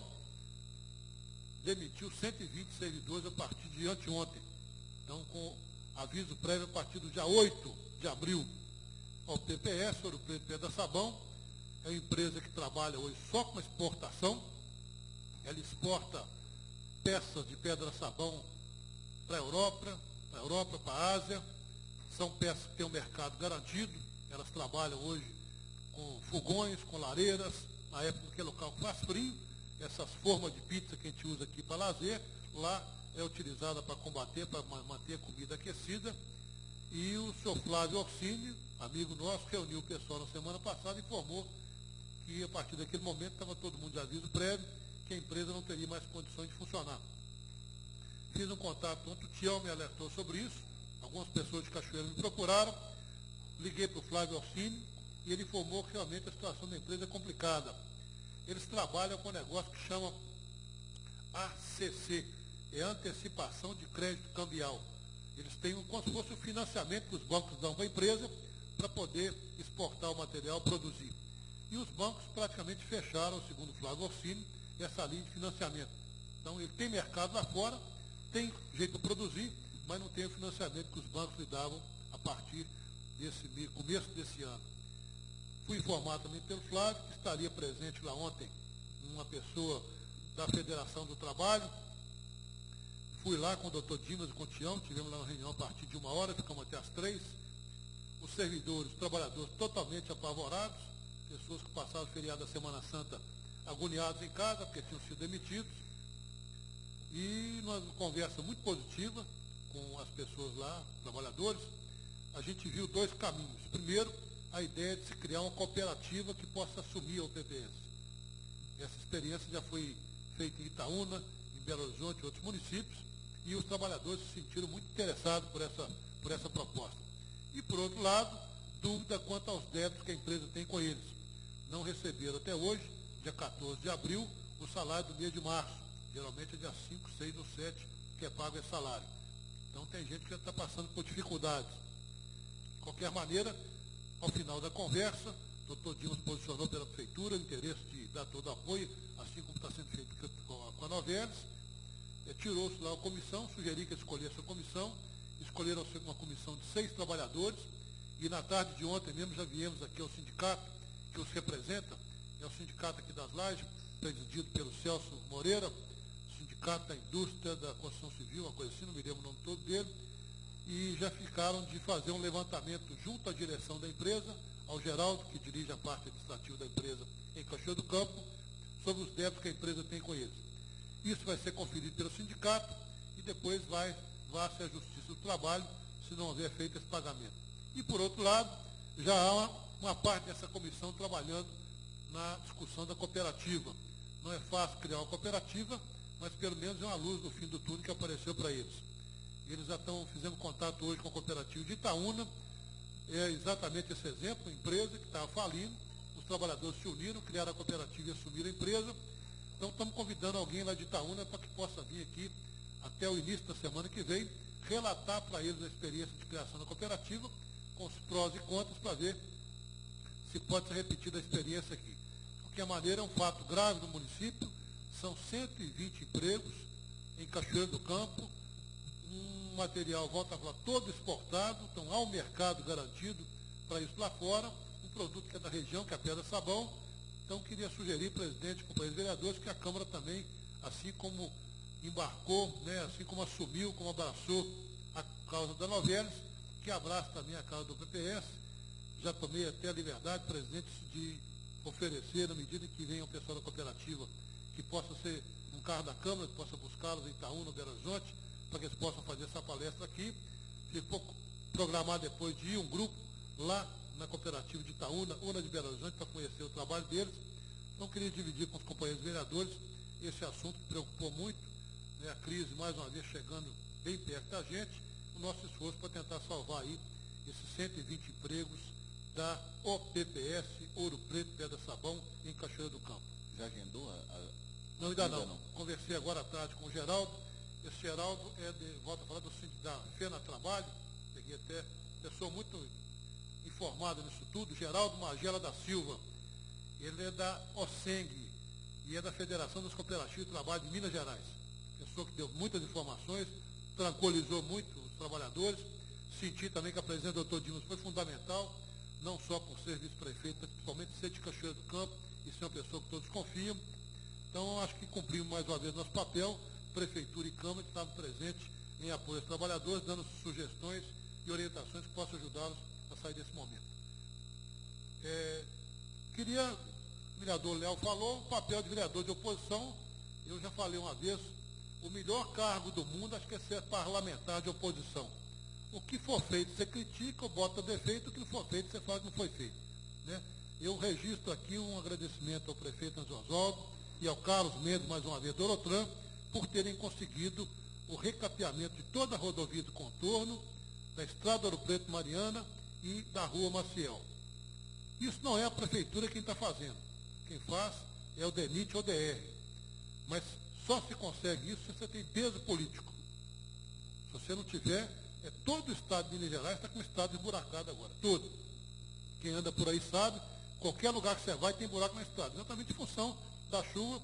demitiu cento e vinte servidores a partir de anteontem. Então, com aviso prévio a partir do dia oito de abril. A O P P S, Ouro Preto Pedra Sabão, é uma empresa que trabalha hoje só com exportação. Ela exporta peças de pedra-sabão para a Europa, para a Europa, para a Ásia. São peças que têm um mercado garantido. Elas trabalham hoje com fogões, com lareiras. Na época que o local faz frio, essas formas de pizza que a gente usa aqui para lazer, lá é utilizada para combater, para manter a comida aquecida. E o senhor Flávio Orsini, amigo nosso, reuniu o pessoal na semana passada e informou que a partir daquele momento estava todo mundo de aviso prévio, que a empresa não teria mais condições de funcionar. Fiz um contato ontem, o Tião me alertou sobre isso, algumas pessoas de Cachoeira me procuraram, liguei para o Flávio Orsini e ele informou que realmente a situação da empresa é complicada. Eles trabalham com um negócio que chama A C C, é Antecipação de Crédito Cambial. Eles têm um, como se fosse o financiamento que os bancos dão para a empresa para poder exportar o material, produzir. E os bancos praticamente fecharam, segundo o Flávio Orsini, essa linha de financiamento. Então, ele tem mercado lá fora, tem jeito de produzir, mas não tem o financiamento que os bancos lhe davam a partir desse começo desse ano. Fui informado também pelo Flávio que estaria presente lá ontem uma pessoa da Federação do Trabalho. Fui lá com o doutor Dimas e com o Tião, tivemos lá uma reunião a partir de uma hora, ficamos até às três. Os servidores, os trabalhadores totalmente apavorados, pessoas que passaram o feriado da Semana Santa agoniados em casa, porque tinham sido demitidos. E numa conversa muito positiva com as pessoas lá, trabalhadores, a gente viu dois caminhos. Primeiro, a ideia de se criar uma cooperativa que possa assumir a O P P S. Essa experiência já foi feita em Itaúna, em Belo Horizonte e outros municípios, e os trabalhadores se sentiram muito interessados por essa, por essa proposta. E, por outro lado, dúvida quanto aos débitos que a empresa tem com eles. Não receberam até hoje, dia quatorze de abril, o salário do mês de março. Geralmente é dia cinco, seis ou sete que é pago esse salário. Então tem gente que já está passando por dificuldades. De qualquer maneira, ao final da conversa, o doutor Dimas posicionou pela Prefeitura o interesse de dar todo o apoio, assim como está sendo feito com a Novelis. É, tirou-se lá a comissão, sugeri que escolhesse a comissão, escolheram uma comissão de seis trabalhadores, e na tarde de ontem mesmo já viemos aqui ao sindicato, que os representa, é o sindicato aqui das Lajes, presidido pelo Celso Moreira, Sindicato da Indústria, da Construção Civil, uma coisa assim, não me lembro o nome todo dele, e já ficaram de fazer um levantamento junto à direção da empresa, ao Geraldo, que dirige a parte administrativa da empresa em Cachoeira do Campo, sobre os débitos que a empresa tem com eles. Isso vai ser conferido pelo sindicato e depois vai, vai ser a Justiça do Trabalho, se não houver feito esse pagamento. E, por outro lado, já há uma, uma parte dessa comissão trabalhando na discussão da cooperativa. Não é fácil criar uma cooperativa, mas pelo menos é uma luz no fim do túnel que apareceu para eles. Eles já estão fazendo contato hoje com a cooperativa de Itaúna, é exatamente esse exemplo, uma empresa que estava falindo, os trabalhadores se uniram, criaram a cooperativa e assumiram a empresa. Então estamos convidando alguém lá de Itaúna para que possa vir aqui até o início da semana que vem, relatar para eles a experiência de criação da cooperativa, com os prós e contras, para ver se pode ser repetida a experiência aqui. De qualquer maneira, é um fato grave no município, são cento e vinte empregos em Cachoeira do Campo, um material, volta a falar, todo exportado, então há um mercado garantido para isso lá fora, um produto que é da região, que é a pedra sabão. Então queria sugerir, presidente e companheiros vereadores, que a Câmara também, assim como embarcou, né, assim como assumiu, como abraçou a causa da Novelis, que abraça também a causa do P P S. Já tomei até a liberdade, presidente, de oferecer, na medida que venha o pessoal da cooperativa, que possa ser um carro da Câmara, que possa buscá-los em Itaúna, no Belo Horizonte, para que eles possam fazer essa palestra aqui. Ficou programado depois de ir um grupo lá na cooperativa de Itaúna ou na de Belo Horizonte para conhecer o trabalho deles. Então, queria dividir com os companheiros vereadores esse assunto que preocupou muito, né, a crise mais uma vez chegando bem perto da gente, o nosso esforço para tentar salvar aí esses cento e vinte empregos da O P P S Ouro Preto, Pedra Sabão, em Cachoeira do Campo. Já agendou? A, a... Não, ainda, ainda não. não. Conversei agora à tarde com o Geraldo. Esse Geraldo é, de, volto a falar, do Sindicato da Fena Trabalho, peguei até pessoa muito informada nisso tudo, Geraldo Magela da Silva. Ele é da OSENG e é da Federação das Cooperativas de Trabalho de Minas Gerais. Pessoa que deu muitas informações, tranquilizou muito os trabalhadores. Senti também que a presença do doutor Dimas foi fundamental, não só por ser vice-prefeito, mas principalmente ser de Cachoeira do Campo e ser uma pessoa que todos confiam. Então, acho que cumprimos mais uma vez nosso papel, Prefeitura e Câmara, que estavam presentes em apoio aos trabalhadores, dando sugestões e orientações que possam ajudá-los a sair desse momento. É, queria, o vereador Léo falou, o papel de vereador de oposição, eu já falei uma vez, o melhor cargo do mundo, acho que é ser parlamentar de oposição. O que for feito, você critica, ou bota defeito, o que não for feito, você fala que não foi feito. Né? Eu registro aqui um agradecimento ao prefeito Antônio Oswaldo e ao Carlos Mendes, mais uma vez, do Orotran, por terem conseguido o recapeamento de toda a rodovia do contorno, da Estrada Ouro Preto Mariana e da Rua Maciel. Isso não é a prefeitura quem está fazendo. Quem faz é o DENIT ou D R. Mas só se consegue isso se você tem peso político. Se você não tiver, é todo o estado de Minas Gerais está com o estado esburacado agora. Todo. Quem anda por aí sabe, qualquer lugar que você vai tem buraco na estrada. Exatamente em função da chuva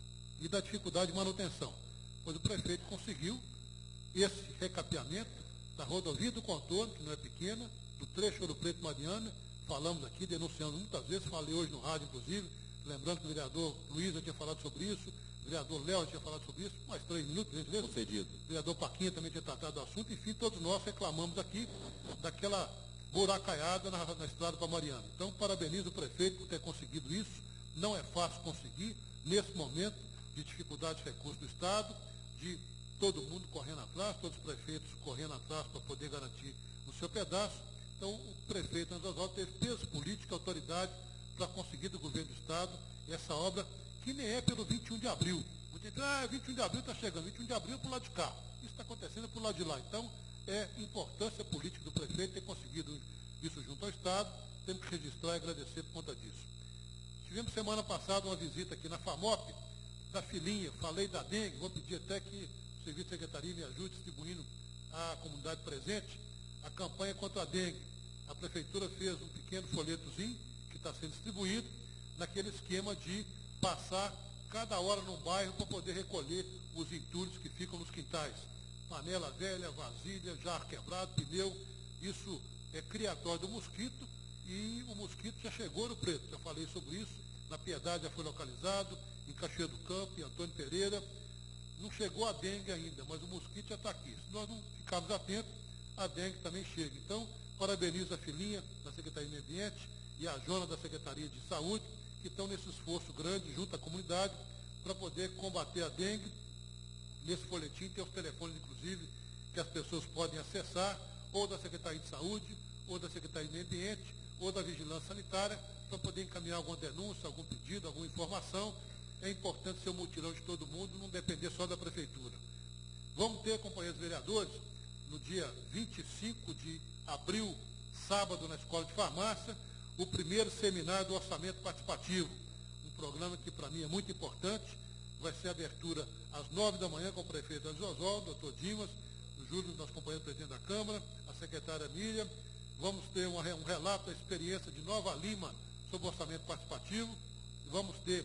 e da dificuldade de manutenção. Pois o prefeito conseguiu esse recapeamento da rodovia do contorno, que não é pequena, do trecho Ouro Preto Mariana. Falamos aqui, denunciando muitas vezes, falei hoje no rádio, inclusive, lembrando que o vereador Luiz já tinha falado sobre isso, o vereador Léo já tinha falado sobre isso, mais três minutos, por gentileza. Concedido. O vereador Paquinha também tinha tratado do assunto, enfim, todos nós reclamamos aqui daquela buracaiada na, na estrada para Mariana. Então, parabenizo o prefeito por ter conseguido isso. Não é fácil conseguir, nesse momento de dificuldade de recursos do Estado, de todo mundo correndo atrás, todos os prefeitos correndo atrás para poder garantir o seu pedaço. Então, o prefeito Antônio Oswaldo teve peso político, autoridade, para conseguir do governo do Estado essa obra, que nem é pelo vinte e um de abril. Muita gente, ah, vinte e um de abril está chegando, vinte e um de abril é para o lado de cá. Isso está acontecendo para o lado de lá. Então, é importância política do prefeito ter conseguido isso junto ao Estado. Temos que registrar e agradecer por conta disso. Tivemos semana passada uma visita aqui na FAMOP, da filhinha, falei da dengue, vou pedir até que o Serviço de Secretaria me ajude distribuindo à comunidade presente a campanha contra a dengue. A Prefeitura fez um pequeno folhetozinho que está sendo distribuído naquele esquema de passar cada hora num bairro para poder recolher os entulhos que ficam nos quintais. Panela velha, vasilha, jarro quebrado, pneu, isso é criatório do mosquito e o mosquito já chegou no Preto, já falei sobre isso, na Piedade já foi localizado, em Cachoeira do Campo, em Antônio Pereira, não chegou a dengue ainda, mas o mosquito já está aqui. Se nós não ficarmos atentos, a dengue também chega. Então, parabenizo a filhinha da Secretaria de Meio Ambiente e a Jona da Secretaria de Saúde, que estão nesse esforço grande junto à comunidade para poder combater a dengue. Nesse folhetim tem os telefones, inclusive, que as pessoas podem acessar, ou da Secretaria de Saúde, ou da Secretaria de Meio Ambiente, ou da Vigilância Sanitária, para poder encaminhar alguma denúncia, algum pedido, alguma informação. É importante ser um mutirão de todo mundo, não depender só da Prefeitura. Vamos ter, companheiros vereadores, no dia vinte e cinco de abril, sábado, na Escola de Farmácia, o primeiro seminário do Orçamento Participativo. Um programa que, para mim, é muito importante. Vai ser a abertura às nove da manhã com o prefeito Antônio Oswaldo, doutor Dimas, o Júlio, nosso companheiro presidente da Câmara, a secretária Miriam. Vamos ter uma, um relato da experiência de Nova Lima sobre o orçamento participativo. Vamos ter,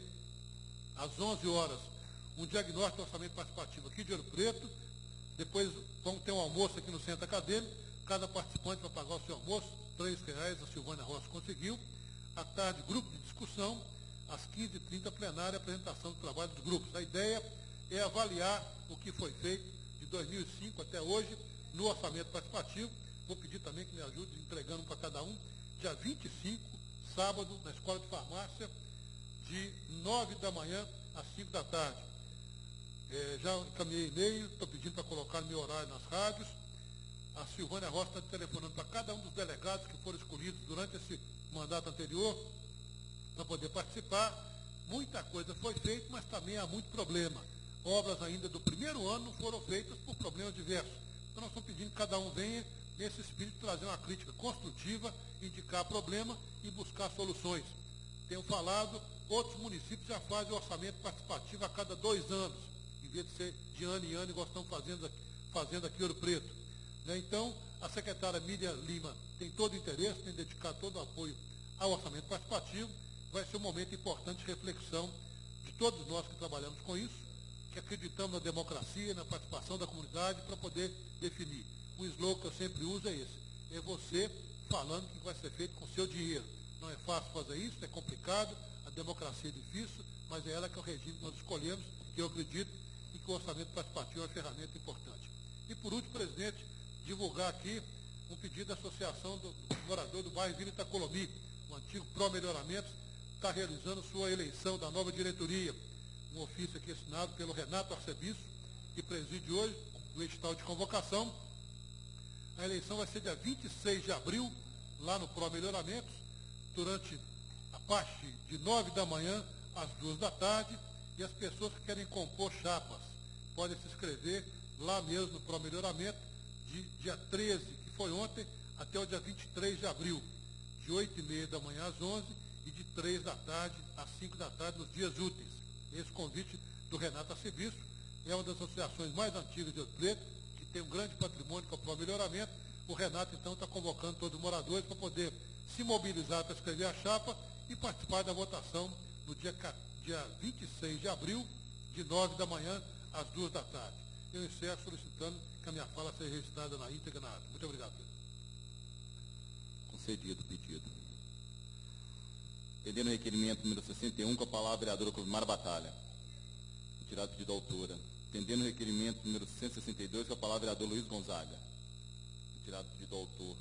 às onze horas, um diagnóstico do orçamento participativo aqui de Ouro Preto. Depois vamos ter um almoço aqui no centro acadêmico. Cada participante vai pagar o seu almoço, três reais, a Silvânia Rossi conseguiu. À tarde, grupo de discussão. Às quinze e trinta, plenária, apresentação do trabalho dos grupos. A ideia é avaliar o que foi feito de dois mil e cinco até hoje no orçamento participativo. Vou pedir também que me ajude entregando para cada um. Dia vinte e cinco, sábado, na Escola de Farmácia, de nove da manhã às cinco da tarde. É, já encaminhei e-mail, estou pedindo para colocar no meu horário nas rádios. A Silvânia Rocha está telefonando para cada um dos delegados que foram escolhidos durante esse mandato anterior para poder participar. Muita coisa foi feita, mas também há muito problema. Obras ainda do primeiro ano não foram feitas por problemas diversos. Então nós estamos pedindo que cada um venha nesse espírito trazer uma crítica construtiva, indicar problema e buscar soluções. Tenho falado, outros municípios já fazem orçamento participativo a cada dois anos, em vez de ser de ano em ano, igual estamos fazendo aqui, fazendo aqui em Ouro Preto. Né? Então, a secretária Miriam Lima tem todo o interesse, tem dedicado todo o apoio ao orçamento participativo. Vai ser um momento importante de reflexão de todos nós que trabalhamos com isso, que acreditamos na democracia, na participação da comunidade, para poder definir. O slogan que eu sempre uso é esse, é você falando o que vai ser feito com o seu dinheiro. Não é fácil fazer isso, é complicado, a democracia é difícil, mas é ela que é o regime que nós escolhemos, que eu acredito, e que o orçamento participativo é uma ferramenta importante. E por último, presidente, divulgar aqui um pedido da Associação do Morador do Bairro Vila Itacolomi, o antigo Pro Melhoramentos, está realizando sua eleição da nova diretoria. Um ofício aqui assinado pelo Renato Arcebispo, que preside hoje o edital de convocação. A eleição vai ser dia vinte e seis de abril, lá no Pro Melhoramentos, durante a parte de nove da manhã às duas da tarde, e as pessoas que querem compor chapas podem se inscrever lá mesmo no Pro Melhoramento, de dia treze, que foi ontem, até o dia vinte e três de abril, de oito e meia da manhã às onze e de três da tarde às cinco da tarde, nos dias úteis. Esse convite do Renato Arcebispo é uma das associações mais antigas de Ouro Preto, que tem um grande patrimônio com o Pro Melhoramento. O Renato, então, está convocando todos os moradores para poder se mobilizar para escrever a chapa e participar da votação no dia, dia vinte e seis de abril, de nove da manhã às duas da tarde. Eu encerro solicitando que a minha fala seja registrada na íntegra na ata. Muito obrigado, presidente. Concedido o pedido. Entendendo o requerimento número sessenta e um, com a palavra a vereadora Cosmara Batalha. Retirado o pedido da autora. Entendendo o requerimento número cento e sessenta e dois, com a palavra a vereador Luiz Gonzaga. Retirado o pedido do autor.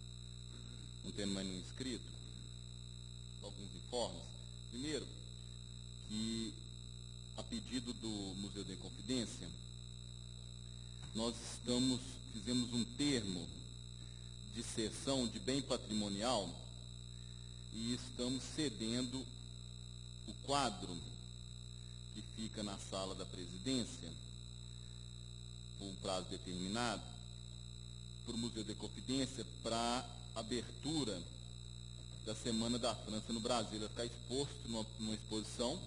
Não tendo mais nenhum inscrito, alguns informes. Primeiro, que a pedido do Museu da Inconfidência, nós estamos, fizemos um termo de cessão de bem patrimonial e estamos cedendo o quadro que fica na sala da presidência, por um prazo determinado, para o Museu da Inconfidência, para abertura da Semana da França no Brasil. Ele vai ficar exposto numa, numa exposição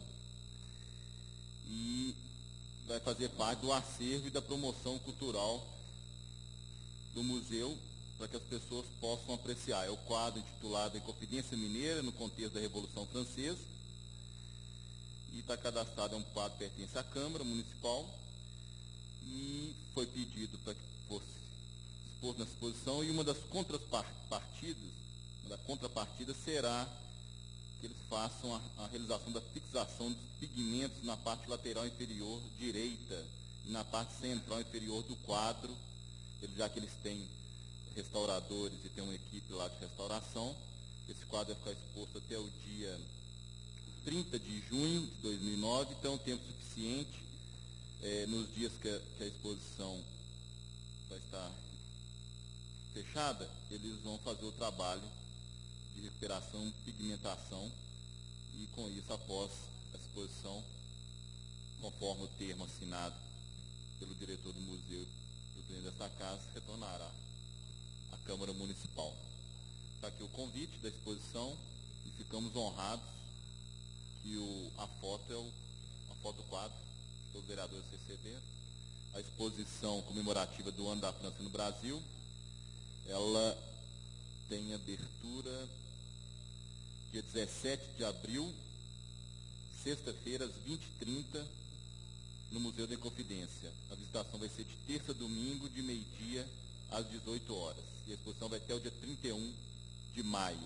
e vai fazer parte do acervo e da promoção cultural do museu, para que as pessoas possam apreciar. É o quadro intitulado Inconfidência Mineira, no contexto da Revolução Francesa, e está cadastrado, é um quadro que pertence à Câmara Municipal, e foi pedido para que fosse exposto na exposição, e uma das contrapartidas, uma da contrapartida será que eles façam a, a realização da fixação dos pigmentos na parte lateral inferior direita e na parte central inferior do quadro, ele, já que eles têm restauradores e tem uma equipe lá de restauração. Esse quadro vai ficar exposto até o dia trinta de junho de dois mil e nove, então é um tempo suficiente, é, nos dias que a, que a exposição vai estar fechada, eles vão fazer o trabalho de recuperação, pigmentação, e com isso, após a exposição, conforme o termo assinado pelo diretor do museu e o presidente dessa casa, retornará à Câmara Municipal. Está aqui o convite da exposição e ficamos honrados que o, a foto é o, a foto do quadro que os vereadores receberam. A exposição comemorativa do Ano da França no Brasil, ela tem abertura dia dezessete de abril, sexta-feira, às vinte e trinta, no Museu da Inconfidência. A visitação vai ser de terça a domingo, de meio-dia às dezoito horas. E a exposição vai até o dia trinta e um de maio.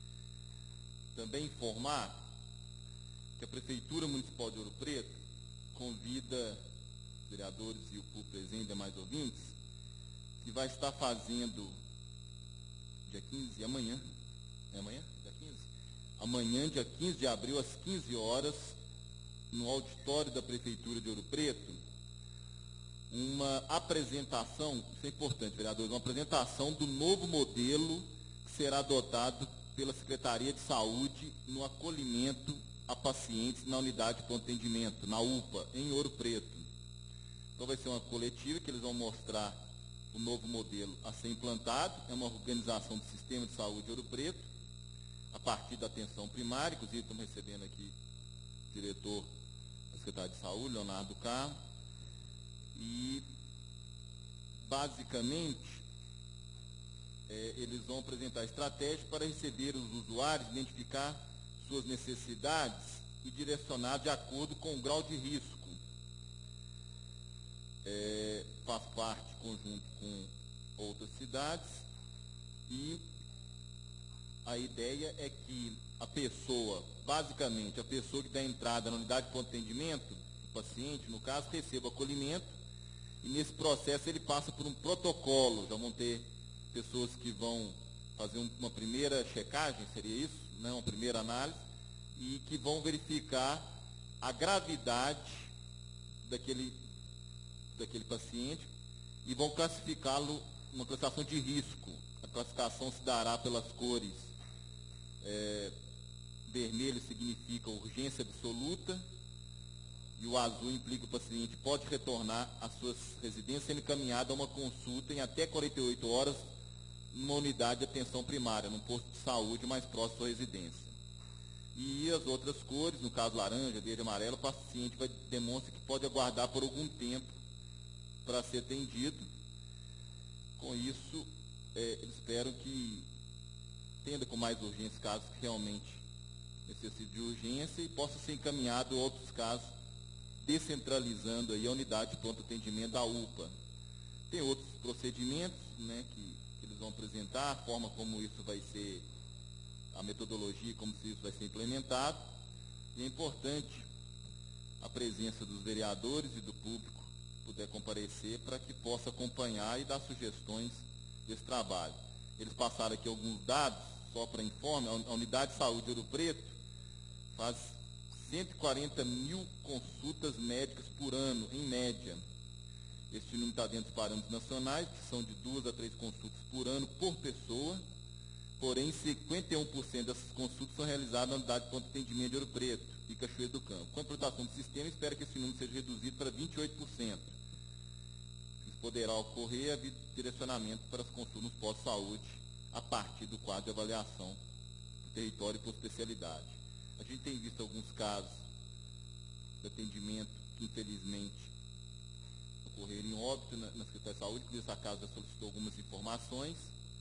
Também informar que a Prefeitura Municipal de Ouro Preto convida os vereadores e o público presente e demais ouvintes, que vai estar fazendo dia quinze, amanhã, é amanhã? Dia quinze? Amanhã, dia quinze de abril, às quinze horas, no auditório da Prefeitura de Ouro Preto, uma apresentação, isso é importante, vereadores, uma apresentação do novo modelo que será adotado pela Secretaria de Saúde no acolhimento a pacientes na unidade de pronto atendimento, na U P A, em Ouro Preto. Então vai ser uma coletiva que eles vão mostrar o novo modelo a ser implantado, é uma organização do Sistema de Saúde de Ouro Preto, a partir da atenção primária, inclusive estamos recebendo aqui o diretor da Secretaria de Saúde, Leonardo Carmo, e basicamente é, eles vão apresentar estratégias para receber os usuários, identificar suas necessidades e direcionar de acordo com o grau de risco. É, faz parte, conjunto com outras cidades, e a ideia é que a pessoa, basicamente, a pessoa que dá entrada na unidade de pronto atendimento, o paciente, no caso, receba acolhimento, e nesse processo ele passa por um protocolo. Já vão ter pessoas que vão fazer um, uma primeira checagem, seria isso, né, uma primeira análise, e que vão verificar a gravidade daquele, daquele paciente e vão classificá-lo numa classificação de risco. A classificação se dará pelas cores. É, vermelho significa urgência absoluta, e o azul implica que o paciente pode retornar às suas residências sendo encaminhado a uma consulta em até quarenta e oito horas numa unidade de atenção primária, num posto de saúde mais próximo à sua residência. E as outras cores, no caso laranja, verde e amarelo, o paciente vai, demonstra que pode aguardar por algum tempo para ser atendido. Com isso, é, eles esperam que atenda com mais urgência casos que realmente necessitem de urgência e possa ser encaminhado a outros casos, descentralizando aí a unidade de pronto atendimento da U P A. Tem outros procedimentos, né, que, que eles vão apresentar, a forma como isso vai ser, a metodologia, como isso vai ser implementado. E é importante a presença dos vereadores e do público puder comparecer para que possa acompanhar e dar sugestões desse trabalho. Eles passaram aqui alguns dados, só para informe, a Unidade de Saúde de Ouro Preto faz cento e quarenta mil consultas médicas por ano, em média. Este número está dentro dos parâmetros nacionais, que são de duas a três consultas por ano por pessoa, porém cinquenta e um por cento dessas consultas são realizadas na unidade de pronto atendimento de Ouro Preto e Cachoeiro do Campo. Com a implantação do sistema, espera que esse número seja reduzido para vinte e oito por cento. Isso poderá ocorrer a direcionamento para as consultas nos postos de saúde a partir do quadro de avaliação do território por especialidade. A gente tem visto alguns casos de atendimento que, infelizmente, ocorreram em óbito na, na Secretaria de Saúde, por isso a casa já solicitou algumas informações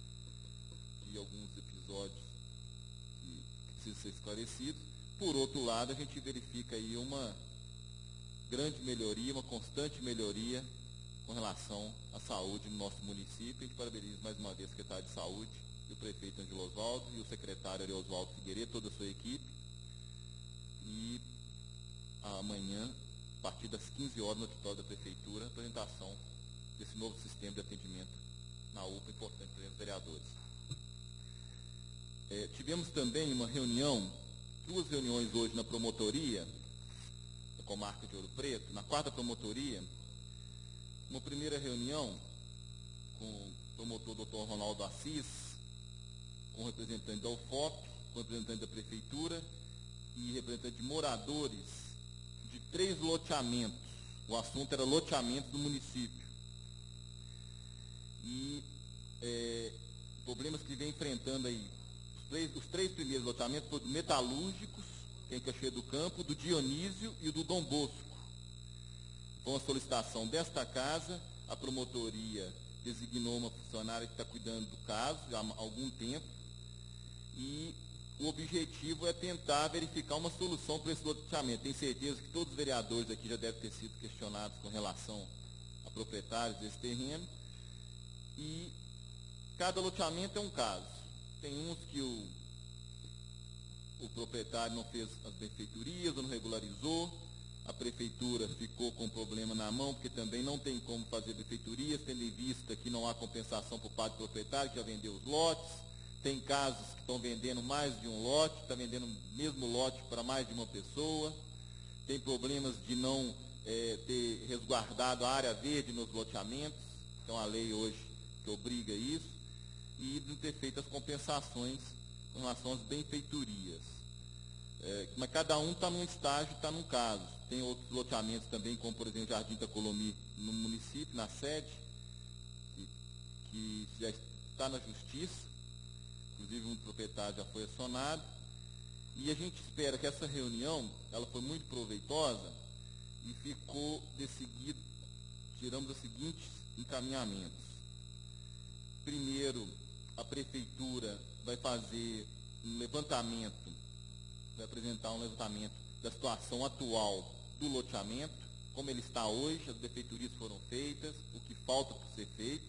de alguns episódios que, que precisam ser esclarecidos. Por outro lado, a gente verifica aí uma grande melhoria, uma constante melhoria com relação à saúde no nosso município. A gente parabeniza mais uma vez a Secretaria de Saúde e o prefeito Ângelo Osvaldo e o secretário Oswaldo Figueiredo, toda a sua equipe. E amanhã, a partir das quinze horas, no auditório da Prefeitura, a apresentação desse novo sistema de atendimento na U P A, importante para os vereadores. É, tivemos também uma reunião, duas reuniões hoje na promotoria, da comarca de Ouro Preto, na quarta promotoria, uma primeira reunião com o promotor doutor Ronaldo Assis, com o representante da U F O P, com o representante da Prefeitura e representante de moradores de três loteamentos. O assunto era loteamentos do município. E é, problemas que ele vem enfrentando aí. Os três, os três primeiros loteamentos foram do Metalúrgicos, que é em Cachoeiro do Campo, do Dionísio e do Dom Bosco. Com a solicitação desta casa, a promotoria designou uma funcionária que está cuidando do caso há algum tempo, e o objetivo é tentar verificar uma solução para esse loteamento. Tenho certeza que todos os vereadores aqui já devem ter sido questionados com relação a proprietários desse terreno, e cada loteamento é um caso. Tem uns que o, o proprietário não fez as benfeitorias ou não regularizou, a prefeitura ficou com problema na mão, porque também não tem como fazer prefeitorias, tendo em vista que não há compensação por parte do proprietário, que já vendeu os lotes. Tem casos que estão vendendo mais de um lote, está vendendo o mesmo lote para mais de uma pessoa. Tem problemas de não é, ter resguardado a área verde nos loteamentos, então a lei hoje que obriga isso, e não ter feito as compensações com relação às benfeitorias. É, mas cada um está num estágio, está num caso. Tem outros loteamentos também, como por exemplo o Jardim da Colomi no município, na sede, que, que já está na justiça, inclusive um proprietário já foi acionado, e a gente espera que essa reunião, ela foi muito proveitosa e ficou decidido, tiramos os seguintes encaminhamentos. Primeiro, a prefeitura vai fazer um levantamento, vai apresentar um levantamento da situação atual do loteamento, como ele está hoje, as benfeitorias foram feitas, o que falta por ser feito,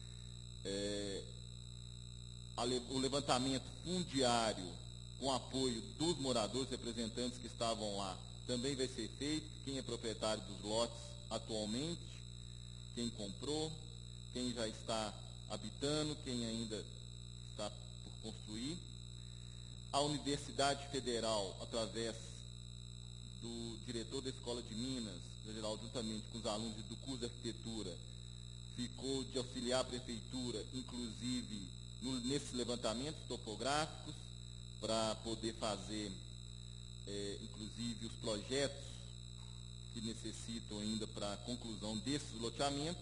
é, a, o levantamento fundiário com apoio dos moradores, representantes que estavam lá, também vai ser feito, quem é proprietário dos lotes atualmente, quem comprou, quem já está habitando, quem ainda está por construir. A Universidade Federal, através do diretor da Escola de Minas, geral, juntamente com os alunos do curso de arquitetura, ficou de auxiliar a prefeitura, inclusive no, nesses levantamentos topográficos, para poder fazer, é, inclusive, os projetos que necessitam ainda para a conclusão desses loteamentos.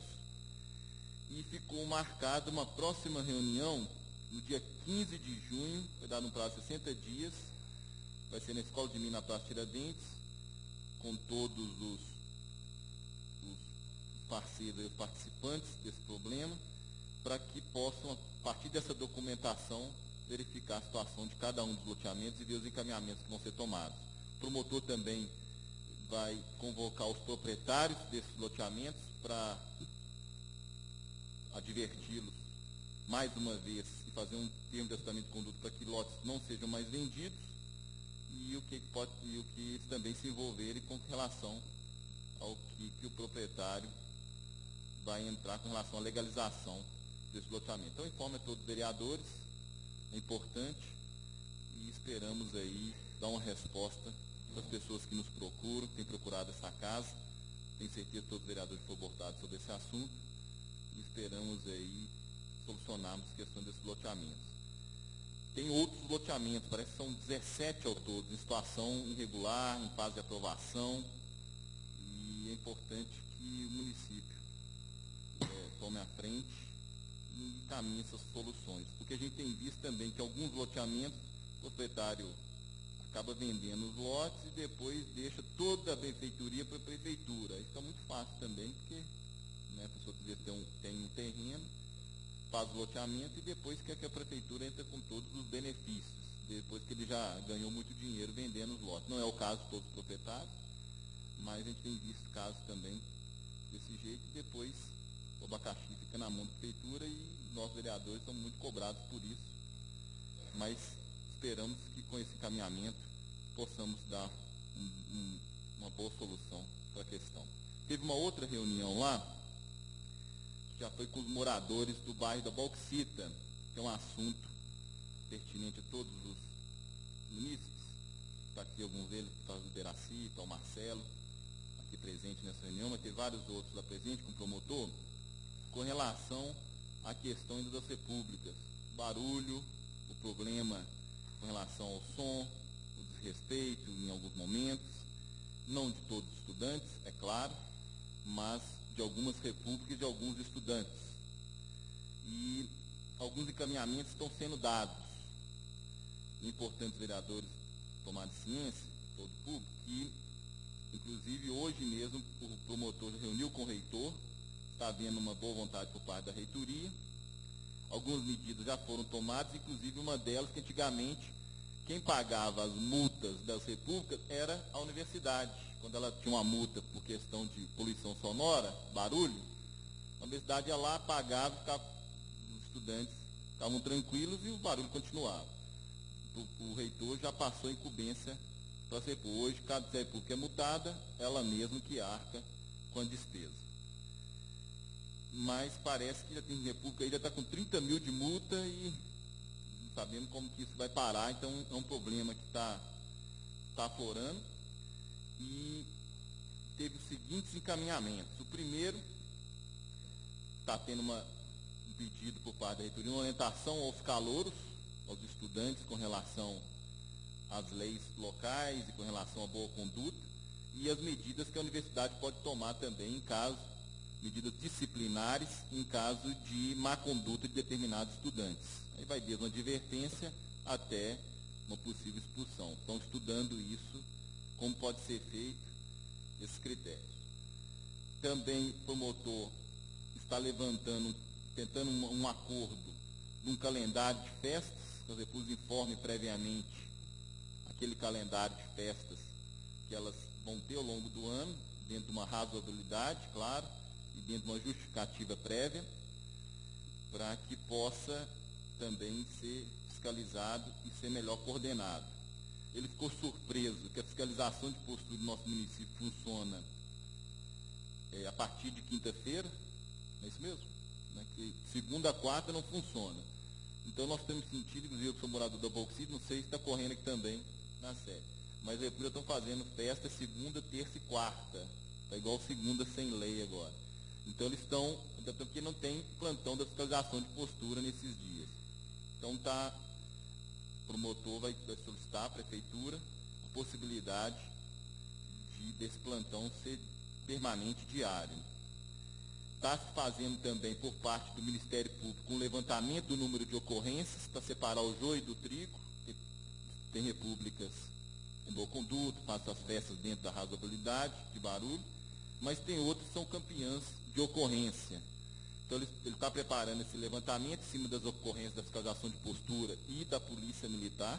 E ficou marcada uma próxima reunião no dia quinze de junho, vai dar no prazo de sessenta dias, vai ser na Escola de Minas, na Praça Tiradentes, com todos os, os parceiros, os participantes desse problema, para que possam, a partir dessa documentação, verificar a situação de cada um dos loteamentos e ver os encaminhamentos que vão ser tomados. O promotor também vai convocar os proprietários desses loteamentos para adverti-los mais uma vez e fazer um termo de testamento de conduta para que lotes não sejam mais vendidos e o que pode e o que eles também se envolverem com relação ao que, que o proprietário vai entrar com relação à legalização desse loteamento. Então, informa a todos os vereadores, é importante, e esperamos aí dar uma resposta para as pessoas que nos procuram, que têm procurado essa casa. Tenho certeza que todos os vereadores foram abordados sobre esse assunto e esperamos aí solucionarmos a questão desses loteamentos. Tem outros loteamentos, parece que são dezessete ao todo, em situação irregular, em fase de aprovação, e é importante que o município é, tome a frente e encaminhe essas soluções, porque a gente tem visto também que alguns loteamentos, o proprietário acaba vendendo os lotes e depois deixa toda a benfeitoria para a prefeitura. Aí fica muito fácil também, porque, né, a pessoa tem um, tem um terreno, faz o loteamento e depois quer que a prefeitura entre com todos os benefícios, depois que ele já ganhou muito dinheiro vendendo os lotes. Não é o caso de todos os proprietários, mas a gente tem visto casos também desse jeito e depois o abacaxi fica na mão da prefeitura e nós vereadores somos muito cobrados por isso. Mas esperamos que com esse encaminhamento possamos dar um, um, uma boa solução para a questão. Teve uma outra reunião lá, já foi com os moradores do bairro da Bauxita, que é um assunto pertinente a todos os munícipes. Está aqui alguns deles, está o Deraci, está o Marcelo, aqui presente nessa reunião, mas tem vários outros lá presentes com o promotor, com relação à questão ainda das repúblicas. Barulho, o problema com relação ao som, o desrespeito em alguns momentos, não de todos os estudantes, é claro, mas de algumas repúblicas e de alguns estudantes. E alguns encaminhamentos estão sendo dados. É importante os vereadores tomarem ciência, todo o público, que, inclusive, hoje mesmo, o promotor reuniu com o reitor, está havendo uma boa vontade por parte da reitoria. Algumas medidas já foram tomadas, inclusive uma delas que antigamente quem pagava as multas das repúblicas era a universidade. Quando ela tinha uma multa por questão de poluição sonora, barulho, a universidade ia lá, pagava, ficava, os estudantes estavam tranquilos e o barulho continuava. O, o reitor já passou a incumbência para para a Serpul. Hoje, cada Serpul que é multada, ela mesma que arca com a despesa. Mas parece que já tem República aí, já está com trinta mil de multa e não sabemos como que isso vai parar, então é um problema que está tá aflorando. E teve os seguintes encaminhamentos. O primeiro, está tendo uma, um pedido por parte da reitoria, uma orientação aos calouros, aos estudantes com relação às leis locais e com relação à boa conduta e as medidas que a universidade pode tomar também em caso, medidas disciplinares em caso de má conduta de determinados estudantes. Aí vai desde uma advertência até uma possível expulsão. Estão estudando isso, como pode ser feito, esses critérios. Também o promotor está levantando, tentando um, um acordo de um calendário de festas, que a República informe previamente aquele calendário de festas que elas vão ter ao longo do ano, dentro de uma razoabilidade, claro, e dentro de uma justificativa prévia, para que possa também ser fiscalizado e ser melhor coordenado. Ele ficou surpreso que a fiscalização de postura do nosso município funciona é, a partir de quinta-feira, não é isso mesmo? Né? Que segunda a quarta não funciona. Então nós temos sentido, inclusive eu que sou morador da Bauxite, não sei se está correndo aqui também na sede. Mas a República estão fazendo festa segunda, terça e quarta. Está igual segunda sem lei agora. Então eles estão, até porque não tem plantão da fiscalização de postura nesses dias. Então tá, o promotor vai, vai solicitar à prefeitura a possibilidade de desse plantão ser permanente diário. Está se fazendo também por parte do Ministério Público um levantamento do número de ocorrências para separar o joio do trigo. Tem repúblicas em boa conduta, fazem as festas dentro da razoabilidade, de barulho, mas tem outros que são campeãs de ocorrência. Então ele está preparando esse levantamento em cima das ocorrências da fiscalização de postura e da polícia militar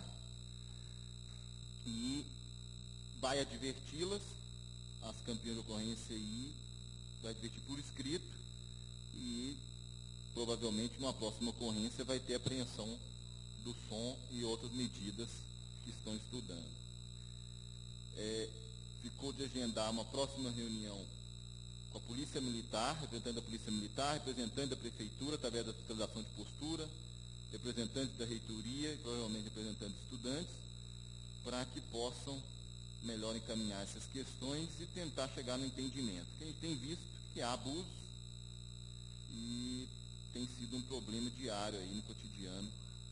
e vai adverti-las, as campeãs de ocorrência, e vai advertir por escrito e provavelmente numa próxima ocorrência vai ter apreensão do som e outras medidas que estão estudando. É, ficou de agendar uma próxima reunião com a Polícia Militar, representante da Polícia Militar, representante da Prefeitura, através da fiscalização de postura, representantes da reitoria e provavelmente representantes de estudantes, para que possam melhor encaminhar essas questões e tentar chegar no entendimento. Porque a gente tem visto que há abusos e tem sido um problema diário aí no cotidiano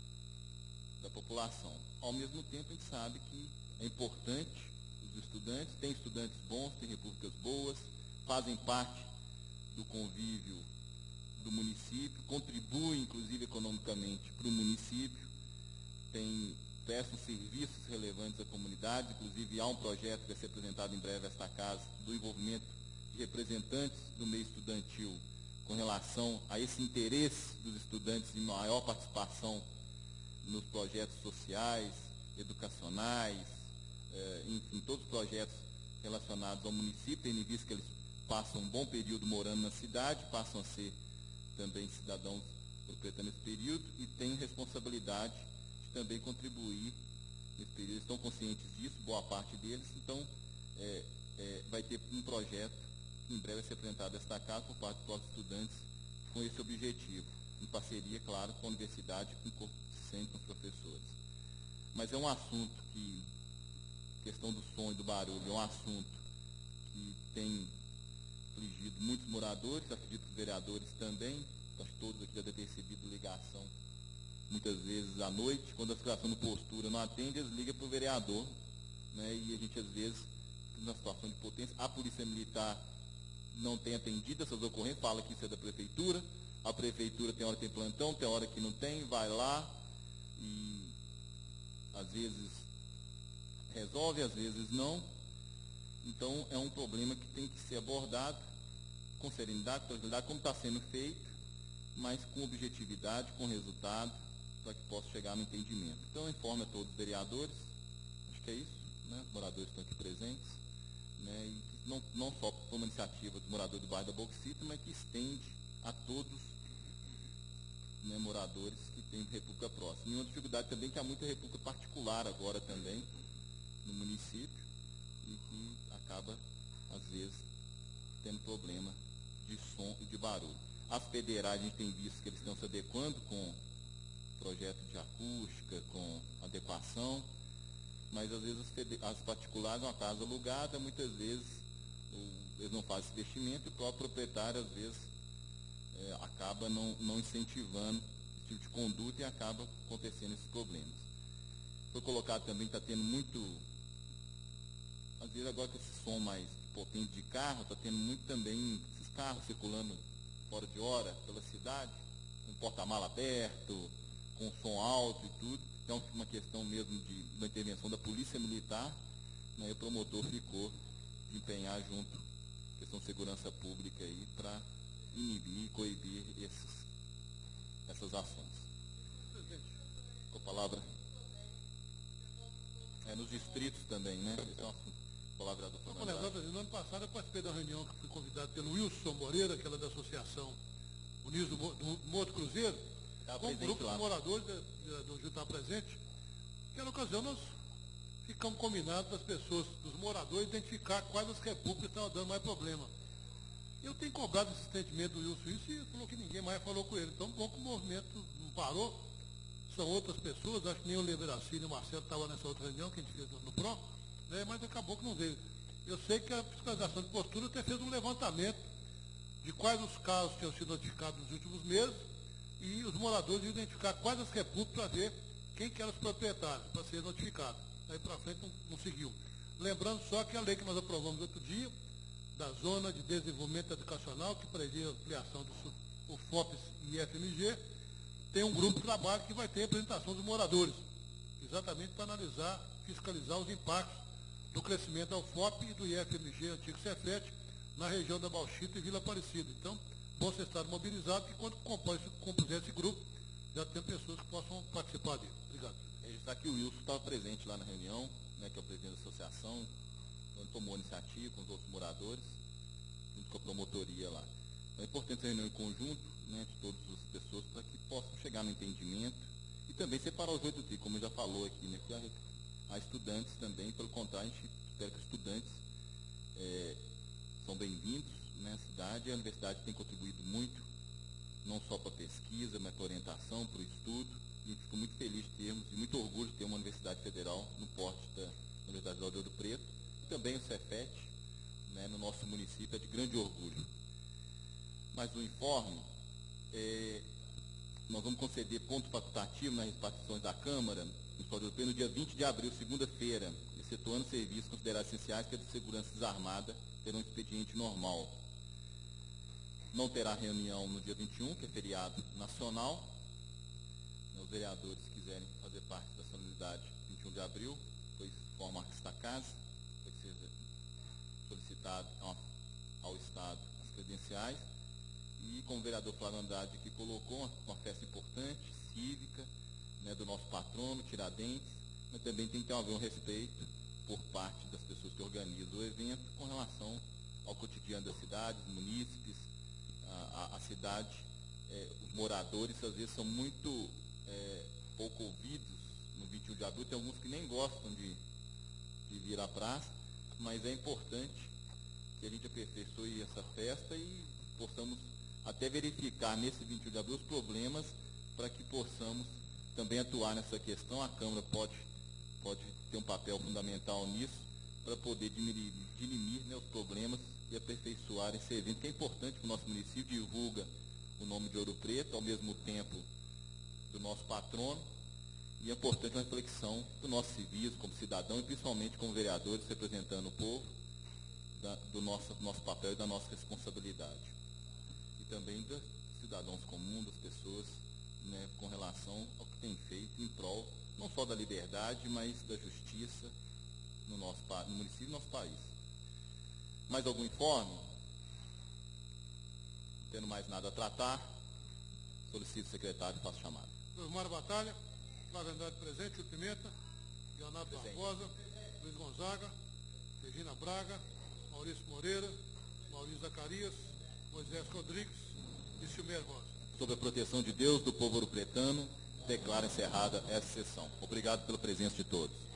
da população. Ao mesmo tempo, a gente sabe que é importante os estudantes, tem estudantes bons, tem repúblicas boas, fazem parte do convívio do município, contribuem, inclusive, economicamente para o município, tem, prestam serviços relevantes à comunidade, inclusive há um projeto que vai ser apresentado em breve a esta casa, do envolvimento de representantes do meio estudantil com relação a esse interesse dos estudantes em maior participação nos projetos sociais, educacionais, eh, enfim, todos os projetos relacionados ao município, tendo em vista que eles passam um bom período morando na cidade, passam a ser também cidadãos proprietários nesse período e têm responsabilidade de também contribuir nesse período. Eles estão conscientes disso, boa parte deles, então é, é, vai ter um projeto que em breve vai ser apresentado a esta casa por parte dos nossos estudantes com esse objetivo, em parceria, claro, com a universidade e com o corpo docente, com os professores. Mas é um assunto que, questão do som e do barulho, é um assunto que tem afligido muitos moradores, acredito que os vereadores também, acho que todos aqui já devem ter recebido ligação, muitas vezes à noite, quando a fiscalização no postura não atende, eles ligam para o vereador, né, e a gente às vezes, numa situação de potência, a Polícia Militar não tem atendido essas ocorrências, fala que isso é da Prefeitura, a Prefeitura tem hora que tem plantão, tem hora que não tem, vai lá e às vezes resolve, às vezes não. Então é um problema que tem que ser abordado com serenidade, tranquilidade, como está sendo feito, mas com objetividade, com resultado, para que possa chegar no entendimento. Então informe a todos os vereadores, acho que é isso, né? Os moradores estão aqui presentes, né? E não, não só por uma iniciativa do morador do bairro da Bauxite, mas que estende a todos, né, moradores que têm república próxima. E uma dificuldade também que há muita república particular agora também no município, acaba, às vezes, tendo problema de som e de barulho. As federais, a gente tem visto que eles estão se adequando com projeto de acústica, com adequação, mas às vezes as, as particulares, uma casa alugada, muitas vezes o, eles não fazem esse investimento e o próprio proprietário, às vezes, é, acaba não, não incentivando esse tipo de conduta e acaba acontecendo esses problemas. Foi colocado também, está tendo muito, às vezes agora com esse som mais potente de carro, está tendo muito também esses carros circulando fora de hora pela cidade, com porta-mala aberto, com som alto e tudo. Então, uma questão mesmo de uma intervenção da Polícia Militar, né, e o promotor ficou de empenhar junto a questão de segurança pública aí para inibir e coibir esses, essas ações. Com a palavra. É, nos distritos também, né? Então, palavra do Só para lembrar, no ano passado eu participei da reunião que fui convidado pelo Wilson Moreira, que era da Associação Unidos do, do Morto Cruzeiro, tá com um grupo lá. de moradores do Rio está presente. Naquela ocasião nós ficamos combinados das pessoas, dos moradores, identificar quais as repúblicas estavam dando mais problema. Eu tenho cobrado insistentemente do Wilson isso e falou que ninguém mais falou com ele. Então, bom que o movimento não parou. São outras pessoas, acho que nem o Leveracini e o Marcelo estavam nessa outra reunião que a gente fez no P R O, né, mas acabou que não veio. Eu sei que a fiscalização de postura até fez um levantamento de quais os casos tinham sido notificados nos últimos meses e os moradores iam identificar quais as repúblicas para ver quem que eram os proprietários, para ser notificado. Aí para frente não, não seguiu. Lembrando só que a lei que nós aprovamos outro dia, da Zona de Desenvolvimento Educacional, que prevê a ampliação do F O P S e F M G, tem um grupo de trabalho que vai ter a apresentação dos moradores, exatamente para analisar, fiscalizar os impactos do crescimento da U F O P e do I F M G, antigo Cefet, na região da Bauxita e Vila Aparecida. Então, bom vocês estarem mobilizados, que quando compuser esse grupo, já tem pessoas que possam participar dele. Obrigado. Registrar que o Wilson estava presente lá na reunião, né, que é o presidente da associação, onde tomou a iniciativa com os outros moradores, junto com a promotoria lá. Então, é importante essa reunião em conjunto, né, de todas as pessoas, para que possam chegar no entendimento e também separar os oito dias, como já falou aqui, né, que há estudantes também, pelo contrário, a gente espera que os estudantes é, são bem-vindos, né, à cidade, a universidade tem contribuído muito, não só para a pesquisa, mas para a orientação, para o estudo, e a gente ficou muito feliz de termos, e muito orgulho de ter uma universidade federal no porte da Universidade de Ouro Preto, e também o Cefet, né, no nosso município, é de grande orgulho. Mas o informe, é, nós vamos conceder ponto facultativo nas repartições da Câmara, no dia vinte de abril, segunda-feira, excetuando serviços considerados essenciais, que é de segurança desarmada, terão um expediente normal. Não terá reunião no dia vinte e um, que é feriado nacional. Os vereadores que quiserem fazer parte da solenidade vinte e um de abril, pois forma esta casa, vai ser solicitado ao, ao Estado as credenciais. E como o vereador Flávio Andrade que colocou uma, uma festa importante, cívica, né, do nosso patrono, Tiradentes, mas também tem que haver um respeito por parte das pessoas que organizam o evento com relação ao cotidiano da cidade, os munícipes, a, a, a cidade, é, os moradores às vezes são muito é, pouco ouvidos no vinte e um de abril, tem alguns que nem gostam de, de vir à praça, mas é importante que a gente aperfeiçoe essa festa e possamos até verificar nesse vinte e um de abril os problemas para que possamos também atuar nessa questão. A Câmara pode, pode ter um papel fundamental nisso para poder diminuir, dirimir, né, os problemas e aperfeiçoar esse evento, que é importante para o nosso município, divulga o nome de Ouro Preto, ao mesmo tempo do nosso patrono, e é importante uma reflexão do nosso civismo como cidadão e principalmente como vereadores representando o povo, da, do nosso, nosso papel e da nossa responsabilidade. E também dos cidadãos comuns, das pessoas, né, com relação ao que tem feito em prol, não só da liberdade, mas da justiça no, nosso, no município e no nosso país. Mais algum informe? Não tendo mais nada a tratar, solicito o secretário e faço chamada. Osmar Batalha, Flávio Andrade presente, Júlio Pimenta, Leonardo Presente. Barbosa, Luiz Gonzaga, Regina Braga, Maurício Moreira, Maurício Zacarias, Moisés Rodrigues e Silmér Rosa. Sob a proteção de Deus, do povo ouropretano, declaro encerrada essa sessão. Obrigado pela presença de todos.